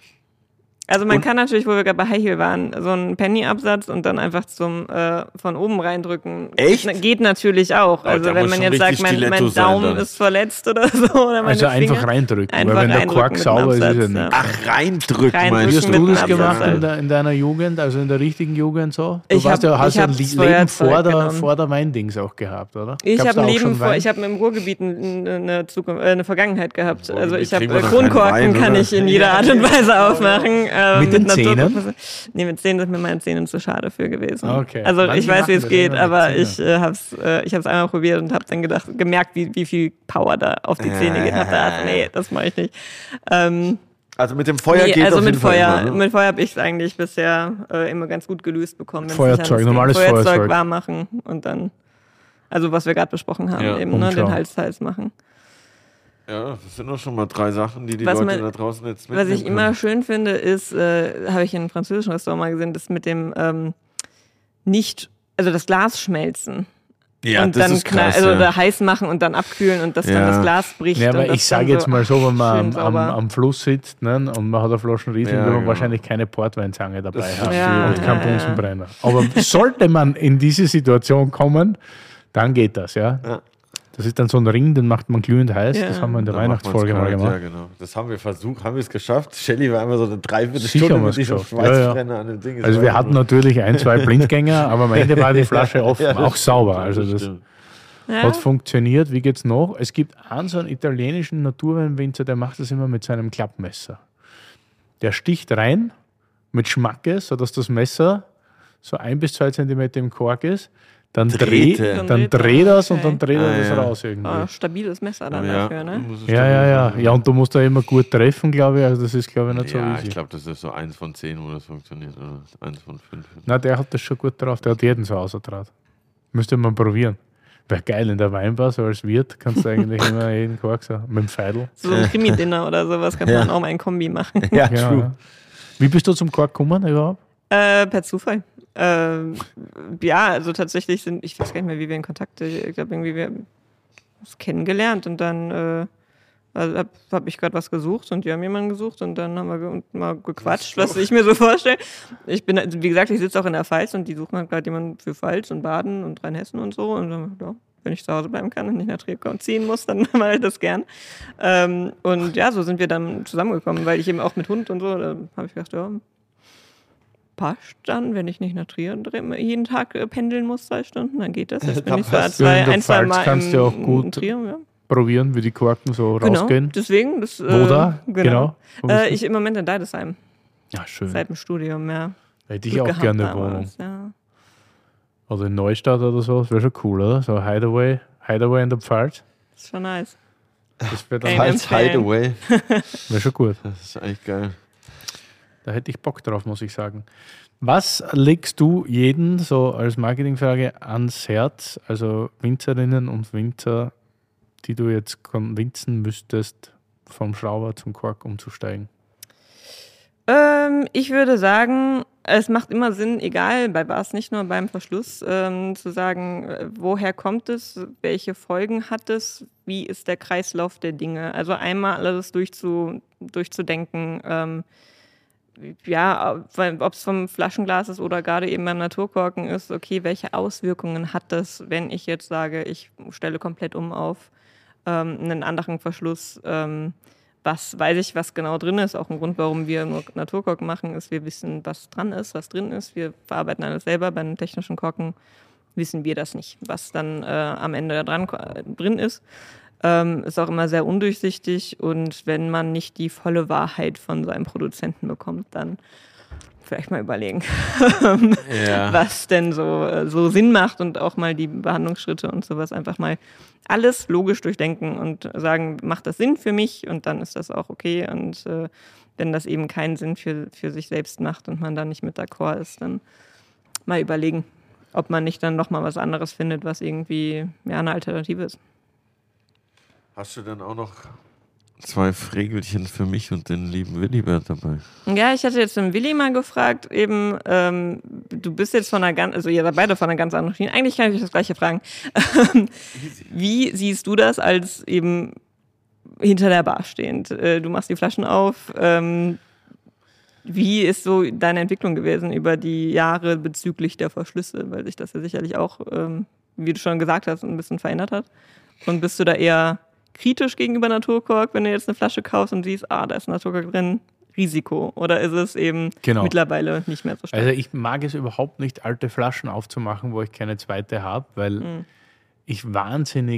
Also man Und- kann natürlich, wo wir gerade bei High Heel waren, so einen Penny-Absatz und dann einfach zum äh, von oben reindrücken. Echt? Na, geht natürlich auch. Also da wenn muss man schon jetzt sagt, richtig mein, Stiletto mein sein Daumen dann. ist verletzt oder so. Oder meine Also Finger, einfach reindrücken, einfach weil wenn der reindrücken Kork mit dem sauber ist, ist er Absatz, nicht. ja. Ach, reindrücken, Reindrücken meinst Wie hast mit du dem das Absatz gemacht halt. in, der, in deiner Jugend, also in der richtigen Jugend so? Du Ich warst hab- ja, hast ich ja ein hab's Leben Feuerzeug vor der, genommen. vor der Weindings auch gehabt, oder? Ich Gab's habe da ein auch Leben schon vor, Wein? ich habe im Ruhrgebiet eine, eine, Zukunft, äh, eine Vergangenheit gehabt. Im Also ich habe Ruhrgebiet äh, kriegen wir doch keinen Kronkorken Wein, kann oder? ich in jeder Art und Weise aufmachen. Äh, Mit den Natur- Zähnen? Nee, mit Zähnen sind mir meine Zähne zu schade für gewesen. Okay. Also Manche ich weiß, wie machen es das geht, immer mit aber Zähnen. ich äh, habe es äh, ich hab's einmal probiert und habe dann gedacht, gemerkt, wie, wie viel Power da auf die Zähne geht. Und hab gedacht, nee, das mache ich nicht. Ähm, Also mit dem Feuer nee, geht also auf mit jeden Fall Feuer, immer, ne? mit Feuer habe ich es eigentlich bisher äh, immer ganz gut gelöst bekommen. wenn's Feuerzeug, nicht anders ging. normales Feuerzeug Feuerzeug. warm machen und dann, also was wir gerade besprochen haben, Ja. eben ne, den Umschauen. Hals Hals machen. Ja, das sind doch schon mal drei Sachen, die die Was Leute man- da draußen jetzt Was ich mitnehmen immer können. schön finde, ist, äh, habe ich in einem französischen Restaurant mal gesehen, das mit dem ähm, nicht, also das Glas schmelzen. Ja, und das dann ist krass, also ja. da heiß machen und dann abkühlen und dass Ja. dann das Glas bricht. Ja, und aber das ich sage dann jetzt mal so, wenn man schön am, am, sauber- am Fluss sitzt ne, und man hat eine Flasche Riesling, Ja, will man genau. wahrscheinlich keine Portweinzange dabei Das haben Ja, und keinen ja, ja. Bunsenbrenner. Aber sollte man in diese Situation kommen, dann geht das, ja. Ja. Das ist dann so ein Ring, den macht man glühend heiß. Ja. Das haben wir in der Dann macht man's Weihnachtsfolge mal kalt, gemacht. Ja, genau. Das haben wir versucht, haben wir es geschafft. Shelly war einmal so eine Sicher Dreiviertelstunde haben wir mit es diesem geschafft. Ja, ja. Schweißbrenner an dem Ding. Es Also war wir einfach hatten nur- natürlich ein, zwei Blindgänger, aber am Ende war die Flasche offen, Ja, das auch sauber. Also stimmt, das stimmt. Ja. hat funktioniert. Wie geht's noch? Es gibt einen so einen italienischen Naturweinwinzer, der macht das immer mit seinem Klappmesser. Der sticht rein mit Schmacke, sodass das Messer so ein bis zwei Zentimeter im Kork ist. Dann dreht, Dreht er. dann Dreht er, dreht das und okay. dann dreht er Ah, das ja. raus irgendwie. Oh, stabiles Messer dann Ja, dafür, ne? muss es Ja, doch ja, ja. sein. Ja, und du musst da immer gut treffen, glaube ich. Also das ist, glaube ich, nicht so Ja, easy. ich glaube, das ist so eins von zehn, wo das funktioniert. Oder eins von fünf. Na, der hat das schon gut drauf. Der hat jeden zu Hause drauf. Müsste man probieren. Wäre geil in der Weinbar, so als Wirt kannst du eigentlich immer jeden Kork so mit dem Feidel. So ein Krimi-Dinner oder sowas kann Ja. man auch mal in Kombi machen. Ja, Ja, true. ja. Wie bist du zum Kork gekommen überhaupt? Äh, per Zufall. Ähm, ja, also tatsächlich sind, ich weiß gar nicht mehr, wie wir in Kontakt, ich glaube irgendwie wir haben uns kennengelernt und dann äh, Also habe hab ich gerade was gesucht und die haben jemanden gesucht und dann haben wir ge mal gequatscht, was ich mir so vorstelle. Ich bin, wie gesagt, ich sitze auch in der Pfalz und die suchen halt gerade jemanden für Pfalz und Baden und Rheinhessen und so. Und dann, ja, wenn ich zu Hause bleiben kann und nicht nach Trier ziehen muss, dann mache ich das gern. Ähm, und ja, so sind wir dann zusammengekommen, weil ich eben auch mit Hund und so, da habe ich gedacht, ja, passt dann, wenn ich nicht nach Trier jeden Tag äh, pendeln muss, zwei Stunden, dann geht das. Jetzt bin ich so ein, zwei, ein, zwei Mal kannst im, du auch gut in Trier, ja. probieren, wie die Korken so Genau, rausgehen. deswegen. Das, Wo äh, da? Genau. Wo Äh, ich im Moment in Deidesheim. Ja, schön. Seit dem Studium, ja. Hätte ich Glück auch gehabt gerne eine damals, Wohnung. ja. Oder in Neustadt oder so, das wäre schon cool, oder? So Hideaway, Hideaway in der Pfalz. Das ist schon nice. Das wäre dann Ey, Pfalz Hideaway. wär schon gut. Das ist eigentlich geil. Da hätte ich Bock drauf, muss ich sagen. Was legst du jeden, so als Marketingfrage, ans Herz, also Winzerinnen und Winzer, die du jetzt convincen müsstest, vom Schrauber zum Kork umzusteigen? Ähm, ich würde sagen, es macht immer Sinn, egal bei was, nicht nur beim Verschluss, ähm, zu sagen, äh, woher kommt es, welche Folgen hat es, wie ist der Kreislauf der Dinge. Also einmal alles durchzu, durchzudenken, ähm, ja, ob es vom Flaschenglas ist oder gerade eben beim Naturkorken ist, okay, welche Auswirkungen hat das, wenn ich jetzt sage, ich stelle komplett um auf ähm, einen anderen Verschluss, ähm, was weiß ich, was genau drin ist. Auch ein Grund, warum wir nur Naturkorken machen, ist, wir wissen, was dran ist, was drin ist. Wir verarbeiten alles selber. Bei einem technischen Korken wissen wir das nicht, was dann äh, am Ende da dran, äh, drin ist. Ähm, ist auch immer sehr undurchsichtig und wenn man nicht die volle Wahrheit von seinem Produzenten bekommt, dann vielleicht mal überlegen, ja. was denn so, so Sinn macht und auch mal die Behandlungsschritte und sowas einfach mal alles logisch durchdenken und sagen, macht das Sinn für mich und dann ist das auch okay und äh, wenn das eben keinen Sinn für, für sich selbst macht und man da nicht mit d'accord ist, dann mal überlegen, ob man nicht dann nochmal was anderes findet, was irgendwie ja, eine Alternative ist. Hast du dann auch noch zwei Frägelchen für mich und den lieben Willibert dabei? Ja, ich hatte jetzt den Willi mal gefragt, eben, ähm, du bist jetzt von einer ganz, also ihr seid beide von einer ganz anderen Schiene. Eigentlich kann ich euch das Gleiche fragen. Wie siehst du das als eben hinter der Bar stehend? Du machst die Flaschen auf. Ähm, wie ist so deine Entwicklung gewesen über die Jahre bezüglich der Verschlüsse? Weil sich das ja sicherlich auch, ähm, wie du schon gesagt hast, ein bisschen verändert hat. Und bist du da eher kritisch gegenüber Naturkork, wenn du jetzt eine Flasche kaufst und siehst, ah, da ist Naturkork drin, Risiko? Oder ist es eben genau. mittlerweile nicht mehr so stark? Also ich mag es überhaupt nicht, alte Flaschen aufzumachen, wo ich keine zweite habe, weil mhm. ich wahnsinnig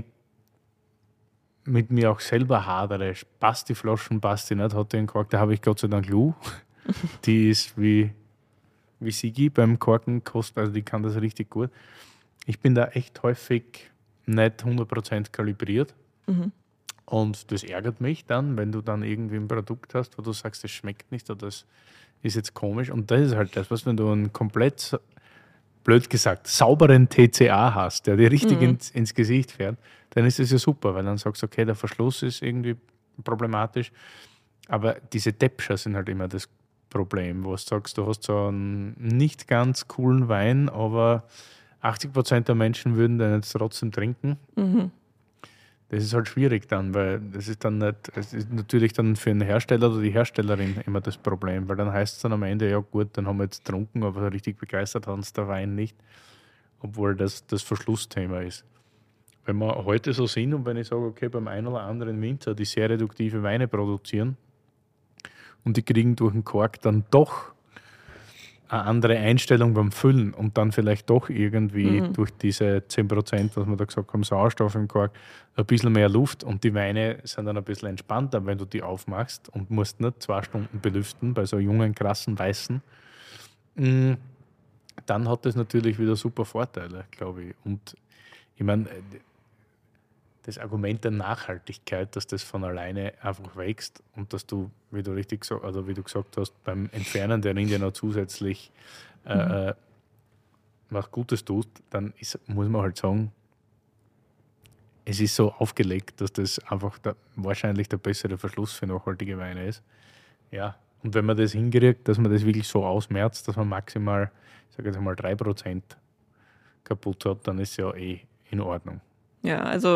mit mir auch selber hadere. Passt die Flaschen, passt die nicht, hat den Kork, da habe ich Gott sei Dank Glue. Die ist wie, wie Sigi beim Korken kostet, also die kann das richtig gut. Ich bin da echt häufig nicht hundert Prozent kalibriert. Mhm. Und das ärgert mich dann, wenn du dann irgendwie ein Produkt hast, wo du sagst, das schmeckt nicht oder das ist jetzt komisch. Und das ist halt das, was wenn du einen komplett, blöd gesagt, sauberen T C A hast, der dir richtig mhm. ins, ins Gesicht fährt, dann ist das ja super, weil dann sagst du, okay, der Verschluss ist irgendwie problematisch. Aber diese Deppscher sind halt immer das Problem, wo du sagst, du hast so einen nicht ganz coolen Wein, aber achtzig Prozent der Menschen würden den jetzt trotzdem trinken. Mhm. Das ist halt schwierig dann, weil das ist dann nicht, es ist natürlich dann für den Hersteller oder die Herstellerin immer das Problem, weil dann heißt es dann am Ende, ja gut, dann haben wir jetzt getrunken, aber so richtig begeistert hat uns der Wein nicht, obwohl das das Verschlussthema ist. Wenn wir heute so sind und wenn ich sage, okay, beim einen oder anderen Winzer, die sehr reduktive Weine produzieren und die kriegen durch den Kork dann doch eine andere Einstellung beim Füllen und dann vielleicht doch irgendwie mhm. durch diese zehn Prozent, was wir da gesagt haben, Sauerstoff im Kork, ein bisschen mehr Luft und die Weine sind dann ein bisschen entspannter, wenn du die aufmachst und musst nicht zwei Stunden belüften bei so jungen, krassen Weißen. Dann hat das natürlich wieder super Vorteile, glaube ich. Und ich meine, das Argument der Nachhaltigkeit, dass das von alleine einfach wächst und dass du, wie du richtig gesagt, also wie du gesagt hast, beim Entfernen der Rinde noch zusätzlich äh, mhm. was Gutes tust, dann ist, muss man halt sagen, es ist so aufgelegt, dass das einfach der, wahrscheinlich der bessere Verschluss für nachhaltige Weine ist. Ja, und wenn man das hinkriegt, dass man das wirklich so ausmerzt, dass man maximal, ich sage jetzt mal drei Prozent kaputt hat, dann ist ja eh in Ordnung. Ja, also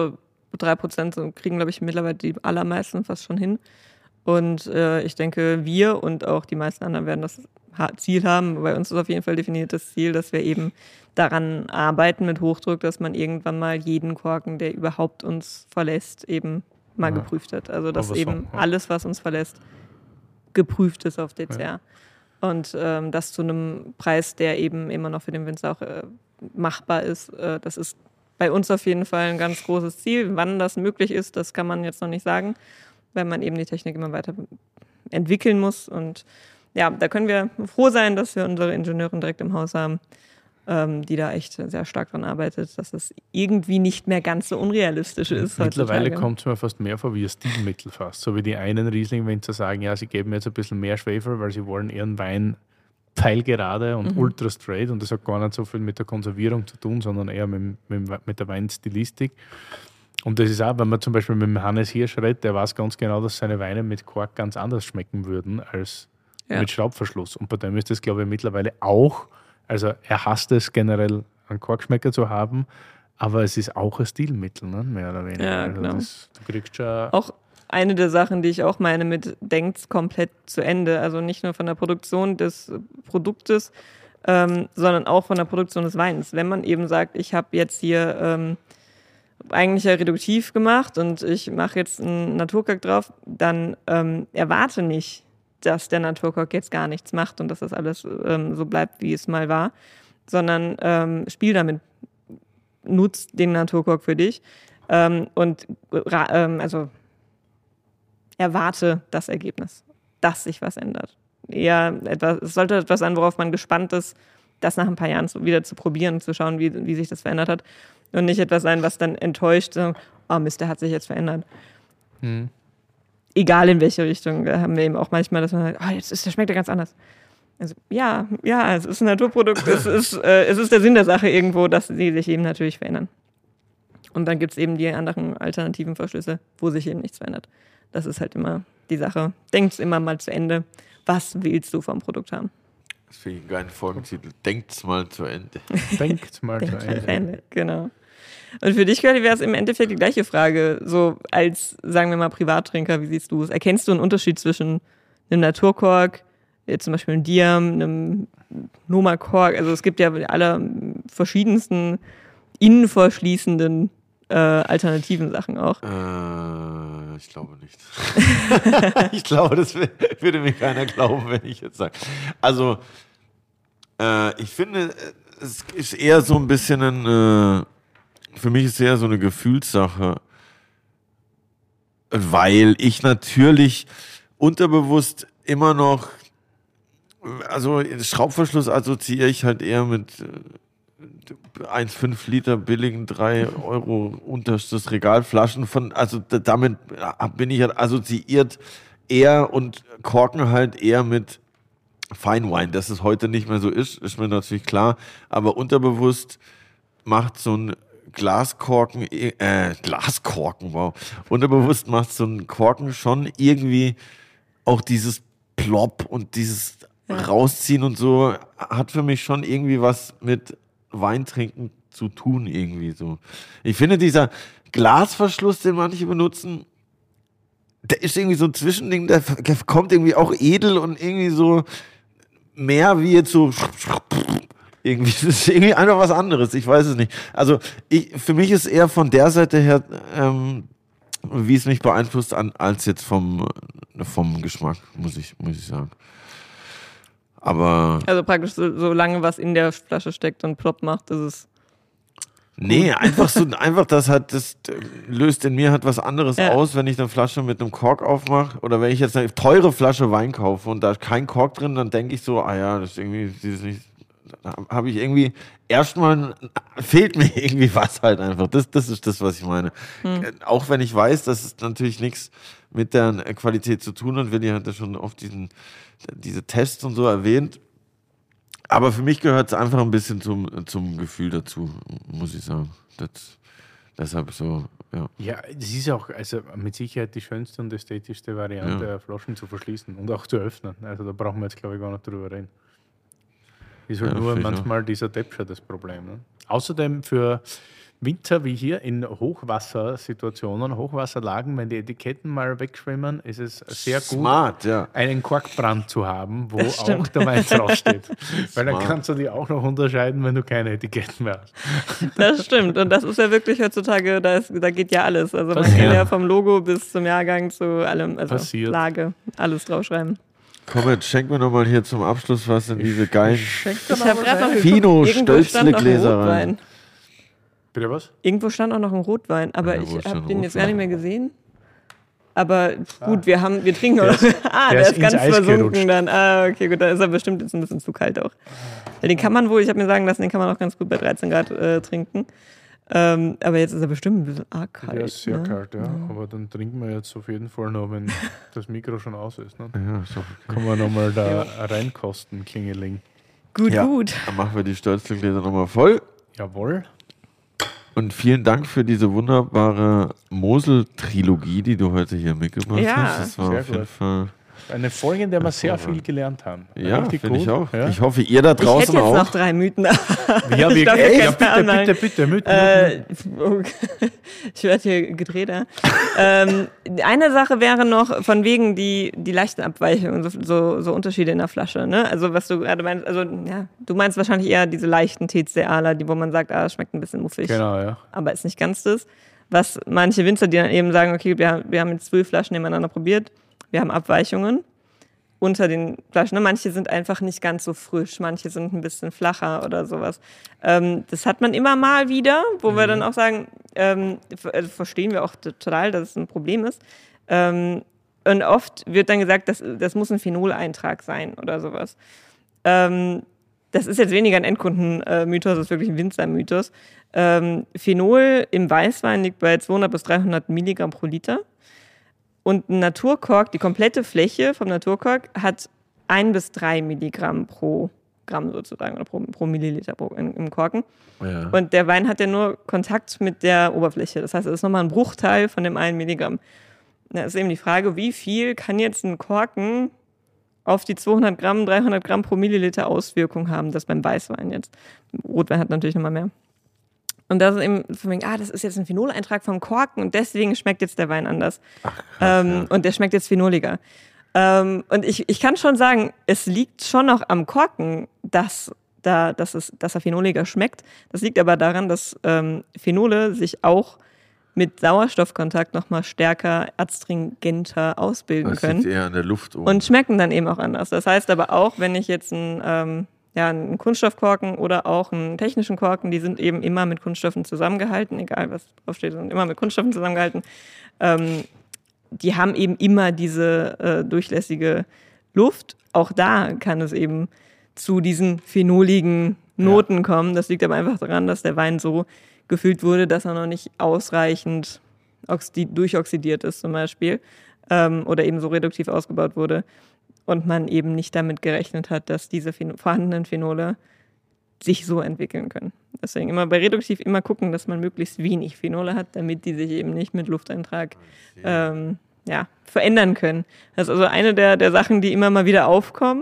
drei Prozent kriegen, glaube ich, mittlerweile die allermeisten fast schon hin. Und äh, ich denke, wir und auch die meisten anderen werden das Ziel haben. Bei uns ist auf jeden Fall definiert das Ziel, dass wir eben daran arbeiten mit Hochdruck, dass man irgendwann mal jeden Korken, der überhaupt uns verlässt, eben mal ja. geprüft hat. Also dass eben so, ja. alles, was uns verlässt, geprüft ist auf D C R. Ja. Und ähm, das zu einem Preis, der eben immer noch für den Winzer auch äh, machbar ist. Äh, das ist bei uns auf jeden Fall ein ganz großes Ziel. Wann das möglich ist, das kann man jetzt noch nicht sagen, weil man eben die Technik immer weiter entwickeln muss. Und ja, da können wir froh sein, dass wir unsere Ingenieurin direkt im Haus haben, ähm, die da echt sehr stark dran arbeitet, dass es irgendwie nicht mehr ganz so unrealistisch ist. Mittlerweile kommt es mir fast mehr vor wie ein Stilmittel fast. So wie die einen Riesling-Winzer sagen, ja, sie geben jetzt ein bisschen mehr Schwefel, weil sie wollen ihren Wein pfeilgerade und mhm. ultra straight, und das hat gar nicht so viel mit der Konservierung zu tun, sondern eher mit, mit, mit der Weinstilistik. Und das ist auch, wenn man zum Beispiel mit dem Hannes Hirsch redet, der weiß ganz genau, dass seine Weine mit Kork ganz anders schmecken würden als ja. mit Schraubverschluss. Und bei dem ist das, glaube ich, mittlerweile auch, also er hasst es generell, einen Korkschmecker zu haben, aber es ist auch ein Stilmittel, ne? Mehr oder weniger. Ja, also genau. das, du kriegst schon auch eine der Sachen, die ich auch meine mit denkt komplett zu Ende. Also nicht nur von der Produktion des Produktes, ähm, sondern auch von der Produktion des Weins. Wenn man eben sagt, ich habe jetzt hier ähm, eigentlich ja reduktiv gemacht und ich mache jetzt einen Naturkork drauf, dann ähm, erwarte nicht, dass der Naturkork jetzt gar nichts macht und dass das alles ähm, so bleibt, wie es mal war, sondern ähm, spiel damit, nutzt den Naturkork für dich ähm, und ähm, also erwarte das Ergebnis, dass sich was ändert. Eher etwas, es sollte etwas sein, worauf man gespannt ist, das nach ein paar Jahren wieder zu probieren, zu schauen, wie, wie sich das verändert hat. Und nicht etwas sein, was dann enttäuscht, so, oh Mist, der hat sich jetzt verändert. Hm. Egal in welche Richtung, da haben wir eben auch manchmal, dass man sagt, oh, jetzt ist, der schmeckt ja ganz anders. Also ja, ja, es ist ein Naturprodukt, es ist, äh, es ist der Sinn der Sache irgendwo, dass sie sich eben natürlich verändern. Und dann gibt es eben die anderen alternativen Verschlüsse, wo sich eben nichts verändert. Das ist halt immer die Sache. Denkt immer mal zu Ende. Was willst du vom Produkt haben? Das finde ich einen geilen Folgentitel. Denkt's mal zu Ende. Denkt's mal zu Ende. Ende. Genau. Und für dich, Curly, wäre es im Endeffekt die gleiche Frage. So als, sagen wir mal, Privattrinker, wie siehst du es? Erkennst du einen Unterschied zwischen einem Naturkork, jetzt zum Beispiel einem Diam, einem Noma-Kork? Also es gibt ja alle verschiedensten innenverschließenden äh, alternativen Sachen auch. Äh, ich glaube nicht. Ich glaube, das würde mir keiner glauben, wenn ich jetzt sage. Also, äh, ich finde, es ist eher so ein bisschen ein, äh, für mich ist es eher so eine Gefühlssache, weil ich natürlich unterbewusst immer noch, also Schraubverschluss assoziiere ich halt eher mit eins Komma fünf Liter billigen drei Euro unterstes Regalflaschen von, also damit bin ich halt assoziiert eher und Korken halt eher mit Feinwein. Dass es heute nicht mehr so ist, ist mir natürlich klar, aber unterbewusst macht so ein Glaskorken, äh, Glaskorken, wow, unterbewusst macht so ein Korken schon irgendwie auch dieses Plop und dieses ja. Rausziehen und so, hat für mich schon irgendwie was mit Weintrinken zu tun irgendwie so. Ich finde, dieser Glasverschluss, den manche benutzen, der ist irgendwie so ein Zwischending, der kommt irgendwie auch edel und irgendwie so mehr wie jetzt so irgendwie, das ist irgendwie einfach was anderes, ich weiß es nicht. Also ich, für mich ist eher von der Seite her, ähm, wie es mich beeinflusst, an, als jetzt vom, vom Geschmack, muss ich, muss ich sagen. Aber also praktisch so, solange was in der Flasche steckt und plopp macht, ist es. Nee, einfach so, einfach das hat, das löst in mir halt was anderes ja. aus, wenn ich eine Flasche mit einem Kork aufmache oder wenn ich jetzt eine teure Flasche Wein kaufe und da ist kein Kork drin, dann denke ich so, ah ja, das ist irgendwie, das ist nicht, da habe ich irgendwie, erstmal fehlt mir irgendwie was halt einfach. Das, das ist das, was ich meine. Hm. Auch wenn ich weiß, dass es natürlich nichts mit der Qualität zu tun hat, Willi hat ja schon oft diesen, diese Tests und so erwähnt. Aber für mich gehört es einfach ein bisschen zum, zum Gefühl dazu, muss ich sagen. Das, deshalb so, ja. Ja, das ist auch also mit Sicherheit die schönste und ästhetischste Variante, ja. Flaschen zu verschließen und auch zu öffnen. Also da brauchen wir jetzt, glaube ich, gar nicht drüber reden. Ist halt ja, nur manchmal auch. Dieser Deppscher das Problem. Ne? Außerdem für Winzer wie hier in Hochwassersituationen, Hochwasserlagen, wenn die Etiketten mal wegschwimmen, ist es sehr Smart, gut, ja. einen Korkbrand zu haben, wo Das auch stimmt. der Wein draufsteht. Weil dann Smart. kannst du die auch noch unterscheiden, wenn du keine Etiketten mehr hast. Das stimmt. Und das ist ja wirklich heutzutage, da, ist, da geht ja alles. Also man Passiert. kann ja vom Logo bis zum Jahrgang zu allem, also Passiert. Lage, alles draufschreiben. Komm, jetzt schenk mir nochmal hier zum Abschluss was in diese geilen Ich habe gerade noch Fino geguckt, irgendwo stand noch ein Stölzle-Gläser rein. Rotwein. Bitte was? Irgendwo stand auch noch ein Rotwein, aber Ja, wo ich ist habe denn den jetzt Rotwein? gar nicht mehr gesehen. Aber gut, wir haben, wir trinken Der auch. ist- ah, der der ist ist ganz ins Eis versunken gerutscht. dann. Ah, okay, gut, dann ist er bestimmt jetzt ein bisschen zu kalt auch. Ja, den kann man wohl, ich habe mir sagen lassen, den kann man auch ganz gut bei dreizehn Grad äh, trinken. Ähm, aber jetzt ist er bestimmt ein bisschen arg kalt. Der ist sehr ne? kalt, ja. Aber dann trinken wir jetzt auf jeden Fall noch, wenn das Mikro schon aus ist. Ne? Ja, so. Können wir nochmal da reinkosten, Klingeling. Gut, Ja. gut. Dann machen wir die Stölzle-Gläser nochmal voll. Jawohl. Und vielen Dank für diese wunderbare Mosel-Trilogie, die du heute hier mitgebracht Ja. hast. Das war Sehr auf jeden gut. Fall. Eine Folge, in der wir sehr viel gelernt haben. Ja, Richtig finde ich gut. auch. Ja, Ich hoffe, ihr da Ich hätte draußen jetzt auch. noch drei Mythen. ja, wir, Ich glaub, wir ja können bitte, anmalen. bitte, bitte, Mythen. Äh, okay. Ich werde hier gedreht. Ja. ähm, eine Sache wäre noch von wegen die, die leichten Abweichungen, so, so, so Unterschiede in der Flasche. Ne? Also was du gerade meinst, also ja, du meinst wahrscheinlich eher diese leichten T C Aler, die wo man sagt, ah, es schmeckt ein bisschen muffig, Genau, ja. aber ist nicht ganz das. Was manche Winzer, die dann eben sagen, okay, wir, wir haben jetzt zwölf Flaschen nebeneinander probiert, wir haben Abweichungen unter den Flaschen. Ne? Manche sind einfach nicht ganz so frisch, manche sind ein bisschen flacher oder sowas. Ähm, das hat man immer mal wieder, wo wir dann auch sagen, ähm, ver- also verstehen wir auch total, dass es ein Problem ist. Ähm, und oft wird dann gesagt, das, das muss ein Phenoleintrag sein oder sowas. Ähm, das ist jetzt weniger ein Endkundenmythos, das ist wirklich ein Winzermythos. Ähm, Phenol im Weißwein liegt bei zweihundert bis dreihundert Milligramm pro Liter. Und ein Naturkork, die komplette Fläche vom Naturkork, hat ein bis drei Milligramm pro Gramm sozusagen oder pro, pro Milliliter pro, in, im Korken. Ja. Und der Wein hat ja nur Kontakt mit der Oberfläche. Das heißt, es ist nochmal ein Bruchteil von dem einen Milligramm. Da ist eben die Frage, wie viel kann jetzt ein Korken auf die zweihundert Gramm, dreihundert Gramm pro Milliliter Auswirkung haben, das beim Weißwein jetzt. Rotwein hat natürlich nochmal mehr. Und das ist eben von wegen, ah, das ist jetzt ein Phenoleintrag vom Korken und deswegen schmeckt jetzt der Wein anders. Ach, krass, ähm, ja. Und der schmeckt jetzt phenoliger. Ähm, und ich, ich kann schon sagen, es liegt schon noch am Korken, dass, da, dass, es, dass er phenoliger schmeckt. Das liegt aber daran, dass ähm, Phenole sich auch mit Sauerstoffkontakt nochmal stärker adstringenter ausbilden Das können. liegt eher an der Luft oben. Und schmecken dann eben auch anders. Das heißt aber auch, wenn ich jetzt einen, ähm, ja, einen Kunststoffkorken oder auch einen technischen Korken, die sind eben immer mit Kunststoffen zusammengehalten, egal was draufsteht, sind immer mit Kunststoffen zusammengehalten. Ähm, die haben eben immer diese äh, durchlässige Luft. Auch da kann es eben zu diesen phenoligen Noten ja. kommen. Das liegt aber einfach daran, dass der Wein so gefüllt wurde, dass er noch nicht ausreichend oxid- durchoxidiert ist zum Beispiel ähm, oder eben so reduktiv ausgebaut wurde und man eben nicht damit gerechnet hat, dass diese Phen- vorhandenen Phenole sich so entwickeln können. Deswegen immer bei reduktiv immer gucken, dass man möglichst wenig Phenole hat, damit die sich eben nicht mit Lufteintrag ähm, ja, verändern können. Das ist also eine der, der Sachen, die immer mal wieder aufkommen,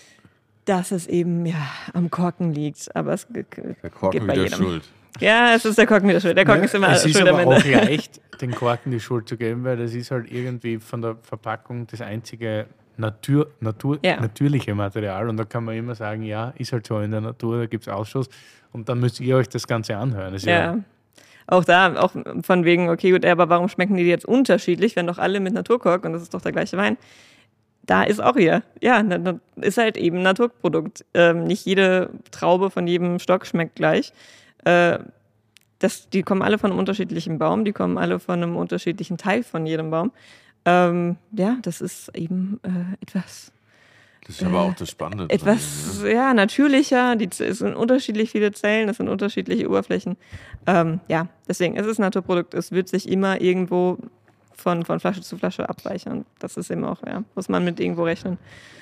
dass es eben ja, am Korken liegt. Aber es g- g- der Korken geht bei wieder jedem. schuld. Ja, es ist der Korken wieder schuld. Der Korken ist immer es ist schuld am aber auch Ende. leicht, den Korken die Schuld zu geben, weil das ist halt irgendwie von der Verpackung das einzige Natur, Natur, Ja. natürliche Material. Und da kann man immer sagen, ja, ist halt so in der Natur, da gibt es Ausschuss. Und dann müsst ihr euch das Ganze anhören. Das ist Ja. Auch da, auch von wegen, okay, gut, aber warum schmecken die jetzt unterschiedlich, wenn doch alle mit Naturkork und das ist doch der gleiche Wein. Da ist auch hier, ja, na- na- ist halt eben ein Naturprodukt. Ähm, nicht jede Traube von jedem Stock schmeckt gleich. Äh, das, die kommen alle von einem unterschiedlichen Baum, die kommen alle von einem unterschiedlichen Teil von jedem Baum. Ähm, ja, das ist eben äh, etwas, Das ist aber auch das Spannende. dran, etwas ja, natürlicher. Die, es sind unterschiedlich viele Zellen, es sind unterschiedliche Oberflächen. Ähm, ja, deswegen, es ist ein Naturprodukt. Es wird sich immer irgendwo von, von Flasche zu Flasche abweichen. Das ist eben auch, ja, muss man mit irgendwo rechnen.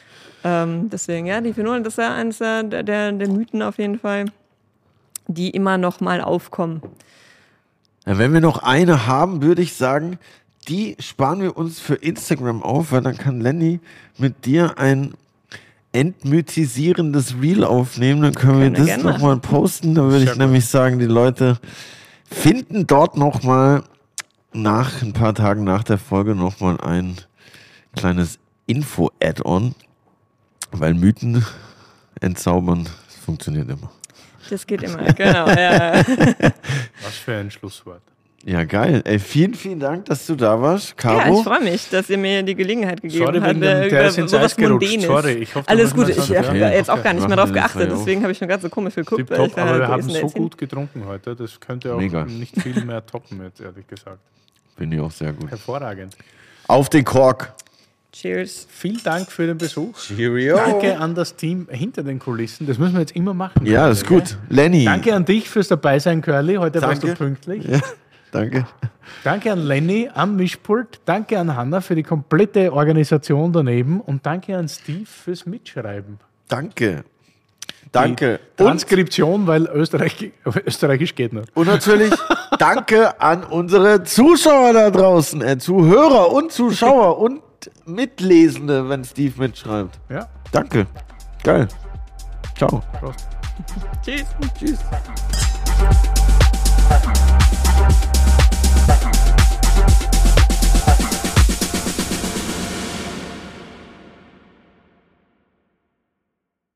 Ähm, deswegen, ja, die Phenole, das ist ja eines der, der, der Mythen auf jeden Fall, die immer noch mal aufkommen. Ja, wenn wir noch eine haben, würde ich sagen, die sparen wir uns für Instagram auf, weil dann kann Lenny mit dir ein entmythisierendes Reel aufnehmen. Dann können, Können wir wir das gerne nochmal posten. Da würde Sehr ich gut. nämlich sagen, die Leute finden dort nochmal nach ein paar Tagen nach der Folge nochmal ein kleines Info-Add-on, weil Mythen entzaubern, das funktioniert immer. Das geht immer, genau. Ja. Was für ein Schlusswort. Ja, geil. Ey, vielen, vielen Dank, dass du da warst, Caro. Ja, ich freue mich, dass ihr mir die Gelegenheit gegeben Sorry, habt, wegen dem- äh, der über ist ins sowas Eis gerutscht. Mundanes. Sorry, ich hoffe, Alles das gut, muss man ich sagen. habe Ja, jetzt auch okay. gar nicht mehr Machen drauf wir das geachtet, ja auch. deswegen habe ich schon ganz so komisch geguckt. Tipptopp, weil ich aber dachte, wir wo haben ist denn so jetzt hin? gut getrunken heute, das könnte auch Mega. nicht viel mehr toppen, jetzt ehrlich gesagt. Finde ich auch sehr gut. Hervorragend. Auf den Kork. Cheers. Vielen Dank für den Besuch. Cheerio. Danke an das Team hinter den Kulissen. Das müssen wir jetzt immer machen. Ja, das ist gut. Lenny. Danke an dich fürs Dabeisein, Curly. Heute warst du Danke. pünktlich. Ja, danke. Danke an Lenny am Mischpult. Danke an Hanna für die komplette Organisation daneben. Und danke an Steve fürs Mitschreiben. Danke. Danke. Die Und, Transkription, weil Österreich, Österreichisch geht nicht. und natürlich danke an unsere Zuschauer da draußen, äh, Zuhörer und Zuschauer und Mitlesende, wenn Steve mitschreibt. Ja, Danke. Geil. Ciao. Prost. Tschüss. Tschüss.